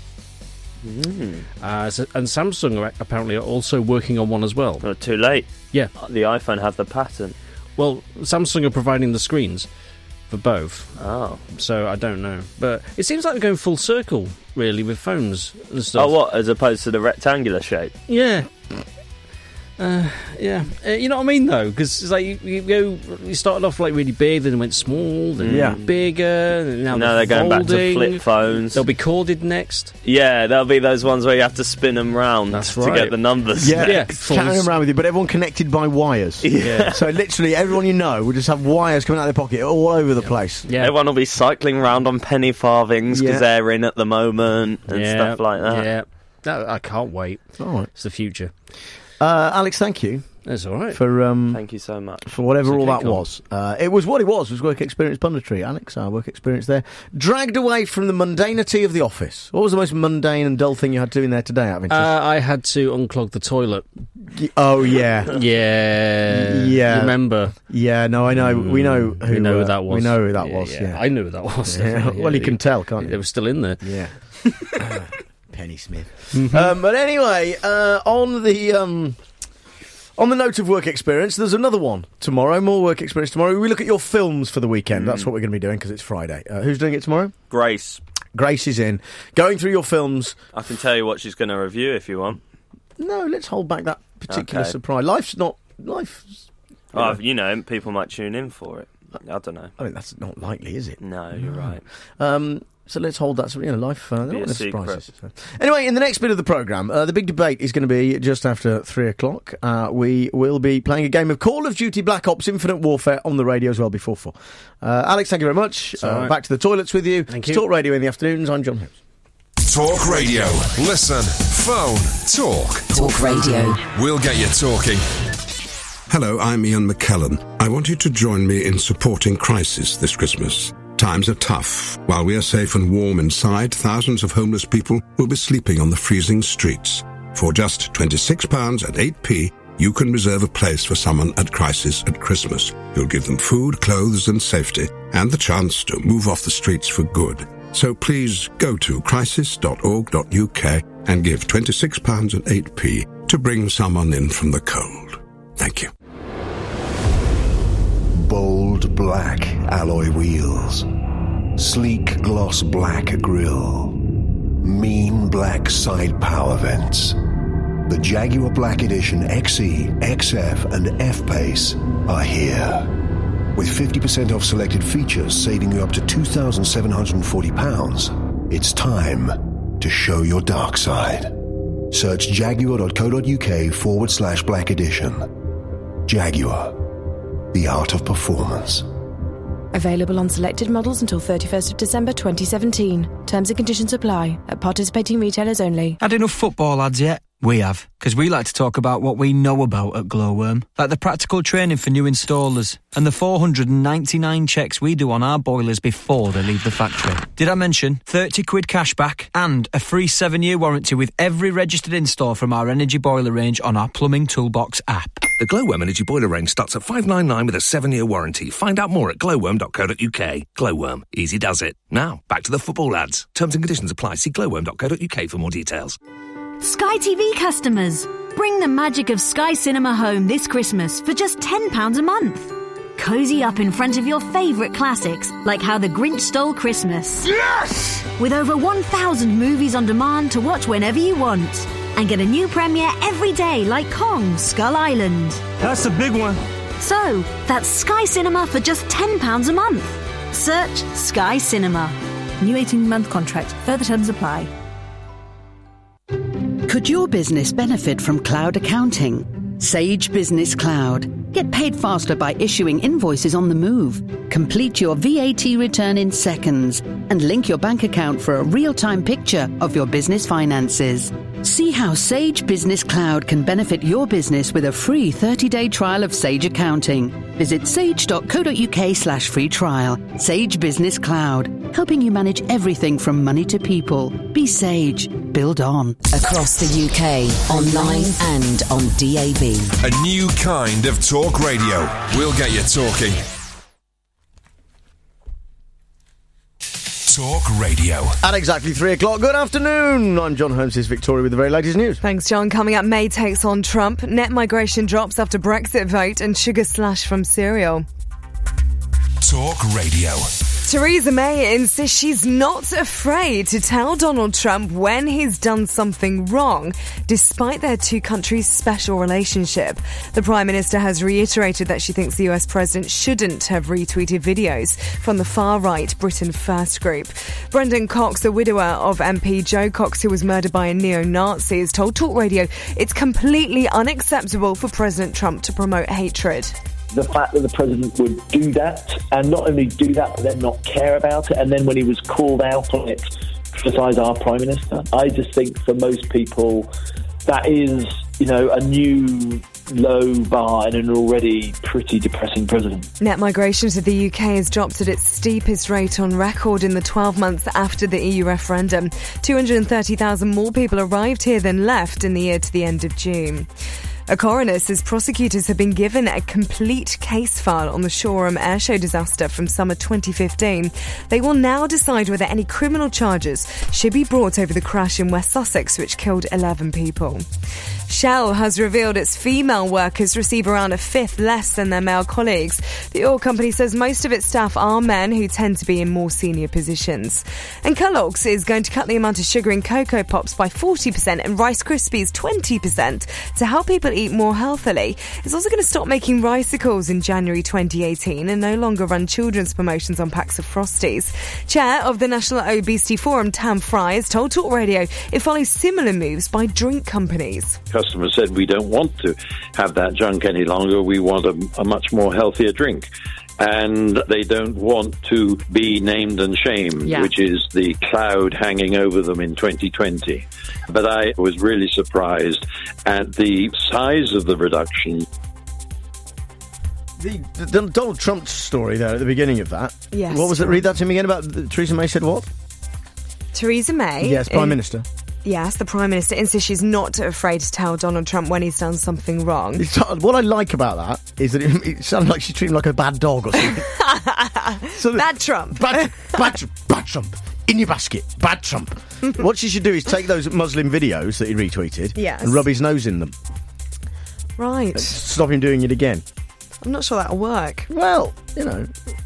Mm. Uh, so, and Samsung are apparently are also working on one as well. Oh, too late. Yeah. The iPhone had the patent. Well, Samsung are providing the screens for both. Oh. So I don't know. But it seems like they're going full circle, really, with phones and stuff. Oh, what? As opposed to the rectangular shape? Yeah. Uh, yeah, uh, you know what I mean though, because it's like you, you go, you started off like really big, then it went small, then Yeah. bigger, and now No, they're going back to folding. flip phones. They'll be corded next. Yeah, there'll be those ones where you have to spin them round That's to right. get the numbers. Yeah, Yeah, carrying them around with you, but everyone connected by wires. Yeah. So literally, everyone you know will just have wires coming out of their pocket all over the place. Yeah, Everyone will be cycling round on penny farthings because Yeah. they're in at the moment and yeah, stuff like that. Yeah, No, I can't wait. All right, It's the future. uh, Alex, thank you That's all right. for um, Thank you so much. for whatever It's all okay, that Colin. was. Uh, it was what it was. It was work experience punditry. Alex, our work experience there, dragged away from the mundanity of the office. What was the most mundane and dull thing you had to do in there today? Out of interest? Uh, I had to unclog the toilet. Y- oh yeah, Yeah, Yeah. Remember? yeah. No, I know. we know who we know uh, who that was. We know who that Yeah, was. yeah. Yeah. I knew who that was. Yeah. definitely, Well, yeah. you can tell, can't They you? were still in there. Yeah. Penny Smith. Um, but anyway, uh, on the um, on the note of work experience, there's another one tomorrow. More work experience tomorrow. We look at your films for the weekend. That's what we're going to be doing because it's Friday. Uh, who's doing it tomorrow? Grace, Grace is in, going through your films. I can tell you what she's going to review if you want. No, let's hold back that particular Okay. surprise. Life's not life. Oh, you know, people might tune in for it. I don't know. I mean, that's not likely, is it? No, you're right. Um, so let's hold that. You know, life. Uh, Be they're a not secret. surprises. So. Anyway, in the next bit of the programme, uh, the big debate is going to be just after three o'clock. Uh, we will be playing a game of Call of Duty Black Ops Infinite Warfare on the radio as well before four. Uh, Alex, thank you very much. all Uh, right. Back to the toilets with you. Thank It's you. Talk Radio in the afternoons. I'm John Hughes. Talk Radio. Listen, phone, talk. Talk Radio. We'll get you talking. Hello, I'm Ian McKellen. I want you to join me in supporting Crisis this Christmas. Times are tough. While we are safe and warm inside, thousands of homeless people will be sleeping on the freezing streets. For just twenty-six pounds and eight p, you can reserve a place for someone at Crisis at Christmas. You'll give them food, clothes and safety, and the chance to move off the streets for good. So please go to crisis dot org dot U K and give twenty-six pounds and eight p to bring someone in from the cold. Thank you. Bold black alloy wheels, sleek gloss black grille, mean black side power vents. The Jaguar Black Edition X E, X F and F-Pace are here. With fifty percent off selected features saving you up to two thousand seven hundred forty pounds, it's time to show your dark side. Search jaguar dot co dot U K forward slash black edition. Jaguar, the art of performance. Available on selected models until thirty-first of December twenty seventeen. Terms and conditions apply at participating retailers only. Had enough football ads yet? We have, because we like to talk about what we know about at Glowworm, like the practical training for new installers and the four hundred ninety-nine checks we do on our boilers before they leave the factory. Did I mention thirty quid cash back and a free seven-year warranty with every registered install from our energy boiler range on our Plumbing Toolbox app? The Glowworm Energy Boiler range starts at five nine nine with a seven-year warranty. Find out more at glowworm dot co dot U K. Glowworm. Easy does it. Now, back to the football ads. Terms and conditions apply. See glowworm dot co dot U K for more details. Sky T V customers, bring the magic of Sky Cinema home this Christmas for just ten pounds a month. Cozy up in front of your favourite classics, like How the Grinch Stole Christmas. Yes! With over one thousand movies on demand to watch whenever you want. And get a new premiere every day, like Kong, Skull Island. That's a big one. So, that's Sky Cinema for just ten pounds a month. Search Sky Cinema. New eighteen-month contract. Further terms apply. Could your business benefit from cloud accounting? Sage Business Cloud. Get paid faster by issuing invoices on the move. Complete your V A T return in seconds and link your bank account for a real-time picture of your business finances. See how Sage Business Cloud can benefit your business with a free thirty-day trial of Sage Accounting. Visit sage dot co dot U K slash free trial. Sage Business Cloud, helping you manage everything from money to people. Be Sage. Build on. Across the U K, online and on D A B. A new kind of talk radio. We'll get you talking. Talk Radio. At exactly three o'clock, good afternoon. I'm John Holmes, here's Victoria with the very latest news. Thanks, John. Coming up, May takes on Trump, net migration drops after Brexit vote, and sugar slash from cereal. Talk Radio. Theresa May insists she's not afraid to tell Donald Trump when he's done something wrong, despite their two countries' special relationship. The Prime Minister has reiterated that she thinks the U S President shouldn't have retweeted videos from the far-right Britain First group. Brendan Cox, the widower of M P Joe Cox, who was murdered by a neo-Nazi, has told Talk Radio it's completely unacceptable for President Trump to promote hatred. The fact that the president would do that, and not only do that, but then not care about it, and then when he was called out on it, criticise our Prime Minister. I just think for most people, that is, you know, a new low bar in an already pretty depressing president. Net migration to the U K has dropped at its steepest rate on record in the twelve months after the E U referendum. two hundred thirty thousand more people arrived here than left in the year to the end of June. A coroner says prosecutors have been given a complete case file on the Shoreham airshow disaster from summer twenty fifteen. They will now decide whether any criminal charges should be brought over the crash in West Sussex, which killed eleven people. Shell has revealed its female workers receive around a fifth less than their male colleagues. The oil company says most of its staff are men who tend to be in more senior positions. And Kellogg's is going to cut the amount of sugar in Cocoa Pops by forty percent and Rice Krispies twenty percent to help people eat more healthily. It's also going to stop making Ricicles in January twenty eighteen and no longer run children's promotions on packs of Frosties. Chair of the National Obesity Forum, Tam Fry, has told Talk Radio it follows similar moves by drink companies. Customers said we don't want to have that junk any longer. We want a, a much more healthier drink. And they don't want to be named and shamed, yeah. which is the cloud hanging over them in twenty twenty. But I was really surprised at the size of the reduction. The, the, the Donald Trump story there at the beginning of that. Yes. What was it? Read that to me again about the, Theresa May said what? Theresa May. Yes, Prime in- Minister. Yes, the Prime Minister insists she's not afraid to tell Donald Trump when he's done something wrong. It's, what I like about that is that it, it sounds like she's treating him like a bad dog or something. so that, bad Trump. Bad, bad, bad Trump. In your basket. Bad Trump. What she should do is take those Muslim videos that he retweeted Yes. and rub his nose in them. Right. And stop him doing it again. I'm not sure that'll work. Well, you know.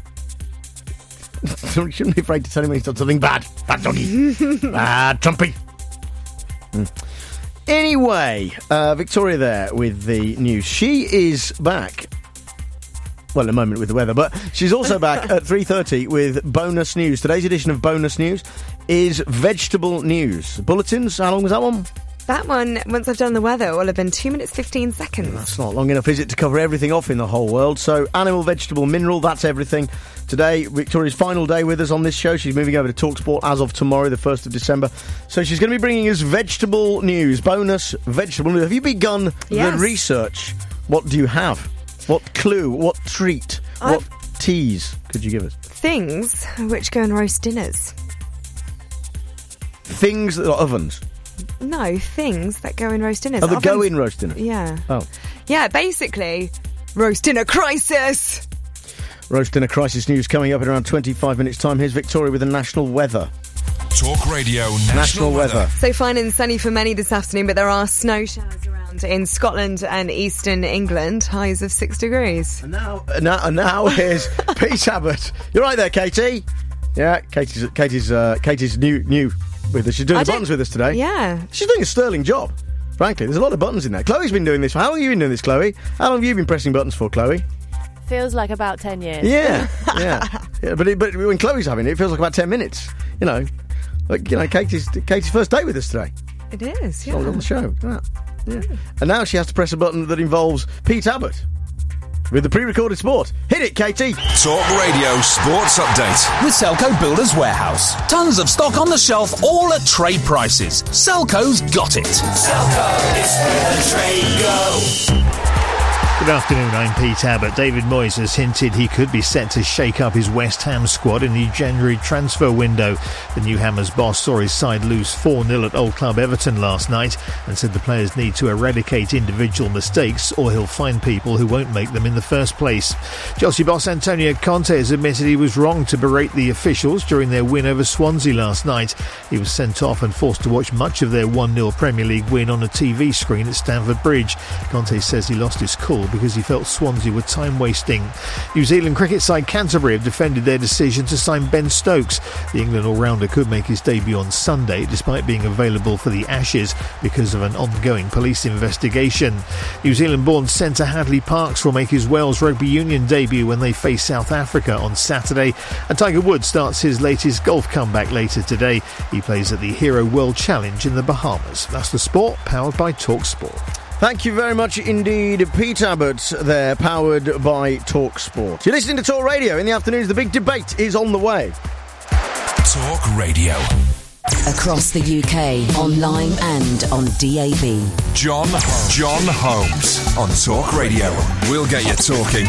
You shouldn't be afraid to tell him when he's done something bad. Bad doggy. Bad Trumpy. Mm. Anyway, uh, Victoria there with the news. She is back. Well, in a moment with the weather, but she's also back at three thirty with Bonus News. Today's edition of Bonus News is Vegetable News. Bulletins, how long was that one? That one, once I've done the weather, will have been two minutes fifteen seconds. That's not long enough, is it, to cover everything off in the whole world? So, animal, vegetable, mineral, that's everything. Today, Victoria's final day with us on this show. She's moving over to TalkSport as of tomorrow, the first of December. So she's going to be bringing us vegetable news, bonus vegetable news. Have you begun Yes. the research? What do you have? What clue, what treat, I've- what tease could you give us? Things which go in roast dinners. Things that are ovens. No, things that go in roast dinners. Oh, that go Ovens- in roast dinner? Yeah. Oh. Yeah, basically, roast dinner crisis! Roast dinner crisis news coming up in around twenty-five minutes' time. Here's Victoria with the national weather. Talk Radio National, National weather. So fine and sunny for many this afternoon, but there are snow showers around in Scotland and eastern England, highs of six degrees. And now, and now, and now here's Pete Abbott. You're right there, Katie. Yeah, Katie's Katie's uh, Katie's new new with us. She's doing I the don't- buttons with us today. Yeah. She's doing a sterling job. Frankly, there's a lot of buttons in there. Chloe's been doing this. How long have you been doing this, Chloe? How long have you been pressing buttons for, Chloe? Feels like about ten years. Yeah, yeah, yeah. But it, but when Chloe's having it, it feels like about ten minutes. You know, like you know, Katie's Katie's first day with us today. It is, yeah. All on the show. Yeah. yeah. And now she has to press a button that involves Pete Abbott with the pre-recorded sport. Hit it, Katie. Talk Radio Sports Update. With Selco Builders Warehouse. Tons of stock on the shelf, all at trade prices. Selco's got it. Selco, it's where the trade goes. Good afternoon, I'm Pete Abbott. David Moyes has hinted he could be set to shake up his West Ham squad in the January transfer window. The new Hammers boss saw his side lose four nil at Old Club Everton last night and said the players need to eradicate individual mistakes or he'll find people who won't make them in the first place. Chelsea boss Antonio Conte has admitted he was wrong to berate the officials during their win over Swansea last night. He was sent off and forced to watch much of their one nil Premier League win on a T V screen at Stamford Bridge. Conte says he lost his cool because he felt Swansea were time-wasting. New Zealand cricket side Canterbury have defended their decision to sign Ben Stokes. The England all-rounder could make his debut on Sunday, despite being available for the Ashes because of an ongoing police investigation. New Zealand-born centre Hadley Parkes will make his Wales Rugby Union debut when they face South Africa on Saturday. And Tiger Woods starts his latest golf comeback later today. He plays at the Hero World Challenge in the Bahamas. That's the sport, powered by TalkSport. Thank you very much indeed, Pete Abbott there, powered by TalkSport. You're listening to Talk Radio. In the afternoons, the big debate is on the way. Talk Radio. Across the U K, online and on D A B. John, John Holmes on Talk Radio. We'll get you talking.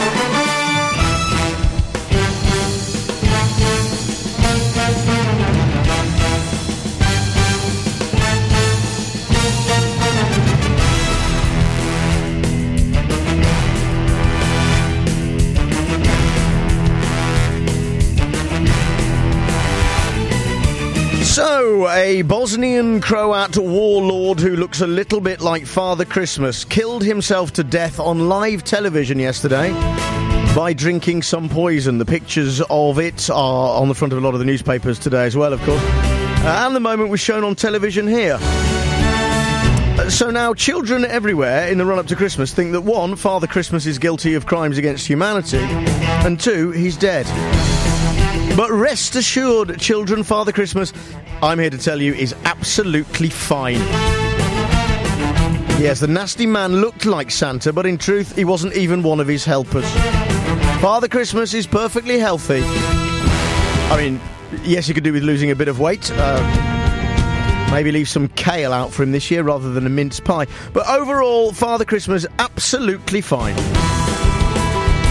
So, a Bosnian Croat warlord who looks a little bit like Father Christmas killed himself to death on live television yesterday by drinking some poison. The pictures of it are on the front of a lot of the newspapers today as well, of course. Uh, and the moment was shown on television here. Uh, so now children everywhere in the run-up to Christmas think that, one, Father Christmas is guilty of crimes against humanity, and two, he's dead. But rest assured, children, Father Christmas, I'm here to tell you, is absolutely fine. Yes, the nasty man looked like Santa, but in truth, he wasn't even one of his helpers. Father Christmas is perfectly healthy. I mean, yes, he could do with losing a bit of weight. Uh, maybe leave some kale out for him this year rather than a mince pie. But overall, Father Christmas, absolutely fine.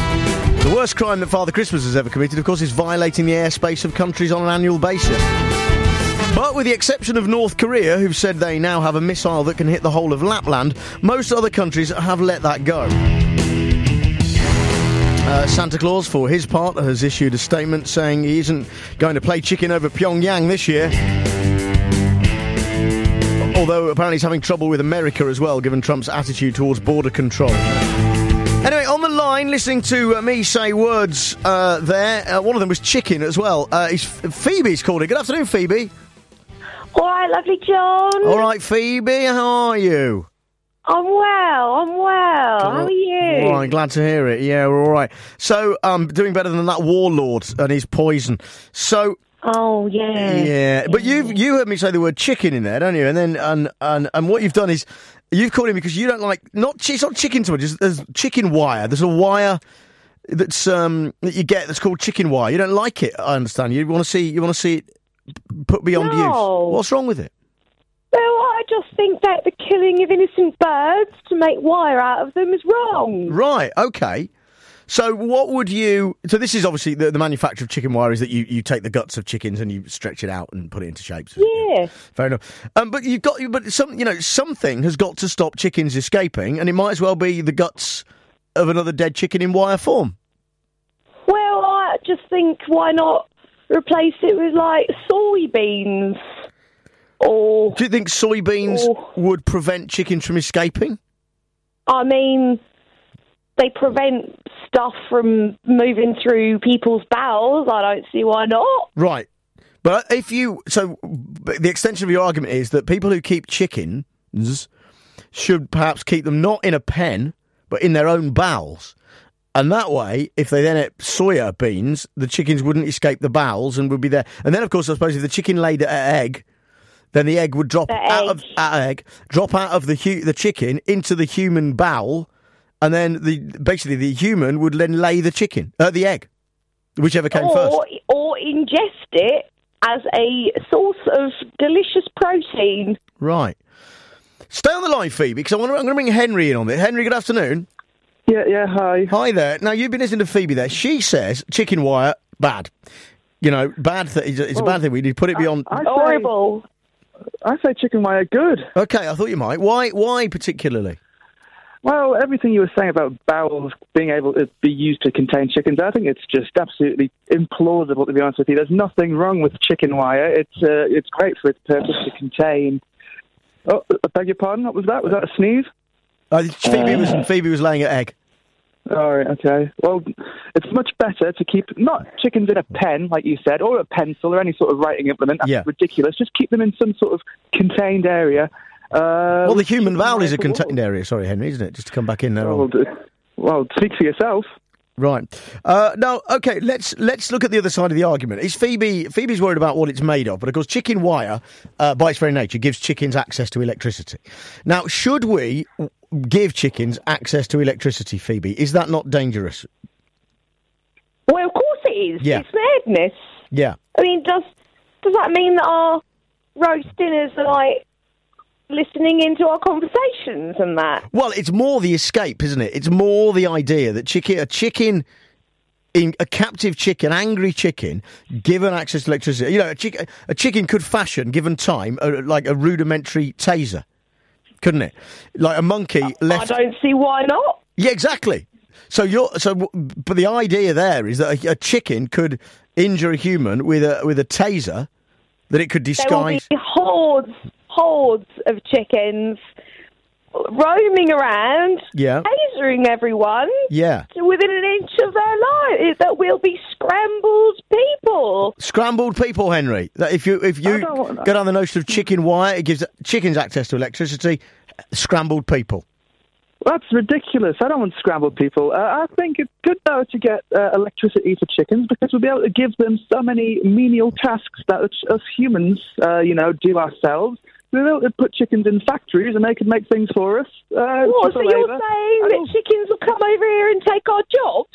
The worst crime that Father Christmas has ever committed, of course, is violating the airspace of countries on an annual basis. But with the exception of North Korea, who've said they now have a missile that can hit the whole of Lapland, most other countries have let that go. Uh, Santa Claus, for his part, has issued a statement saying he isn't going to play chicken over Pyongyang this year. Although apparently he's having trouble with America as well, given Trump's attitude towards border control. Anyway, on the line, listening to uh, me say words uh, there, uh, one of them was chicken as well. Uh, he's, Phoebe's called it. Good afternoon, Phoebe. All right, lovely John. All right, Phoebe, how are you? I'm well, I'm well. How are you? All right, glad to hear it. Yeah, we're all right. So, um, doing better than that warlord and his poison. So... Oh, yeah. Yeah, but you've, you heard me say the word chicken in there, don't you? And then, and, and, and what you've done is, you've called him because you don't like, not, it's not chicken so much, it's, there's chicken wire. There's a wire that's, um, that you get that's called chicken wire. You don't like it, I understand. You want to see, you want to see it put beyond No. use. What's wrong with it? Well, I just think that the killing of innocent birds to make wire out of them is wrong. Right, okay. So what would you... So this is obviously the, the manufacture of chicken wire is that you, you take the guts of chickens and you stretch it out and put it into shapes. Yeah. Fair enough. Um, but you've got... But some, you know, something has got to stop chickens escaping, and it might as well be the guts of another dead chicken in wire form. Well, I just think, why not replace it with, like, soybeans? Or... Do you think soybeans or, would prevent chickens from escaping? I mean... They prevent stuff from moving through people's bowels. I don't see why not. Right. But if you... So the extension of your argument is that people who keep chickens should perhaps keep them not in a pen, but in their own bowels. And that way, if they then ate soya beans, the chickens wouldn't escape the bowels and would be there. And then, of course, I suppose if the chicken laid an egg, then the egg would drop The out egg. of uh, egg, drop out of the hu- the chicken into the human bowel. And then the basically the human would then lay the chicken, uh, the egg, whichever came or, first. Or ingest it as a source of delicious protein. Right. Stay on the line, Phoebe, because I want to, I'm going to bring Henry in on this. Henry, good afternoon. Yeah, yeah, hi. Hi there. Now, you've been listening to Phoebe there. She says chicken wire, bad. You know, bad. Th- it's a, it's a Well, bad thing. We need to put it beyond... I say- Horrible. I say chicken wire good. Okay, I thought you might. Why Why particularly? Well, everything you were saying about bowels being able to be used to contain chickens, I think it's just absolutely implausible, to be honest with you. There's nothing wrong with chicken wire. It's uh, it's great for its purpose to contain... Oh, I beg your pardon? What was that? Was that a sneeze? Uh, Phoebe, was, Phoebe was laying an egg. All right, okay. Well, it's much better to keep not chickens in a pen, like you said, or a pencil or any sort of writing implement. That's Yeah. ridiculous. Just keep them in some sort of contained area. Uh, Well, the human bowel is a contained area. Sorry, Henry, isn't it? Just to come back in there. Well, on. d- well, speak for yourself. Right. Uh, now, okay, let's let's look at the other side of the argument. Is Phoebe Phoebe's worried about what it's made of, but of course, chicken wire, uh, by its very nature, gives chickens access to electricity. Now, should we give chickens access to electricity, Phoebe? Is that not dangerous? Well, of course it is. Yeah. It's madness. Yeah. I mean, does does that mean that our roast dinners are like listening into our conversations and that? Well, it's more the escape, isn't it? It's more the idea that chicken, a chicken, in a captive chicken, angry chicken, given access to electricity. You know, a, chick, a chicken could fashion, given time, a, like a rudimentary taser, couldn't it? Like a monkey left. I don't see why not. Yeah, exactly. So you're so, but the idea there is that a, a chicken could injure a human with a with a taser, that it could disguise. There will be hordes, hordes of chickens roaming around, Yeah. tasering everyone Yeah. to within an inch of their life. That will be scrambled people. Scrambled people, Henry. That if you if you go down the notion of chicken wire, it gives chickens access to electricity. Scrambled people. That's ridiculous. I don't want scrambled people. Uh, I think it's good, though, to get uh, electricity for chickens because we'll be able to give them so many menial tasks that us, us humans, uh, you know, do ourselves. We'll be able to put chickens in factories and they can make things for us. Uh, What, so cheaper you're labour. saying that chickens will come over here and take our jobs?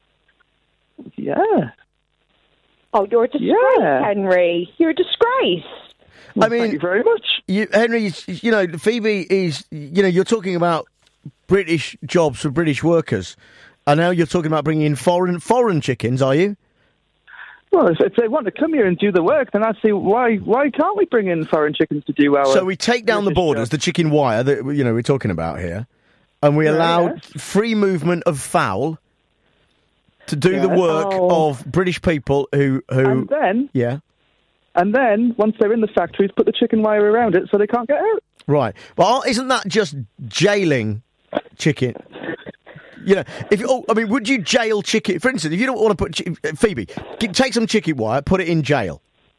Yeah. Oh, you're a disgrace, Yeah. Henry. You're a disgrace. I mean, thank you very much. You, Henry, you know, Phoebe is, you know, you're talking about British jobs for British workers. And now you're talking about bringing in foreign foreign chickens, are you? Well, if, if they want to come here and do the work, then I see why why can't we bring in foreign chickens to do our... So we take down the British borders, job? the chicken wire that you know we're talking about here, and we Yeah, allow yeah. free movement of fowl to do the Yeah. work Oh. of British people who who And then, yeah. and then, once they're in the factories, put the chicken wire around it so they can't get out. Right. Well, isn't that just jailing chicken? You know, if you, oh, I mean, would you jail chicken? For instance, if you don't want to put chi- Phoebe, g- take some chicken wire, put it in jail.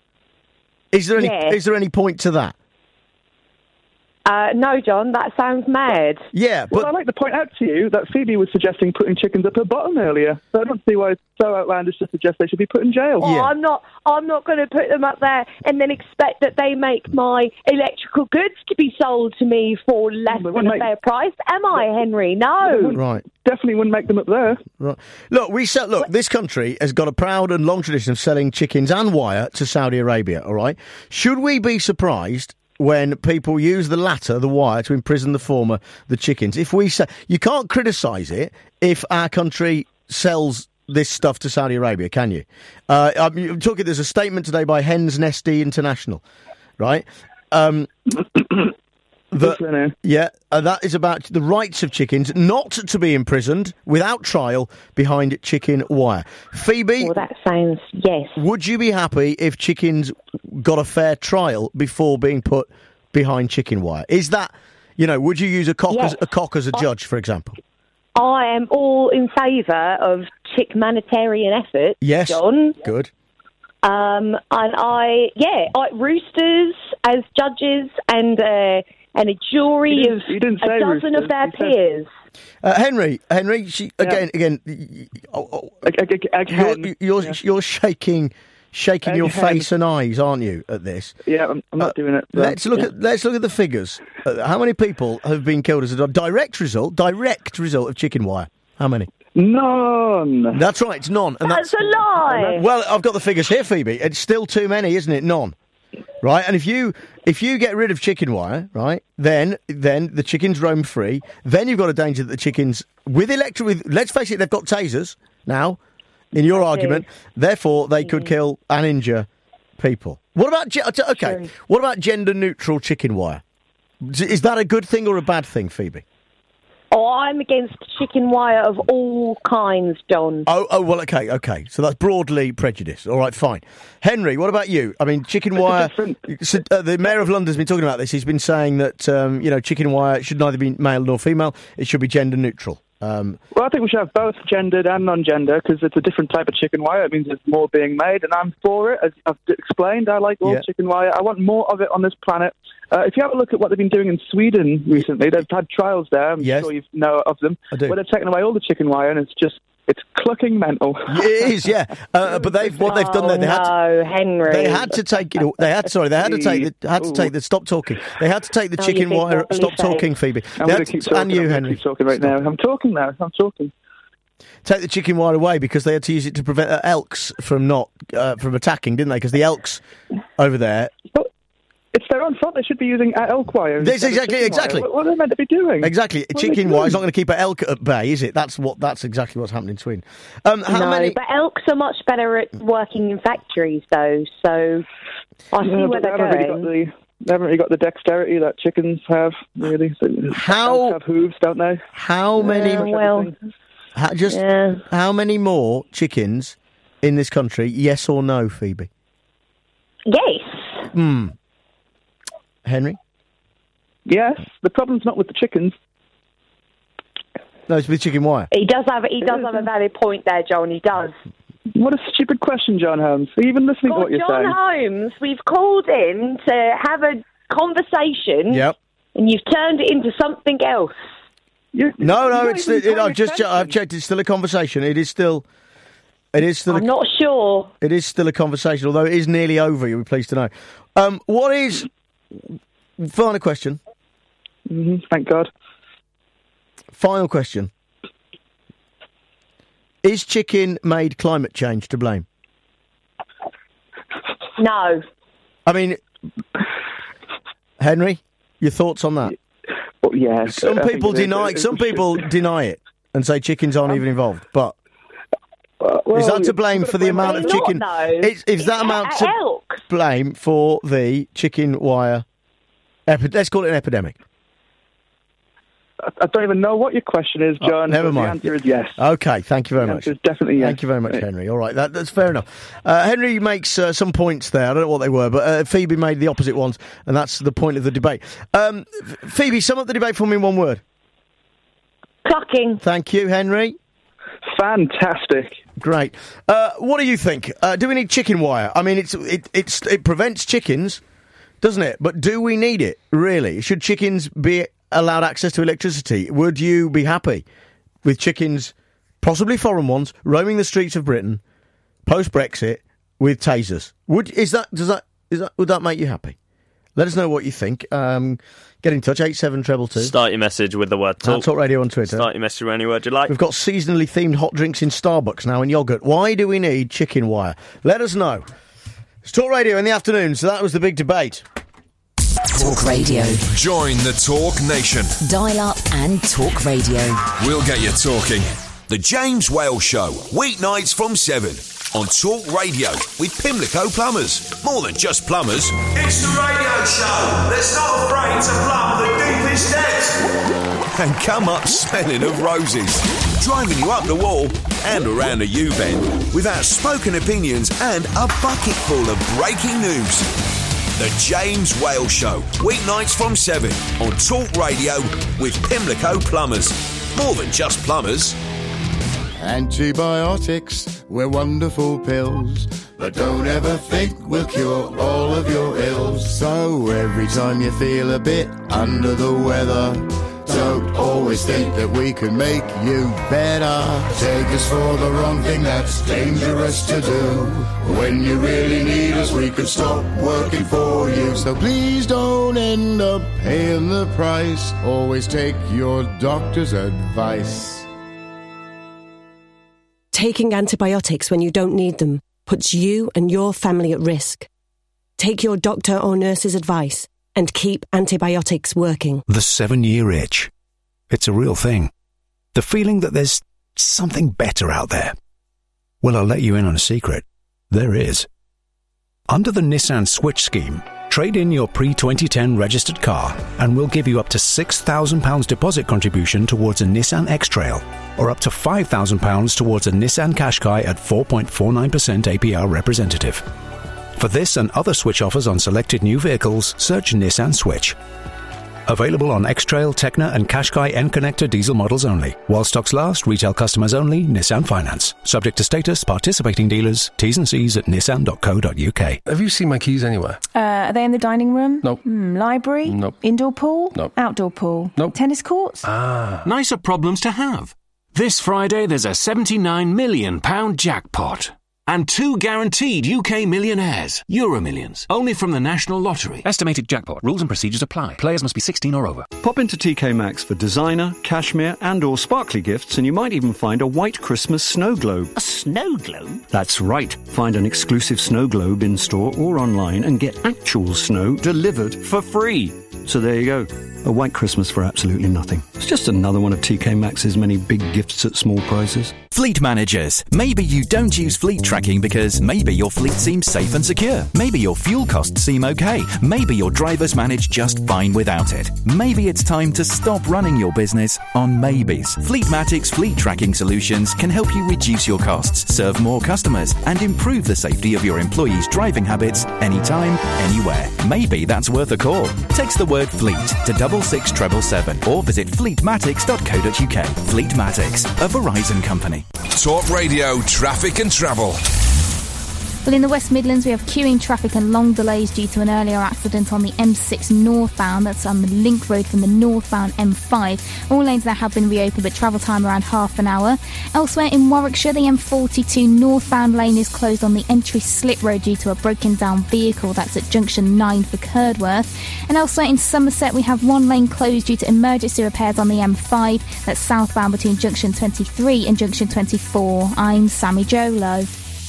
Is there any? Yeah. Is there any point to that? Uh, no, John, that sounds mad. Yeah, Well, I'd like to point out to you that Phoebe was suggesting putting chickens up her bottom earlier. So I don't see why it's so outlandish to suggest they should be put in jail. Oh, I'm not. I'm not going to put them up there and then expect that they make my electrical goods to be sold to me for less They than wouldn't a make- fair price, am I, Henry? No. Right. Definitely wouldn't make them up there. Right. Look, we sell, look. This country has got a proud and long tradition of selling chickens and wire to Saudi Arabia. All right. Should we be surprised when people use the latter, the wire, to imprison the former, the chickens? If we say you can't criticise it if our country sells this stuff to Saudi Arabia, can you? Uh, I'm, I'm talking. There's a statement today by Hens Nesty International, right? Um, the, yeah, uh, that is about the rights of chickens not to be imprisoned without trial behind chicken wire. Phoebe, Well, that sounds yes. would you be happy if chickens got a fair trial before being put behind chicken wire? Is that, you know, would you use a cock Yes. as a cock as a judge, for example? I am all in favour of chick humanitarian efforts, Yes. John. Good. Um, and I, yeah, I, roosters as judges and uh, and a jury You didn't- of you didn't a say dozen roosters, of their you said- peers. Uh, Henry, Henry, she, again, again, y- y- oh, oh, you're, you're, you're shaking, shaking Egg your hen. face and eyes, aren't you? At this, Yeah, I'm, I'm not Uh, doing it. so- let's look at let's look at the figures. Uh, how many people have been killed as a direct result? Direct result of chicken wire. How many? None. That's right, it's none. And That's a lie. Well, I've got the figures here, Phoebe. It's still too many, isn't it? None. Right, and if you if you get rid of chicken wire, right, then then the chickens roam free. Then you've got a danger that the chickens with electric. With let's face it, they've got tasers now. In your They do. argument, therefore they could kill and injure people. What about ge- okay? True. What about gender neutral chicken wire? Is that a good thing or a bad thing, Phoebe? Oh, I'm against chicken wire of all kinds, John. Oh, oh, well, okay, okay. So that's broadly prejudice. All right, fine. Henry, what about you? I mean, chicken wire. So, uh, the Mayor of London's been talking about this. He's been saying that um, you know, chicken wire should neither be male nor female. It should be gender neutral. Um, Well, I think we should have both gendered and non-gender because it's a different type of chicken wire. It means there's more being made, and I'm for it. As I've explained, I like all Yeah. chicken wire. I want more of it on this planet. Uh, if you have a look at what they've been doing in Sweden recently, they've had trials there. I'm Yes. sure you know of them. I do. Where they've taken away all the chicken wire, and it's just it's clucking mental. it is, yeah. Uh, but they've what they've done there. They had to, Oh, no, Henry. They had to take it. They had sorry. They had to take the. Had to take the. Stop talking. They had to take the Oh, you chicken big wire. wobbly Stop face. talking, Phoebe. I'm They going had to keep to- talking. and you, I'm gonna Henry. keep talking right now. I'm talking now. I'm talking. Take the chicken wire away because they had to use it to prevent uh, elks from not uh, from attacking, didn't they? Because the elks over there. It's their own fault. They should be using uh, elk wire. This instead of exactly- chicken exactly. wire. What, what are they meant to be doing? Exactly, What are they chicken doing? wire is not going to keep an elk at bay, is it? That's what. That's exactly what's happening in Sweden. Um, how no, many? but elks are much better at working in factories, though. So I see Yeah, where but they they're haven't really going. got the they haven't really got the dexterity that chickens have. Really, so How- elks have hooves, don't they? How many? Uh, well, How, just yeah. how many more chickens in this country? Yes or no, Phoebe? Yes. Hmm. Henry? Yes, the problem's not with the chickens. No, it's with chicken wire. He does have he does have a valid point there, John. He does. What a stupid question, John Holmes. Are you even listening to God, what you're John saying? Holmes, we've called in to have a conversation, Yep. and you've turned it into something else. You, No, no, you're it's. not even It, I've paying just. attention. I've checked. It's still a conversation. It is still. It is still. I'm a, not sure. It is still a conversation, although it is nearly over. You'll be pleased to know. Um, what is? Final question. Mhm, thank God. Final question. Is chicken made climate change to blame? No. I mean, Henry, your thoughts on that? Well, yeah. Some I think people it is. deny. It- it Some should- people deny it. and say chickens aren't Um, even involved. But Uh, well, is that to you- blame you've for got the to blame amount of It's chicken? not, though. Is, is that It's amount at to elk. blame for the chicken wire? Epi- let's call it an epidemic. I I don't even know what your question is, Oh, John. never but mind. The answer is yes. Okay, thank you very The much. answer is definitely yes. Thank you very much, Henry. All right, that, that's fair enough. Uh, Henry makes uh, some points there. I don't know what they were, but uh, Phoebe made the opposite ones, and that's the point of the debate. Um, F- Phoebe, sum up the debate for me in one word. Clucking. Thank you, Henry. Fantastic. Great. Uh, what do you think? Uh, do we need chicken wire? I mean, it's it it's it prevents chickens, doesn't it? But do we need it really? Should chickens be allowed access to electricity? Would you be happy with chickens, possibly foreign ones, roaming the streets of Britain post Brexit with tasers? Would is that does that is that would that make you happy? Let us know what you think. Um, get in touch, eight seven two two. Start your message with the word talk. Talk Radio on Twitter. Start your message with any word you like. We've got seasonally themed hot drinks in Starbucks now and yoghurt. Why do we need chicken wire? Let us know. It's Talk Radio in the afternoon, so that was the big debate. Talk Radio. Join the Talk Nation. Dial up and talk radio. We'll get you talking. The James Whale Show, weeknights from seven on Talk Radio with Pimlico Plumbers. More than just plumbers. It's the radio show that's not afraid to plumb the deepest depths. And come up smelling of roses. Driving you up the wall and around the U-bend with outspoken opinions and a bucket full of breaking news. The James Whale Show, weeknights from seven on Talk Radio with Pimlico Plumbers. More than just plumbers. Antibiotics, we're wonderful pills, but don't ever think we'll cure all of your ills. So every time you feel a bit under the weather, don't always think that we can make you better. Take us for the wrong thing, that's dangerous to do. When you really need us, we could stop working for you. So please don't end up paying the price. Always take your doctor's advice. Taking antibiotics when you don't need them puts you and your family at risk. Take your doctor or nurse's advice and keep antibiotics working. The seven-year itch. It's a real thing. The feeling that there's something better out there. Well, I'll let you in on a secret. There is. Under the Nissan Switch scheme, trade in your pre twenty ten registered car and we'll give you up to six thousand pounds deposit contribution towards a Nissan X-Trail or up to five thousand pounds towards a Nissan Qashqai at four point four nine percent A P R representative. For this and other Switch offers on selected new vehicles, search Nissan Switch. Available on X-Trail, Tecna and Qashqai N-Connector diesel models only. While stocks last, retail customers only, Nissan Finance. Subject to status, participating dealers, T's and C's at nissan dot co dot uk. Have you seen my keys anywhere? Uh, are they in the dining room? Nope. Hmm, library? Nope. Indoor pool? Nope. Outdoor pool? Nope. Tennis courts? Ah. Nicer problems to have. This Friday there's a seventy-nine million pounds jackpot. And two guaranteed U K millionaires, Euro Millions, only from the National Lottery. Estimated jackpot. Rules and procedures apply. Players must be sixteen or over. Pop into T K Maxx for designer, cashmere and or sparkly gifts and you might even find a white Christmas snow globe. A snow globe? That's right. Find an exclusive snow globe in store or online and get actual snow delivered for free. So there you go. A white Christmas for absolutely nothing. It's just another one of T K Maxx's many big gifts at small prices. Fleet managers. Maybe you don't use fleet tracking because maybe your fleet seems safe and secure. Maybe your fuel costs seem okay. Maybe your drivers manage just fine without it. Maybe it's time to stop running your business on maybes. Fleetmatic's fleet tracking solutions can help you reduce your costs, serve more customers, and improve the safety of your employees' driving habits anytime, anywhere. Maybe that's worth a call. Text the word fleet to double six treble seven or visit fleetmatics dot co dot uk. Fleetmatics, a Verizon company. Talk Radio Traffic and Travel. Well, in the West Midlands, we have queuing traffic and long delays due to an earlier accident on the M six northbound. That's on the link road from the northbound M five. All lanes there have been reopened, but travel time around half an hour. Elsewhere in Warwickshire, the M forty-two northbound lane is closed on the entry slip road due to a broken down vehicle. That's at junction nine for Curdworth. And elsewhere in Somerset, we have one lane closed due to emergency repairs on the M five. That's southbound between junction twenty-three and junction twenty-four. I'm Sammy Jolo.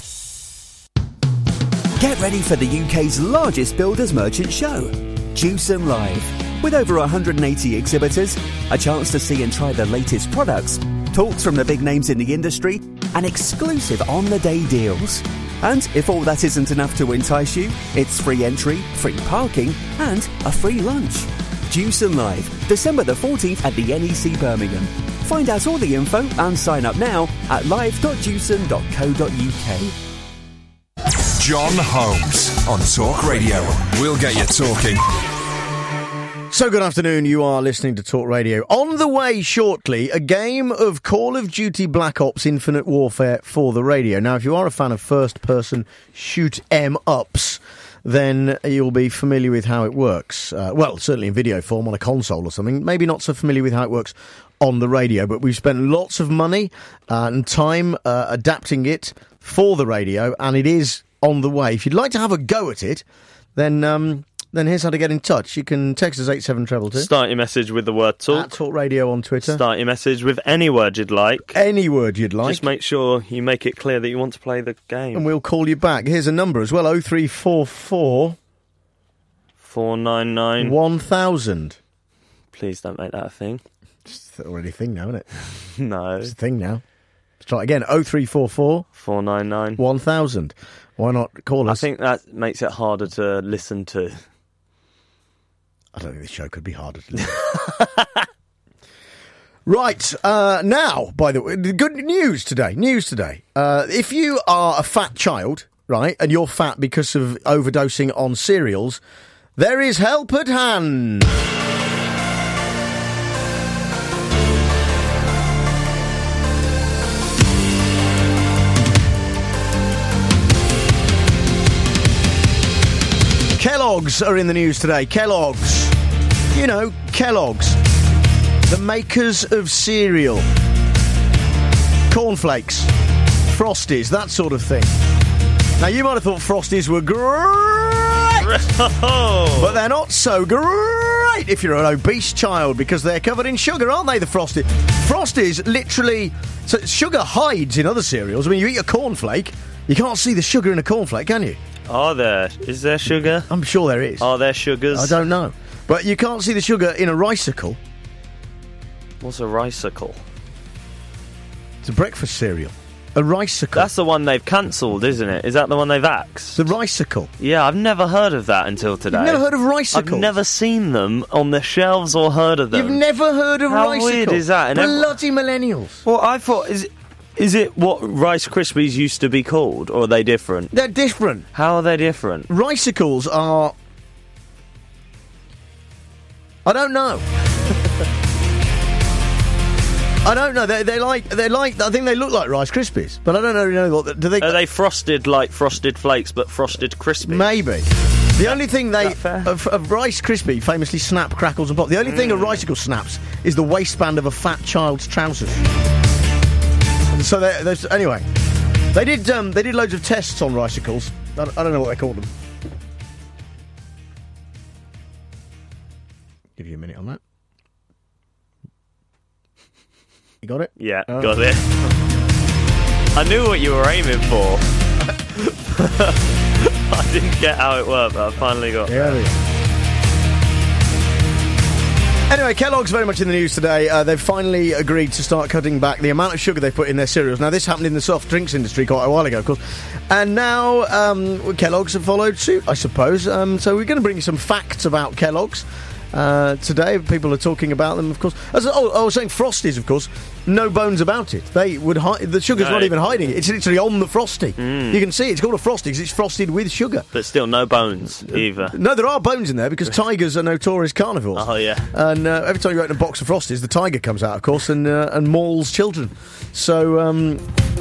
Get ready for the U K's largest builders merchant show, Jewsome Live. With over one hundred eighty exhibitors, a chance to see and try the latest products, talks from the big names in the industry, and exclusive on-the-day deals. And if all that isn't enough to entice you, it's free entry, free parking, and a free lunch. Jewson Live, December the fourteenth at the N E C Birmingham. Find out all the info and sign up now at live dot jewson dot co dot uk. John Holmes on Talk Radio. We'll get you talking. So good afternoon, you are listening to Talk Radio. On the way shortly, a game of Call of Duty Black Ops Infinite Warfare for the radio. Now, if you are a fan of first-person shoot-em-ups, then you'll be familiar with how it works. Uh, well, certainly in video form on a console or something. Maybe not so familiar with how it works on the radio, but we've spent lots of money uh, and time uh, adapting it for the radio, and it is on the way. If you'd like to have a go at it, then um, then here's how to get in touch. You can text us eight seven two two. Start your message with the word talk. At Talk Radio on Twitter. Start your message with any word you'd like. Any word you'd like. Just make sure you make it clear that you want to play the game. And we'll call you back. Here's a number as well, oh three four four four nine nine one thousand. Please don't make that a thing. It's already a thing now, isn't it? No. It's a thing now. Let's try it again. oh three four four four nine nine one thousand. Why not call us? I think that makes it harder to listen to. I don't think this show could be harder to listen. Right, uh, now, by the way, good news today. News today. Uh, if you are a fat child, right, and you're fat because of overdosing on cereals, there is help at hand. Kellogg's are in the news today. Kellogg's. You know, Kellogg's. The makers of cereal. Cornflakes. Frosties, that sort of thing. Now, you might have thought Frosties were great. But they're not so great if you're an obese child, because they're covered in sugar, aren't they, the Frosties? Frosties literally... So sugar hides in other cereals. I mean, you eat a cornflake, you can't see the sugar in a cornflake, can you? Are there? Is there sugar? I'm sure there is. Are there sugars? I don't know. But you can't see the sugar in a Rice-icle. What's a Rice-icle? It's a breakfast cereal. A Rice-icle. That's the one they've cancelled, isn't it? Is that the one they've axed? The Rice-icle. Yeah, I've never heard of that until today. You've never heard of Rice-icles? I've never seen them on the shelves or heard of them. You've never heard of How Rice-icle? How weird is that? And Bloody ev- millennials. Well, I thought... Is it, Is it what Rice Krispies used to be called, or are they different? They're different. How are they different? Rice-icles are... I don't know. I don't know. They're, they're like... They're like... I think they look like Rice Krispies, but I don't know, you know what... Do they... Are they frosted like Frosted Flakes, but Frosted Krispies? Maybe. The only thing they... Of, of Rice Krispie famously snap, crackles and pop. The only mm. thing a Rice-icle snaps is the waistband of a fat child's trousers. So there's anyway, they did um, they did loads of tests on Rice-icles. I don't, I don't know what they called them. Give you a minute on that. You got it? Yeah, oh. got it. I knew what you were aiming for. I didn't get how it worked, but I finally got yeah, there. Anyway, Kellogg's very much in the news today. Uh, they've finally agreed to start cutting back the amount of sugar they put in their cereals. Now, this happened in the soft drinks industry quite a while ago, of course. And now um, Kellogg's have followed suit, I suppose. Um, so we're going to bring you some facts about Kellogg's. Uh, today, people are talking about them, of course. As, oh, I was saying Frosties, of course. No bones about it. They would hi- the sugar's no. not even hiding it. It's literally on the Frosty. Mm. You can see it. It's called a Frosty because it's frosted with sugar. But still, no bones either. No, there are bones in there because tigers are notorious carnivores. Oh yeah. And uh, every time you open a box of Frosties, the tiger comes out, of course, and uh, and mauls children. So. Um,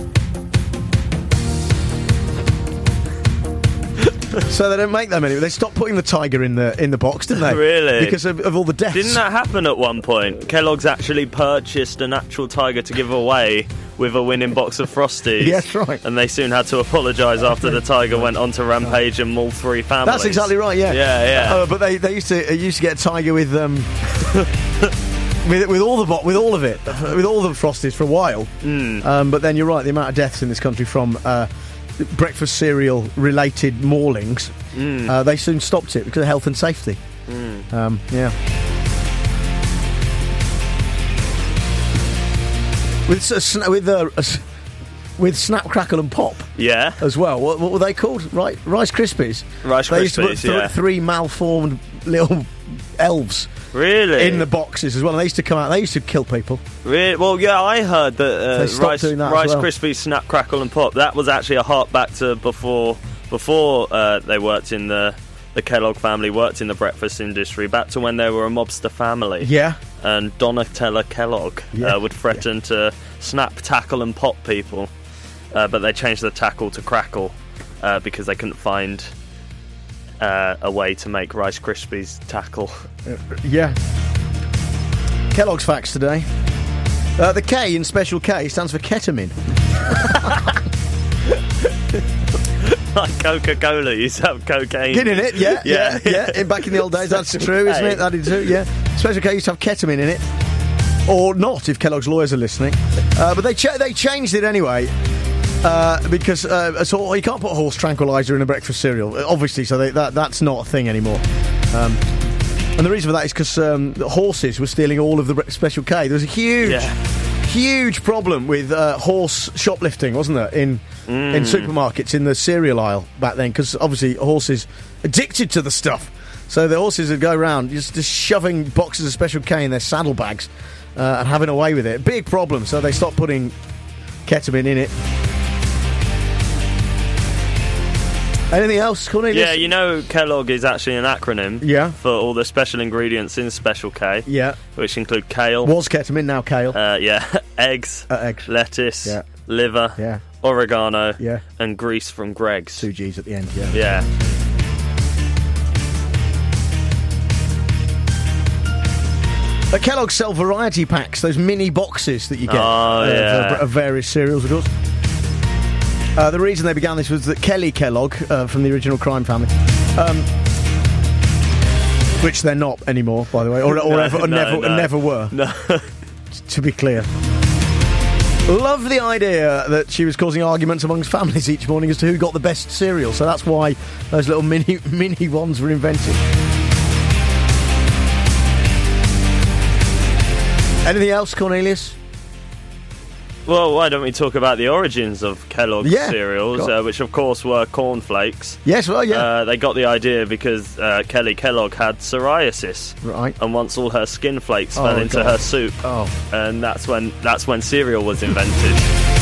So they don't make them anymore. They stopped putting the tiger in the in the box, didn't they? Really? Because of, of all the deaths. Didn't that happen at one point? Kellogg's actually purchased an actual tiger to give away with a winning box of Frosties. Yes, right. And they soon had to apologise after the tiger went on to rampage and maul three families. That's exactly right. Yeah, yeah, yeah. Uh, but they they used to uh, used to get a tiger with um. With, with all the bo- with all of it, with all the Frosties for a while. Mm. Um, but then you're right, the amount of deaths in this country from uh, breakfast cereal related maulings, mm. uh, they soon stopped it because of health and safety. Mm. Um, yeah. with a, sna- with a, a s- with Snap, Crackle and Pop. Yeah. As well. What, what were they called? Right, Rice Krispies. Rice they used to put Krispies, th- yeah. three malformed little elves. Really? In the boxes as well. And they used to come out. They used to kill people. Really? Well, yeah, I heard that They uh, stopped Rice, doing that as Rice well. Krispies, Snap, Crackle and Pop. That was actually a hark back to before before uh, they worked in the the Kellogg family worked in the breakfast industry. Back to when they were a mobster family. Yeah. And Donatella Kellogg Yeah. uh, would threaten to snap, tackle, and pop people, uh, but they changed the tackle to crackle uh, because they couldn't find uh, a way to make Rice Krispies tackle. Uh, yeah. Kellogg's facts today. Uh, the K in Special K stands for ketamine. Like Coca-Cola used to have cocaine. Get in it, yeah, yeah, yeah. In- Back in the old days, that's true, isn't it? That is true, yeah. Special K used to have ketamine in it. Or not, if Kellogg's lawyers are listening. Uh, but they ch- they changed it anyway. Uh, because uh, so you can't put horse tranquilizer in a breakfast cereal, obviously, so they, that that's not a thing anymore. Um, and the reason for that is because um, the horses were stealing all of the bre- Special K. There was a huge, Yeah. huge problem with uh, horse shoplifting, wasn't there, in in Mm. supermarkets, in the cereal aisle back then, because obviously horses addicted to the stuff. So the horses would go around just, just shoving boxes of Special K in their saddlebags uh, and having away with it. Big problem, so they stopped putting ketamine in it. Anything else, Cornelius? Yeah, you know Kellogg is actually an acronym Yeah. for all the special ingredients in Special K. Yeah. Which include kale. Was ketamine, now kale. Uh, yeah. eggs. Uh, eggs. Lettuce. Yeah. Liver. Yeah. Oregano. Yeah. And grease from Greg's. Two G's at the end, yeah. Yeah. Uh, Kellogg sell variety packs, those mini boxes that you get Oh, uh, yeah. of, of various cereals, of course. Uh, the reason they began this was that Kelly Kellogg, uh, from the original Crime Family, um, which they're not anymore, by the way, or, or, No, ever, or no, never, no. never were, No. to be clear. Love the idea that she was causing arguments amongst families each morning as to who got the best cereal, so that's why those little mini mini ones were invented. Anything else, Cornelius? Well, why don't we talk about the origins of Kellogg's Yeah, cereals, go on. uh, which of course were cornflakes. Yes, well, yeah. Uh, they got the idea because uh, Kelly Kellogg had psoriasis, Right. and once all her skin flakes Oh, fell into God. her soup, Oh. and that's when that's when cereal was invented.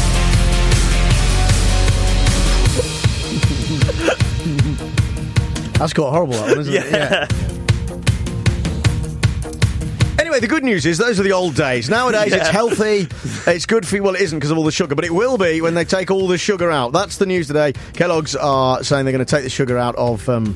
That's quite horrible, that one, isn't it? Yeah. Anyway, the good news is those are the old days. Nowadays, Yeah. it's healthy. It's good for you. Well, it isn't because of all the sugar, but it will be when they take all the sugar out. That's the news today. Kellogg's are saying they're going to take the sugar out of um,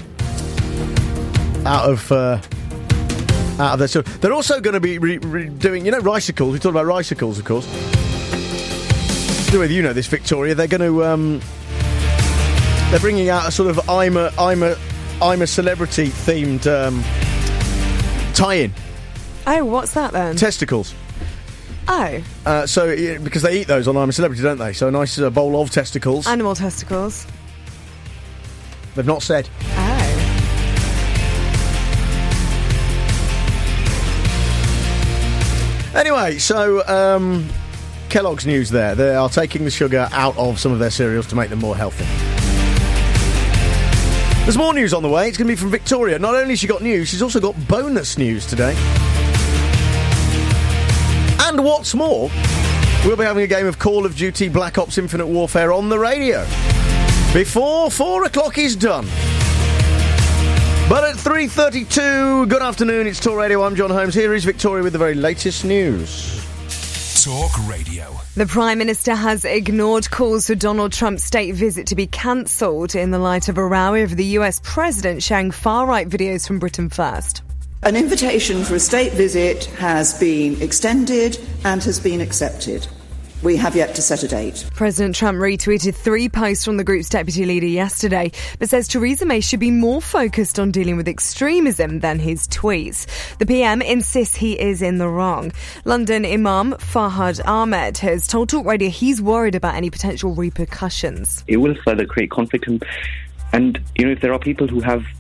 out of uh, out of their cereal. They're also going to be re- re- doing, you know, ricicles. We talked about ricicles, of course. I don't know whether you know this, Victoria. They're going to um, they're bringing out a sort of I'm a I'm a I'm a celebrity themed um, tie-in. Oh, what's that then? Testicles. Oh, Uh, so, yeah, because they eat those on I'm a Celebrity, don't they? So a nice uh, bowl of testicles. animal testicles. They've not said. Oh. Anyway, so um, Kellogg's news there. They are taking the sugar out of some of their cereals to make them more healthy. There's more news on the way. It's going to be from Victoria. Not only has she got news, she's also got bonus news today. And what's more, we'll be having a game of Call of Duty Black Ops Infinite Warfare on the radio before four o'clock is done. But at three thirty-two, good afternoon, it's Talk Radio, I'm John Holmes. Here is Victoria with the very latest news. Talk Radio. The Prime Minister has ignored calls for Donald Trump's state visit to be cancelled in the light of a row over the U S President sharing far-right videos from Britain First. An invitation for a state visit has been extended and has been accepted. We have yet to set a date. President Trump retweeted three posts from the group's deputy leader yesterday, but says Theresa May should be more focused on dealing with extremism than his tweets. The P M insists he is in the wrong. London Imam Fahad Ahmed has told Talk Radio he's worried about any potential repercussions. It will further create conflict, and, and you know, if there are people who have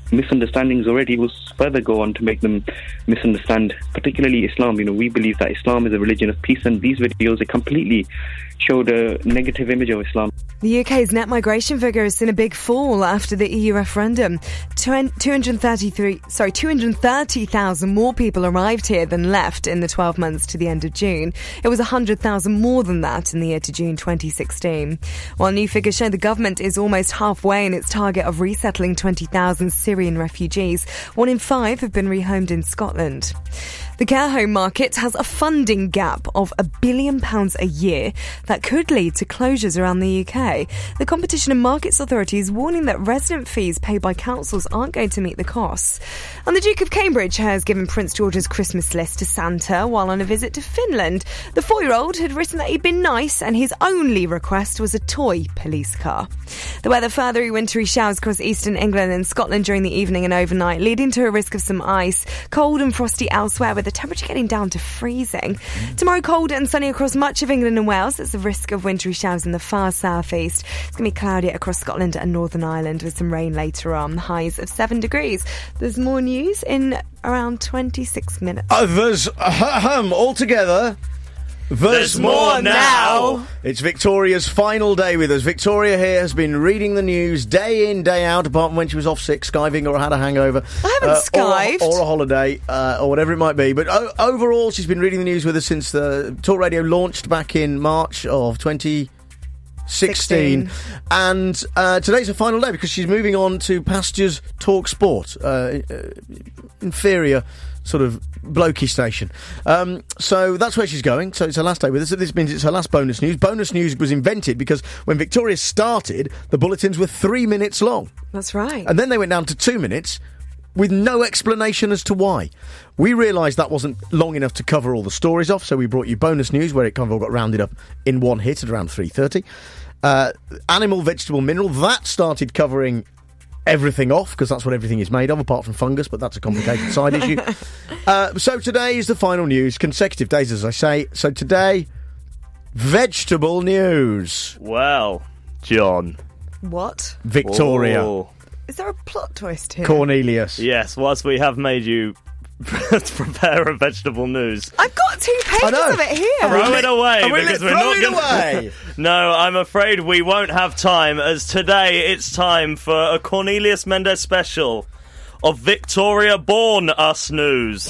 misunderstandings already, will further go on to make them misunderstand, particularly Islam. You know, we believe that Islam is a religion of peace, and these videos, they completely showed a negative image of Islam. The U K's net migration figure has seen a big fall after the E U referendum. two hundred thirty-three, sorry, two hundred thirty thousand more people arrived here than left in the twelve months to the end of June. It was one hundred thousand more than that in the year to June twenty sixteen. While new figures show the government is almost halfway in its target of resettling twenty thousand Syrian refugees, one in five have been rehomed in Scotland. The care home market has a funding gap of a billion pounds a year that could lead to closures around the U K. The Competition and Markets Authority is warning that resident fees paid by councils aren't going to meet the costs. And the Duke of Cambridge has given Prince George's Christmas list to Santa while on a visit to Finland. The four-year-old had written that he'd been nice and his only request was a toy police car. The weather, further wintry showers across eastern England and Scotland during the evening and overnight, leading to a risk of some ice. Cold and frosty elsewhere, with the temperature getting down to freezing. Tomorrow, cold and sunny across much of England and Wales. There's a risk of wintry showers in the far southeast. It's going to be cloudy across Scotland and Northern Ireland with some rain later on. Highs of seven degrees. There's more news in around twenty-six minutes. Uh, there's ahem, all together. There's, There's more now. It's Victoria's final day with us. Victoria here has been reading the news day in, day out, apart from when she was off sick, skiving, or had a hangover. I haven't uh, skived. Or a, or a holiday, uh, or whatever it might be. But o- overall, she's been reading the news with us since the Talk Radio launched back in March of twenty sixteen. And uh, today's her final day because she's moving on to Pastures Talk Sport, uh, uh, inferior sort of blokey station. Um, so that's where she's going. So it's her last day with us. So this means it's her last bonus news. Bonus news was invented because when Victoria started, the bulletins were three minutes long. That's right. And then they went down to two minutes with no explanation as to why. We realised that wasn't long enough to cover all the stories off, so we brought you bonus news where it kind of all got rounded up in one hit at around three thirty. Uh, animal, vegetable, mineral, that started covering everything off, because that's what everything is made of, apart from fungus, but that's a complicated side issue. Uh, so today is the final news, consecutive days, as I say. So today, vegetable news. Well, John. What? Victoria. Oh. Is there a plot twist here? Cornelius. Yes, whilst we have made you prepare a vegetable news. I've got two pages of it here. Throw it away And we because let- we're throw not it going away. No, I'm afraid we won't have time, as today it's time for a Cornelius Mendes special of Victoria Born Us News.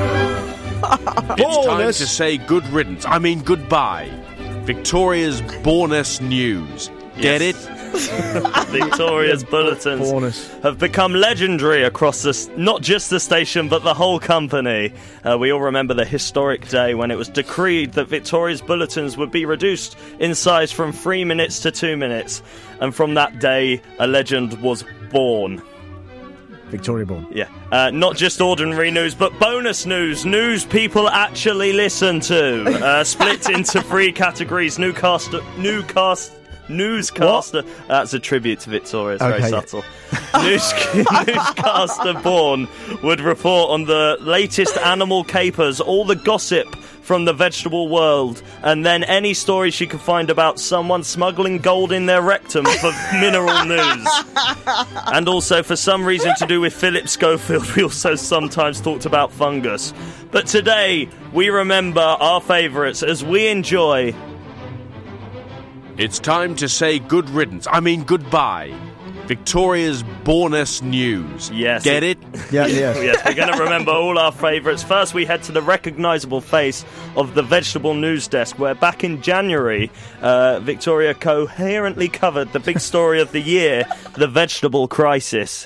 It's time to say good riddance. I mean goodbye. Victoria's Bornus News. Get it? Victoria's bulletins Bonus. have become legendary across this, not just the station, but the whole company. Uh, we all remember the historic day when it was decreed that Victoria's bulletins would be reduced in size from three minutes to two minutes. And from that day, a legend was born. Victoria Born. Yeah. Uh, not just ordinary news, but bonus news. News people actually listen to. Uh, split into three categories. Newscaster... Newcast... Newscaster. What? That's a tribute to Victoria. It's Okay. very subtle. News, newscaster Born would report on the latest animal capers, all the gossip from the vegetable world, and then any story she could find about someone smuggling gold in their rectum for mineral news. And also, for some reason to do with Philip Schofield, we also sometimes talked about fungus. But today, we remember our favourites as we enjoy... It's time to say good riddance. I mean goodbye. Victoria's Bornus News. Yes. Get it? Yeah, yeah. Yes, we're going to remember all our favourites. First, we head to the recognisable face of the Vegetable News Desk, where back in January, uh, Victoria coherently covered the big story of the year, the vegetable crisis.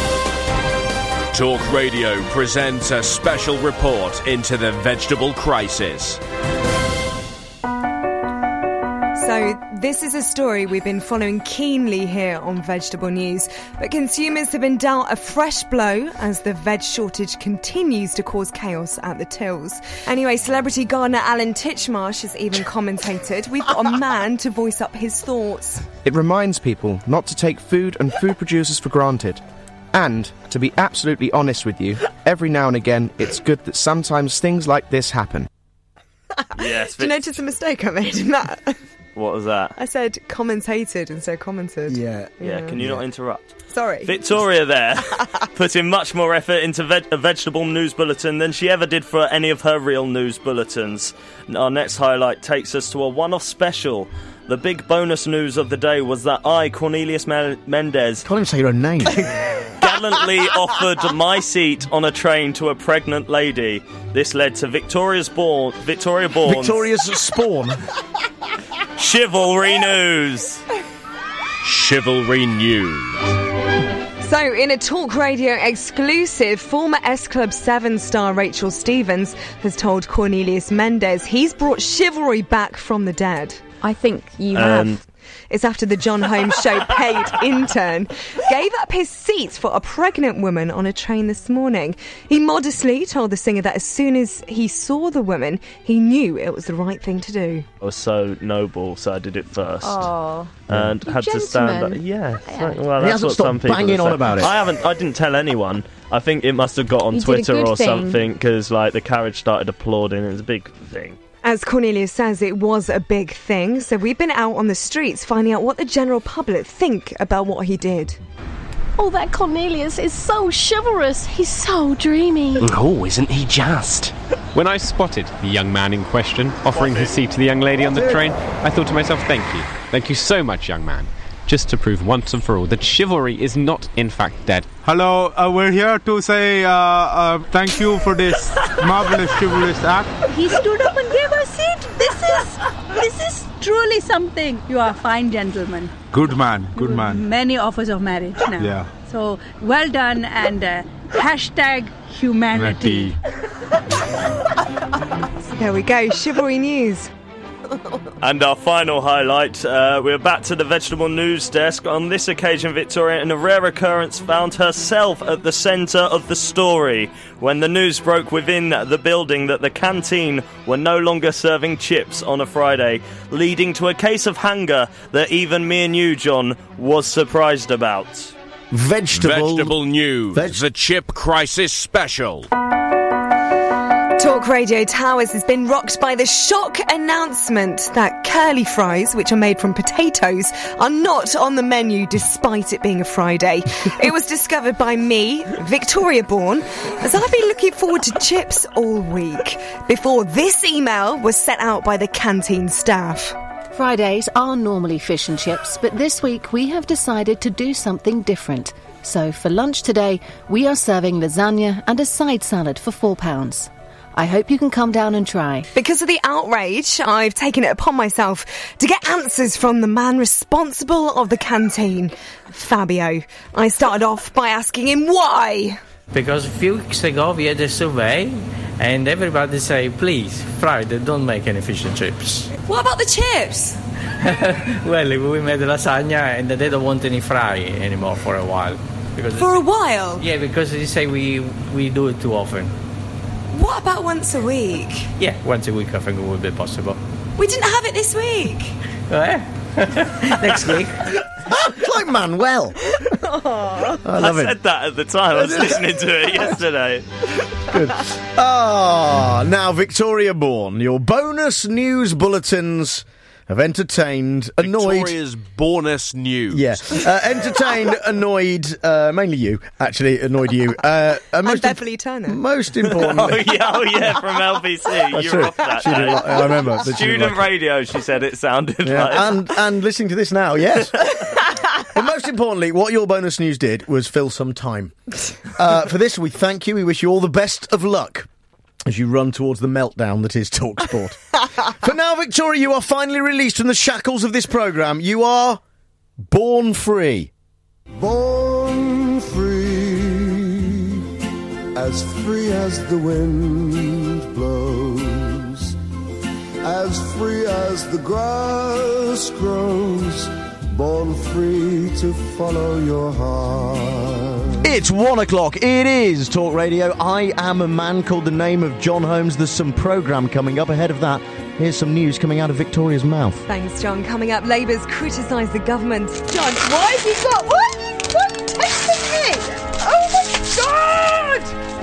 Talk Radio presents a special report into the vegetable crisis. So, this is a story we've been following keenly here on Vegetable News, but consumers have been dealt a fresh blow as the veg shortage continues to cause chaos at the tills. Anyway, celebrity gardener Alan Titchmarsh has even commentated, we've got a man to voice up his thoughts. It reminds people not to take food and food producers for granted. And, to be absolutely honest with you, every now and again it's good that sometimes things like this happen. Yes. Do you notice the mistake I made in that? What was that? I said commentated instead of commented. Yeah. Yeah, can you not interrupt? Sorry. Victoria there, putting much more effort into veg- a vegetable news bulletin than she ever did for any of her real news bulletins. Our next highlight takes us to a one-off special. The big bonus news of the day was that I, Cornelius Me- Mendez... Can't even say your own name. ...gallantly offered my seat on a train to a pregnant lady. This led to Victoria's born... Victoria Bourne's... Victoria's spawn. Chivalry News. Chivalry News. So, in a Talk Radio exclusive, former S Club seven star Rachel Stevens has told Cornelius Mendez he's brought chivalry back from the dead. I think you have. Um, It's after the John Holmes show paid intern gave up his seat for a pregnant woman on a train this morning. He modestly told the singer that as soon as he saw the woman, he knew it was the right thing to do. I was so noble, so I did it first. Oh, and had to stand up. gentleman. Yeah, Yeah. so- well, He that's hasn't what stopped some people banging have on said. about it. I haven't. I didn't tell anyone. I think it must have got on You did a Twitter good or thing. something because, like, the carriage started applauding. It was a big thing. As Cornelius says, it was a big thing, so we've been out on the streets finding out what the general public think about what he did. Oh, that Cornelius is so chivalrous. He's so dreamy. Oh, isn't he just? When I spotted the young man in question offering his seat to the young lady on the train, I thought to myself, thank you. Thank you so much, young man. Just to prove once and for all that chivalry is not, in fact, dead. Hello, uh, we're here to say uh, uh, thank you for this marvelous chivalrous act. He stood up and gave her a seat. This is, this is truly something. You are a fine gentleman. Good man, good man. Many offers of marriage now. Yeah. So, well done and uh, hashtag humanity. There we go, Chivalry News. And our final highlight, uh, we're back to the vegetable news desk. On this occasion, Victoria, in a rare occurrence, found herself at the centre of the story when the news broke within the building that the canteen were no longer serving chips on a Friday, leading to a case of hunger that even me and you, John, was surprised about. Vegetable... Vegetable News, Veg- the Chip Crisis Special. Talk Radio Towers has been rocked by the shock announcement that curly fries, which are made from potatoes, are not on the menu despite it being a Friday. It was discovered by me, Victoria Bourne, as I've been looking forward to chips all week, before this email was sent out by the canteen staff. Fridays are normally fish and chips, but this week we have decided to do something different. So for lunch today, we are serving lasagna and a side salad for four pounds. I hope you can come down and try. Because of the outrage, I've taken it upon myself to get answers from the man responsible of the canteen, Fabio. I started off by asking him why. Because a few weeks ago we had a survey and everybody say, please, Friday, don't make any fish and chips. What about the chips? Well, we made lasagna and they don't want any fry anymore for a while. Because For a while? Yeah, because they say we, we do it too often. What about once a week? Yeah, once a week I think it would be possible. We didn't have it this week. Oh, yeah? Next week. It's like Manuel. Aww. I love I it. said that at the time. I was listening to it yesterday. Good. Ah, now Victoria Bourne, your bonus news bulletins have entertained, annoyed... Victoria's bonus news. Yeah. Uh, entertained, annoyed, uh, mainly you, actually, annoyed you. Uh, uh, most I'm Beverly Turner. Most importantly... oh, yeah, oh, yeah, from L B C. That's You're true. off that She didn't day. like- I remember that she didn't Student like it. radio, she said it sounded Yeah, like. and, and listening to this now, yes. But most importantly, what your bonus news did was fill some time. Uh, for this, we thank you. We wish you all the best of luck as you run towards the meltdown that is TalkSport. For now, Victoria, you are finally released from the shackles of this programme. You are born free. Born free, as free as the wind blows, as free as the grass grows, born free to follow your heart. It's one o'clock. It is Talk Radio. I am a man called the name of John Holmes. There's some programme coming up. Ahead of that, here's some news coming out of Victoria's mouth. Thanks, John. Coming up, Labour's criticised the government. John, why have you got... Why have you got texting me? Oh,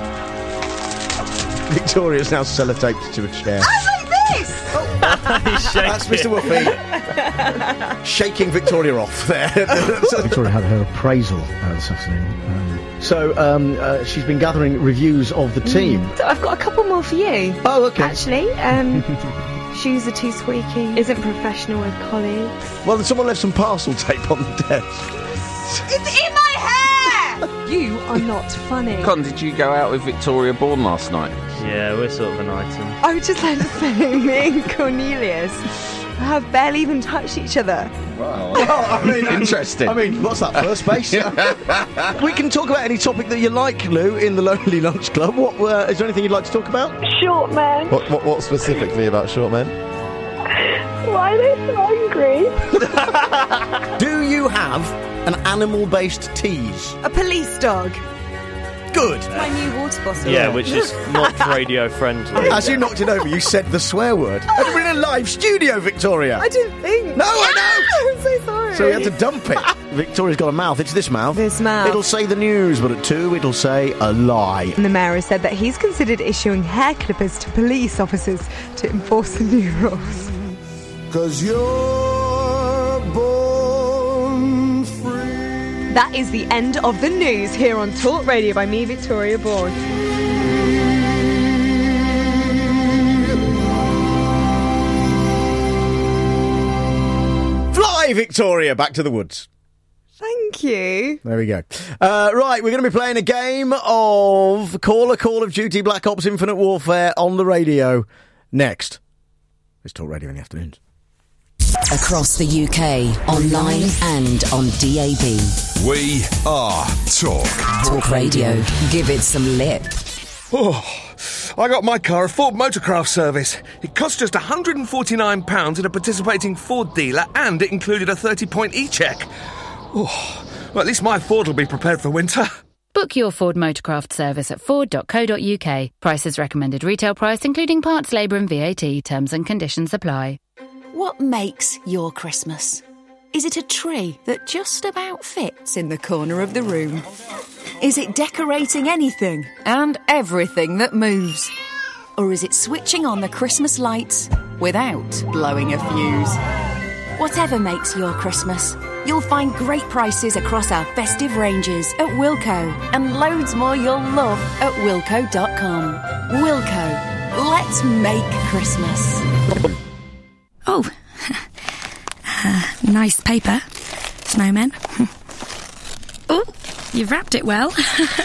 my God! Victoria's now sellotaped to a chair. I like this! That's Mister Woofy. Shaking Victoria off there. Victoria had her appraisal uh, this afternoon. Um, so um, uh, she's been gathering reviews of the team. Mm. So I've got a couple more for you. Oh, okay. Actually, um, shoes are too squeaky. Isn't professional with colleagues. Well, someone left some parcel tape on the desk. It's in my hair! You are not funny. Con, did you go out with Victoria Bourne last night? Yeah, we're sort of an item. I would just like to say, me and Cornelius have barely even touched each other. Wow. Well, I mean, interesting. I mean, what's that, first base? We can talk about any topic that you like, Lou, in the Lonely Lunch Club. What uh, is there anything you'd like to talk about? Short men. What, what, what specifically about short men? Why are they so hungry? Do you have an animal-based tease? A police dog. Good. My new water bottle. Yeah, which is not radio friendly. As you knocked it over, you said the swear word. And we're in a live studio, Victoria. I didn't think. No, I know. I'm so sorry. So we had to dump it. Victoria's got a mouth. It's this mouth. This mouth. It'll say the news, but at two, it'll say a lie. And the mayor has said that he's considered issuing hair clippers to police officers to enforce the new rules. Cause you're born free. That is the end of the news here on Talk Radio by me, Victoria Bourne. Fly, Victoria, back to the woods. Thank you. There we go. Uh, right, we're going to be playing a game of Call a Call of Duty Black Ops Infinite Warfare on the radio next. It's Talk Radio in the afternoons. Across the U K, online and on D A B. We are Talk. Talk Radio. Give it some lip. Oh, I got my car a Ford Motorcraft service. It cost just one hundred forty-nine pounds at a participating Ford dealer, and it included a thirty-point e-check. Oh, well, at least my Ford will be prepared for winter. Book your Ford Motorcraft service at ford dot co dot uk. Prices recommended retail price, including parts, labour and V A T. Terms and conditions apply. What makes your Christmas? Is it a tree that just about fits in the corner of the room? Is it decorating anything and everything that moves? Or is it switching on the Christmas lights without blowing a fuse? Whatever makes your Christmas, you'll find great prices across our festive ranges at Wilko, and loads more you'll love at wilko dot com. Wilko, let's make Christmas. Oh, uh, nice paper, snowman. Oh, you've wrapped it well.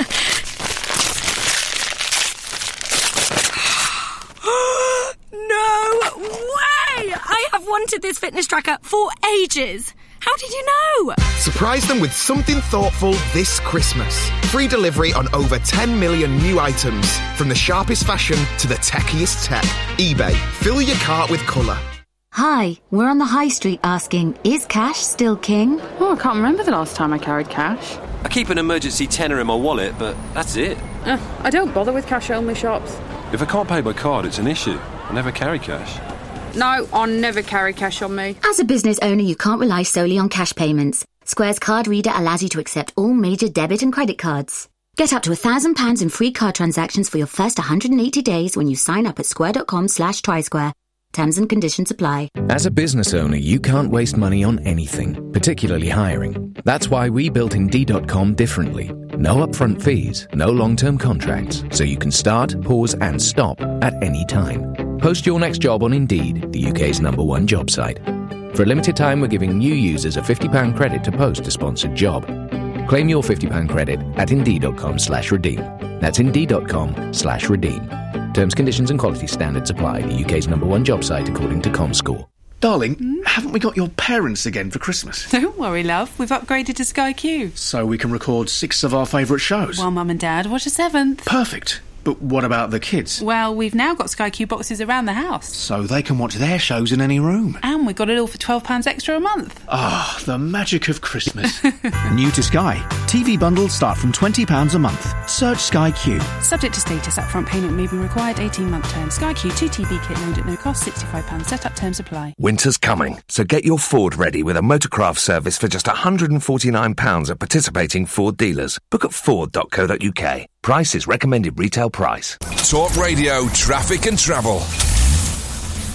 No way! I have wanted this fitness tracker for ages. How did you know? Surprise them with something thoughtful this Christmas. Free delivery on over ten million new items. From the sharpest fashion to the techiest tech. eBay. Fill your cart with colour. Hi, we're on the high street asking, is cash still king? Oh, I can't remember the last time I carried cash. I keep an emergency tenner in my wallet, but that's it. Uh, I don't bother with cash-only shops. If I can't pay by card, it's an issue. I never carry cash. No, I'll never carry cash on me. As a business owner, you can't rely solely on cash payments. Square's card reader allows you to accept all major debit and credit cards. Get up to one thousand pounds in free card transactions for your first one hundred eighty days when you sign up at square dot com slash trisquare. Terms and conditions apply. As a business owner, you can't waste money on anything, particularly hiring. That's why we built Indeed dot com differently. No upfront fees, no long-term contracts, so you can start, pause and stop at any time. Post your next job on Indeed, the U K's number one job site. For a limited time, we're giving new users a fifty pounds credit to post a sponsored job. Claim your fifty pounds credit at Indeed dot com slash redeem. That's Indeed dot com slash redeem. Terms, conditions and quality standards apply. The U K's number one job site according to ComScore. Darling, mm? haven't we got your parents again for Christmas? Don't worry, love. We've upgraded to Sky Q. So we can record six of our favourite shows? While Mum and Dad watch a seventh. Perfect. But what about the kids? Well, we've now got Sky Q boxes around the house. So they can watch their shows in any room. And we got it all for twelve pounds extra a month. Ah, oh, the magic of Christmas. New to Sky. T V bundles start from twenty pounds a month. Search Sky Q. Subject to status, upfront payment may be required, eighteen-month term. Sky Q two T V kit load at no cost, sixty-five pounds. Set-up terms apply. Winter's coming, so get your Ford ready with a Motorcraft service for just one hundred forty-nine pounds at participating Ford dealers. Book at ford dot co dot uk. Price is recommended retail price. Talk Radio Traffic and Travel.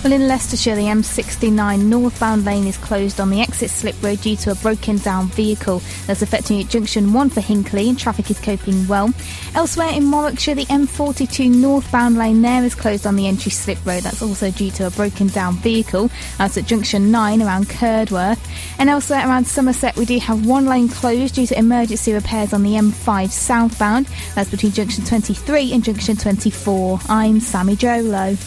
Well, in Leicestershire, the M sixty-nine northbound lane is closed on the exit slip road due to a broken down vehicle that's affecting at junction one for Hinckley, and traffic is coping well. Elsewhere in Warwickshire, the M forty-two northbound lane there is closed on the entry slip road. That's also due to a broken down vehicle. That's at junction nine around Curdworth. And elsewhere around Somerset, we do have one lane closed due to emergency repairs on the M five southbound. That's between junction twenty-three and junction twenty-four. I'm Sammy Jolo.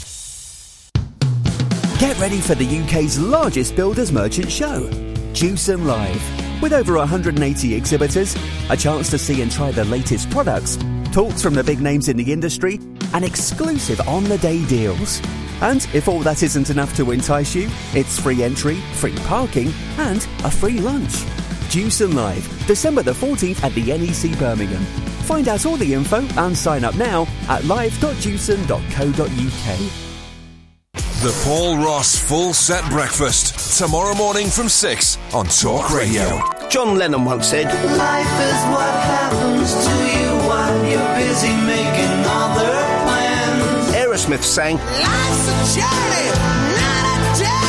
Get ready for the U K's largest builders merchant show, Jewson Live. With over one hundred eighty exhibitors, a chance to see and try the latest products, talks from the big names in the industry, and exclusive on-the-day deals. And if all that isn't enough to entice you, it's free entry, free parking, and a free lunch. Jewson Live, December the fourteenth at the N E C Birmingham. Find out all the info and sign up now at live dot jewson dot co dot uk. The Paul Ross Full Set Breakfast, tomorrow morning from six on Talk Radio. John Lennon once said, "Life is what happens to you while you're busy making other plans." Aerosmith sang, "Life's a journey, not a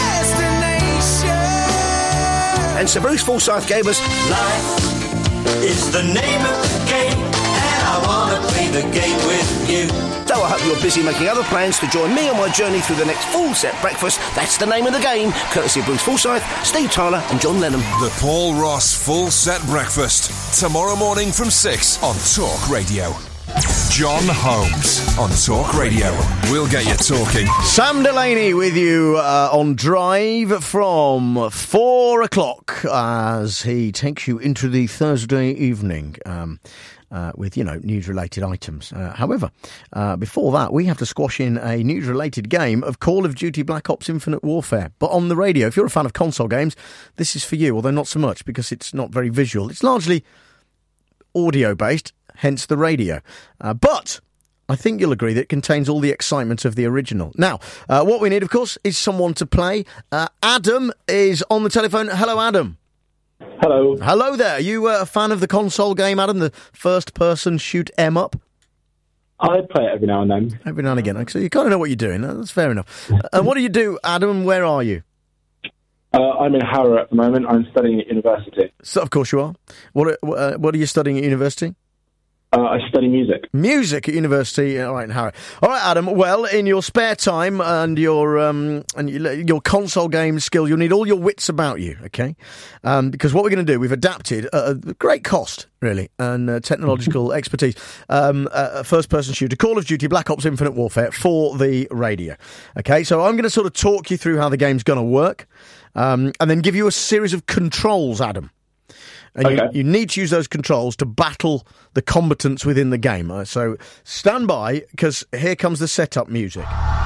destination." And Sir Bruce Forsyth gave us, "Life is the name of the game, and I want to play the game with you." So I hope you're busy making other plans to join me on my journey through the next Full Set Breakfast. That's the name of the game, courtesy of Bruce Forsyth, Steve Tyler and John Lennon. The Paul Ross Full Set Breakfast, tomorrow morning from six on Talk Radio. John Holmes on Talk Radio. We'll get you talking. Sam Delaney with you uh, on Drive from four o'clock as he takes you into the Thursday evening. Um... Uh, with, you know, news-related items. Uh, however, uh, before that, we have to squash in a news-related game of Call of Duty Black Ops Infinite Warfare. But on the radio, if you're a fan of console games, this is for you, although not so much, because it's not very visual. It's largely audio-based, hence the radio. Uh, but I think you'll agree that it contains all the excitement of the original. Now, uh, what we need, of course, is someone to play. Uh, Adam is on the telephone. Hello, Adam. Hello. Hello there. Are you uh, a fan of the console game, Adam, the first-person shoot 'em up? I play it every now and then. Every now and again. So you kind of know what you're doing. That's fair enough. And uh, what do you do, Adam? Where are you? Uh, I'm in Harrow at the moment. I'm studying at university. So, of course you are. What, uh, what are you studying at university? Uh, I study music. Music at university, all right, in Harrow. All right, Adam. Well, in your spare time and your um and your, your console game skill, you'll need all your wits about you, okay? Um, because what we're going to do, we've adapted at a great cost, really, and uh, technological expertise. Um, a first-person shooter, Call of Duty Black Ops Infinite Warfare for the radio. Okay, so I'm going to sort of talk you through how the game's going to work, um, and then give you a series of controls, Adam. And okay. you, you need to use those controls to battle the combatants within the game. Uh, so stand by, because here comes the setup music.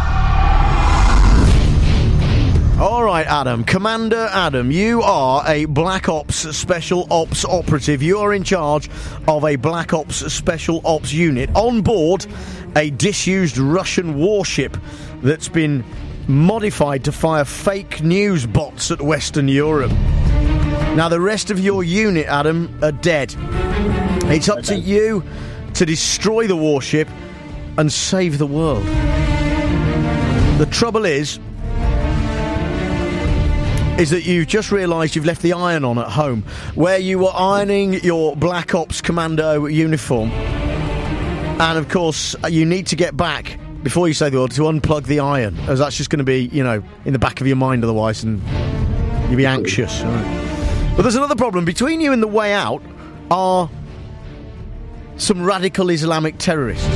All right, Adam. Commander Adam, you are a Black Ops Special Ops operative. You are in charge of a Black Ops Special Ops unit on board a disused Russian warship that's been modified to fire fake news bots at Western Europe. Now, the rest of your unit, Adam, are dead. It's up to you to destroy the warship and save the world. The trouble is, is that you've just realised you've left the iron on at home, where you were ironing your Black Ops Commando uniform. And, of course, you need to get back, before you save the world, to unplug the iron, as that's just going to be, you know, in the back of your mind otherwise, and you'll be anxious. All right. But there's another problem. Between you and the way out are some radical Islamic terrorists.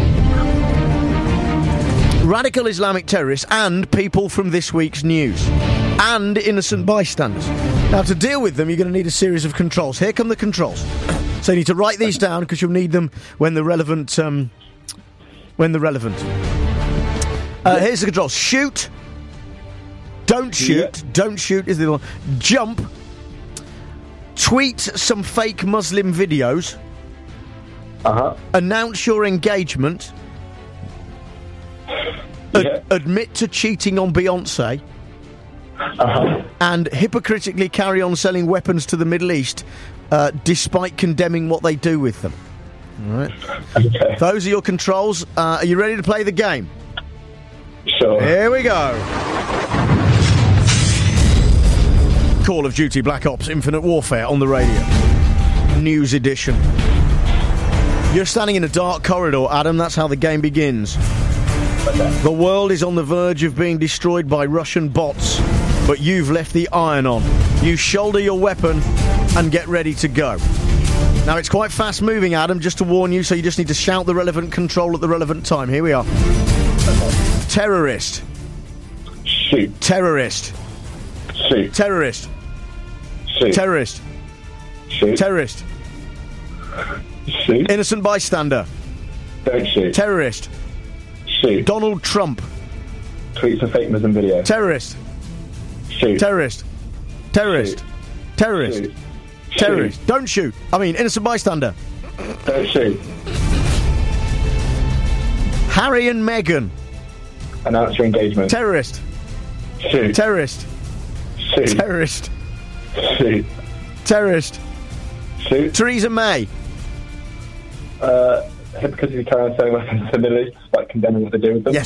Radical Islamic terrorists and people from this week's news. And innocent bystanders. Now, to deal with them, you're going to need a series of controls. Here come the controls. So you need to write these down, because you'll need them when the relevant... Um, when the relevant. Uh, here's the controls. Shoot. Don't shoot. Yeah. Don't shoot is the one. Jump. Tweet some fake Muslim videos. Uh-huh. Announce your engagement. Yeah. Ad- admit to cheating on Beyonce. Uh-huh. And hypocritically carry on selling weapons to the Middle East, uh, despite condemning what they do with them. All right. Okay. Those are your controls. Uh, are you ready to play the game? Sure. Here we go. Call of Duty Black Ops Infinite Warfare on the radio. News edition. You're standing in a dark corridor, Adam. That's how the game begins. Okay. The world is on the verge of being destroyed by Russian bots, but you've left the iron on. You shoulder your weapon and get ready to go. Now, it's quite fast-moving, Adam, just to warn you, so you just need to shout the relevant control at the relevant time. Here we are. Okay. Terrorist. Shoot. Terrorist. Shoot. Terrorist. Shoot. Terrorist. Shoot. Terrorist. Shoot. Innocent bystander. Don't shoot. Terrorist. Shoot. Donald Trump. Tweets and fake news and video. Terrorist. Shoot. Terrorist. Terrorist. Shoot. Terrorist. Shoot. Terrorist. Shoot. Don't shoot. I mean, innocent bystander. Don't shoot. Harry and Meghan. Announce your engagement. Terrorist. Shoot. Terrorist. Shoot. Terrorist. Shoot. Terrorist. Shoot. Theresa May. Uh, hypocrisy carry on selling weapons to the Middle East despite condemning what they do with them. Yes.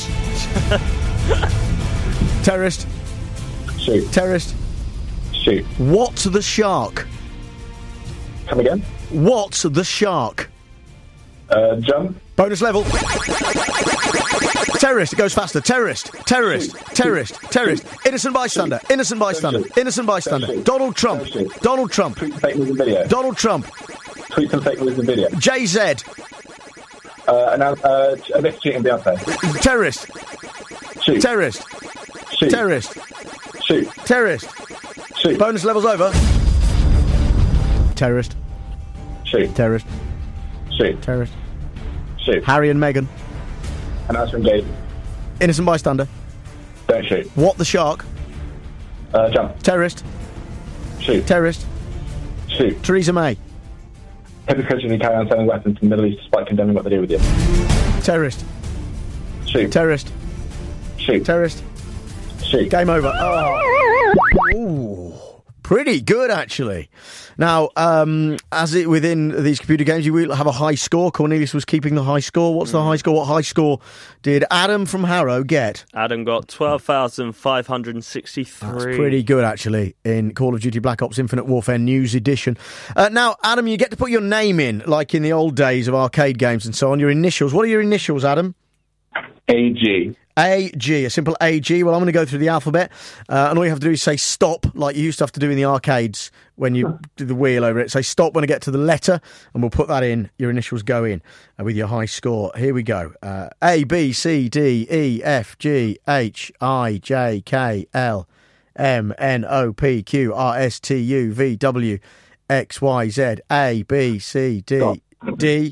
Terrorist. Shoot. Terrorist. Shoot. What's the shark? Come again? What's the shark? Uh, jump. Bonus level. Terrorist. It goes faster. Terrorist. Terrorist. Terrorist. Terrorist. Innocent bystander. Innocent bystander. Innocent bystander. Donald Trump. Donald Trump. Tweets and fake news and video. Donald Trump. Tweets and fake news and video. J Z. Uh, announce, uh, Miss cheating Beyonce. Terrorist. Shoot. Terrorist. Shoot. Terrorist. Shoot. Terrorist. Shoot. Bonus levels over. Terrorist. Shoot. Terrorist. Shoot. Terrorist. Shoot. Harry and Meghan. Announce your engagement. Innocent bystander. Don't shoot. What the shark? Uh, jump. Terrorist. Shoot. Terrorist. Shoot. Theresa May. Hypocrisy carry on selling weapons to the Middle East despite condemning what they do with you. Terrorist. Shoot. Terrorist. Shoot. Terrorist. Shoot. Game over. Oh. Ooh. Pretty good, actually. Now, um, as it within these computer games, you will have a high score. Cornelius was keeping the high score. What's the high score? What high score did Adam from Harrow get? Adam got twelve thousand five hundred sixty-three. That's pretty good, actually, in Call of Duty Black Ops Infinite Warfare News Edition. Uh, now, Adam, you get to put your name in, like in the old days of arcade games and so on. Your initials. What are your initials, Adam? A G. A G, a simple A G. Well, I'm going to go through the alphabet, uh, and all you have to do is say stop, like you used to have to do in the arcades when you do the wheel over it. Say stop when I get to the letter, and we'll put that in. Your initials go in uh, with your high score. Here we go. Uh, A, B, C, D, E, F, G, H, I, J, K, L, M, N, O, P, Q, R, S, T, U, V, W, X, Y, Z. A, B, C, D, D.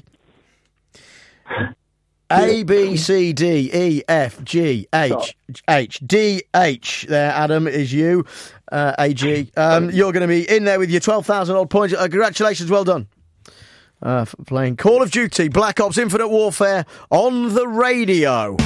A, B, C, D, E, F, G, H, H, D, H. There, Adam, is you. Uh, A, G. Um, you're going to be in there with your twelve thousand odd points. Uh, congratulations, well done. Uh, for playing Call of Duty, Black Ops Infinite Warfare on the radio.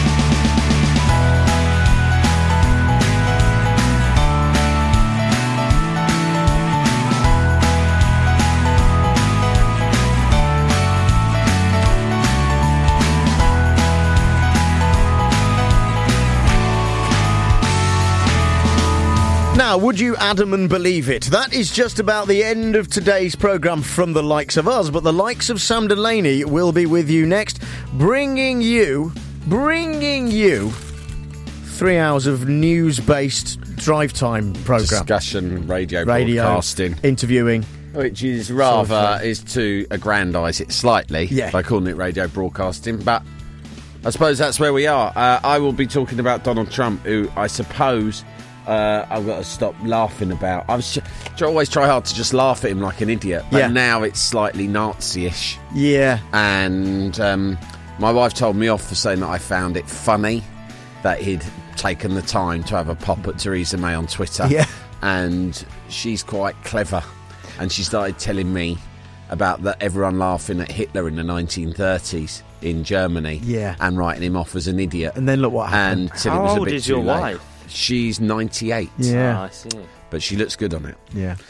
Now, would you, Adam, and believe it? That is just about the end of today's programme from the likes of us, but the likes of Sam Delaney will be with you next, bringing you, bringing you three hours of news-based drive time programme. Discussion, radio, radio broadcasting. Interviewing. Which is rather, Sort of, is to aggrandise it slightly Yeah. by calling it radio broadcasting, but I suppose that's where we are. Uh, I will be talking about Donald Trump, who I suppose... Uh, I've got to stop laughing about. I was I always try hard to just laugh at him like an idiot, but Yeah. now it's slightly Nazi-ish. Yeah. And um, my wife told me off for saying that I found it funny that he'd taken the time to have a pop at Theresa May on Twitter. Yeah. And she's quite clever, and she started telling me about that everyone laughing at Hitler in the nineteen thirties in Germany, Yeah. and writing him off as an idiot. And then look what happened. And till How it was a old bit is too your late. wife? She's ninety-eight. Yeah. Ah, I see. But she looks good on it. Yeah.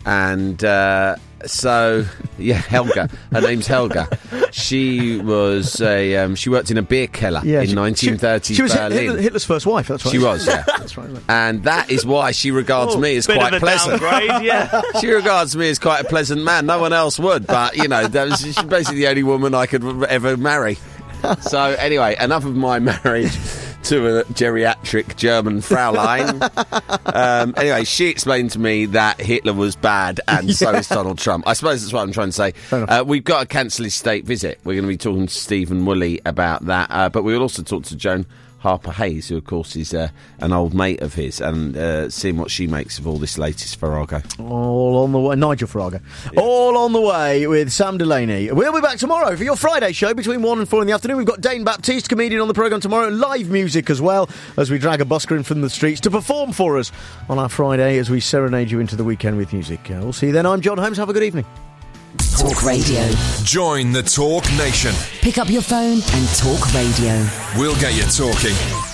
And uh, so, yeah, Helga. Her name's Helga. She was a. Um, she worked in a beer keller Yeah, in she- nineteen thirties She was Berlin. Hitler, Hitler's first wife, that's right. She was, yeah. That's right. isn't it? And that is why she regards Oh, me as bit quite of a pleasant. downgrade, yeah. She regards me as quite a pleasant man. No one else would, but, you know, that was, she's basically the only woman I could ever marry. So, anyway, enough of my marriage to a geriatric German Fraulein. um, anyway, she explained to me that Hitler was bad, and so Yeah. is Donald Trump. I suppose that's what I'm trying to say. Uh, we've got to cancel his state visit. We're going to be talking to Stephen Woolley about that, uh, but we'll also talk to Joan Harper Hayes, who, of course, is uh, an old mate of his, and uh, seeing what she makes of all this latest Farrago. All on the way. Nigel Farrago. All on the way with Sam Delaney. We'll be back tomorrow for your Friday show between one and four in the afternoon. We've got Dane Baptiste, comedian, on the programme tomorrow. Live music as well, as we drag a busker in from the streets to perform for us on our Friday as we serenade you into the weekend with music. Uh, we'll see you then. I'm John Holmes. Have a good evening. Talk Radio. Join the Talk Nation. Pick up your phone and talk radio. We'll get you talking.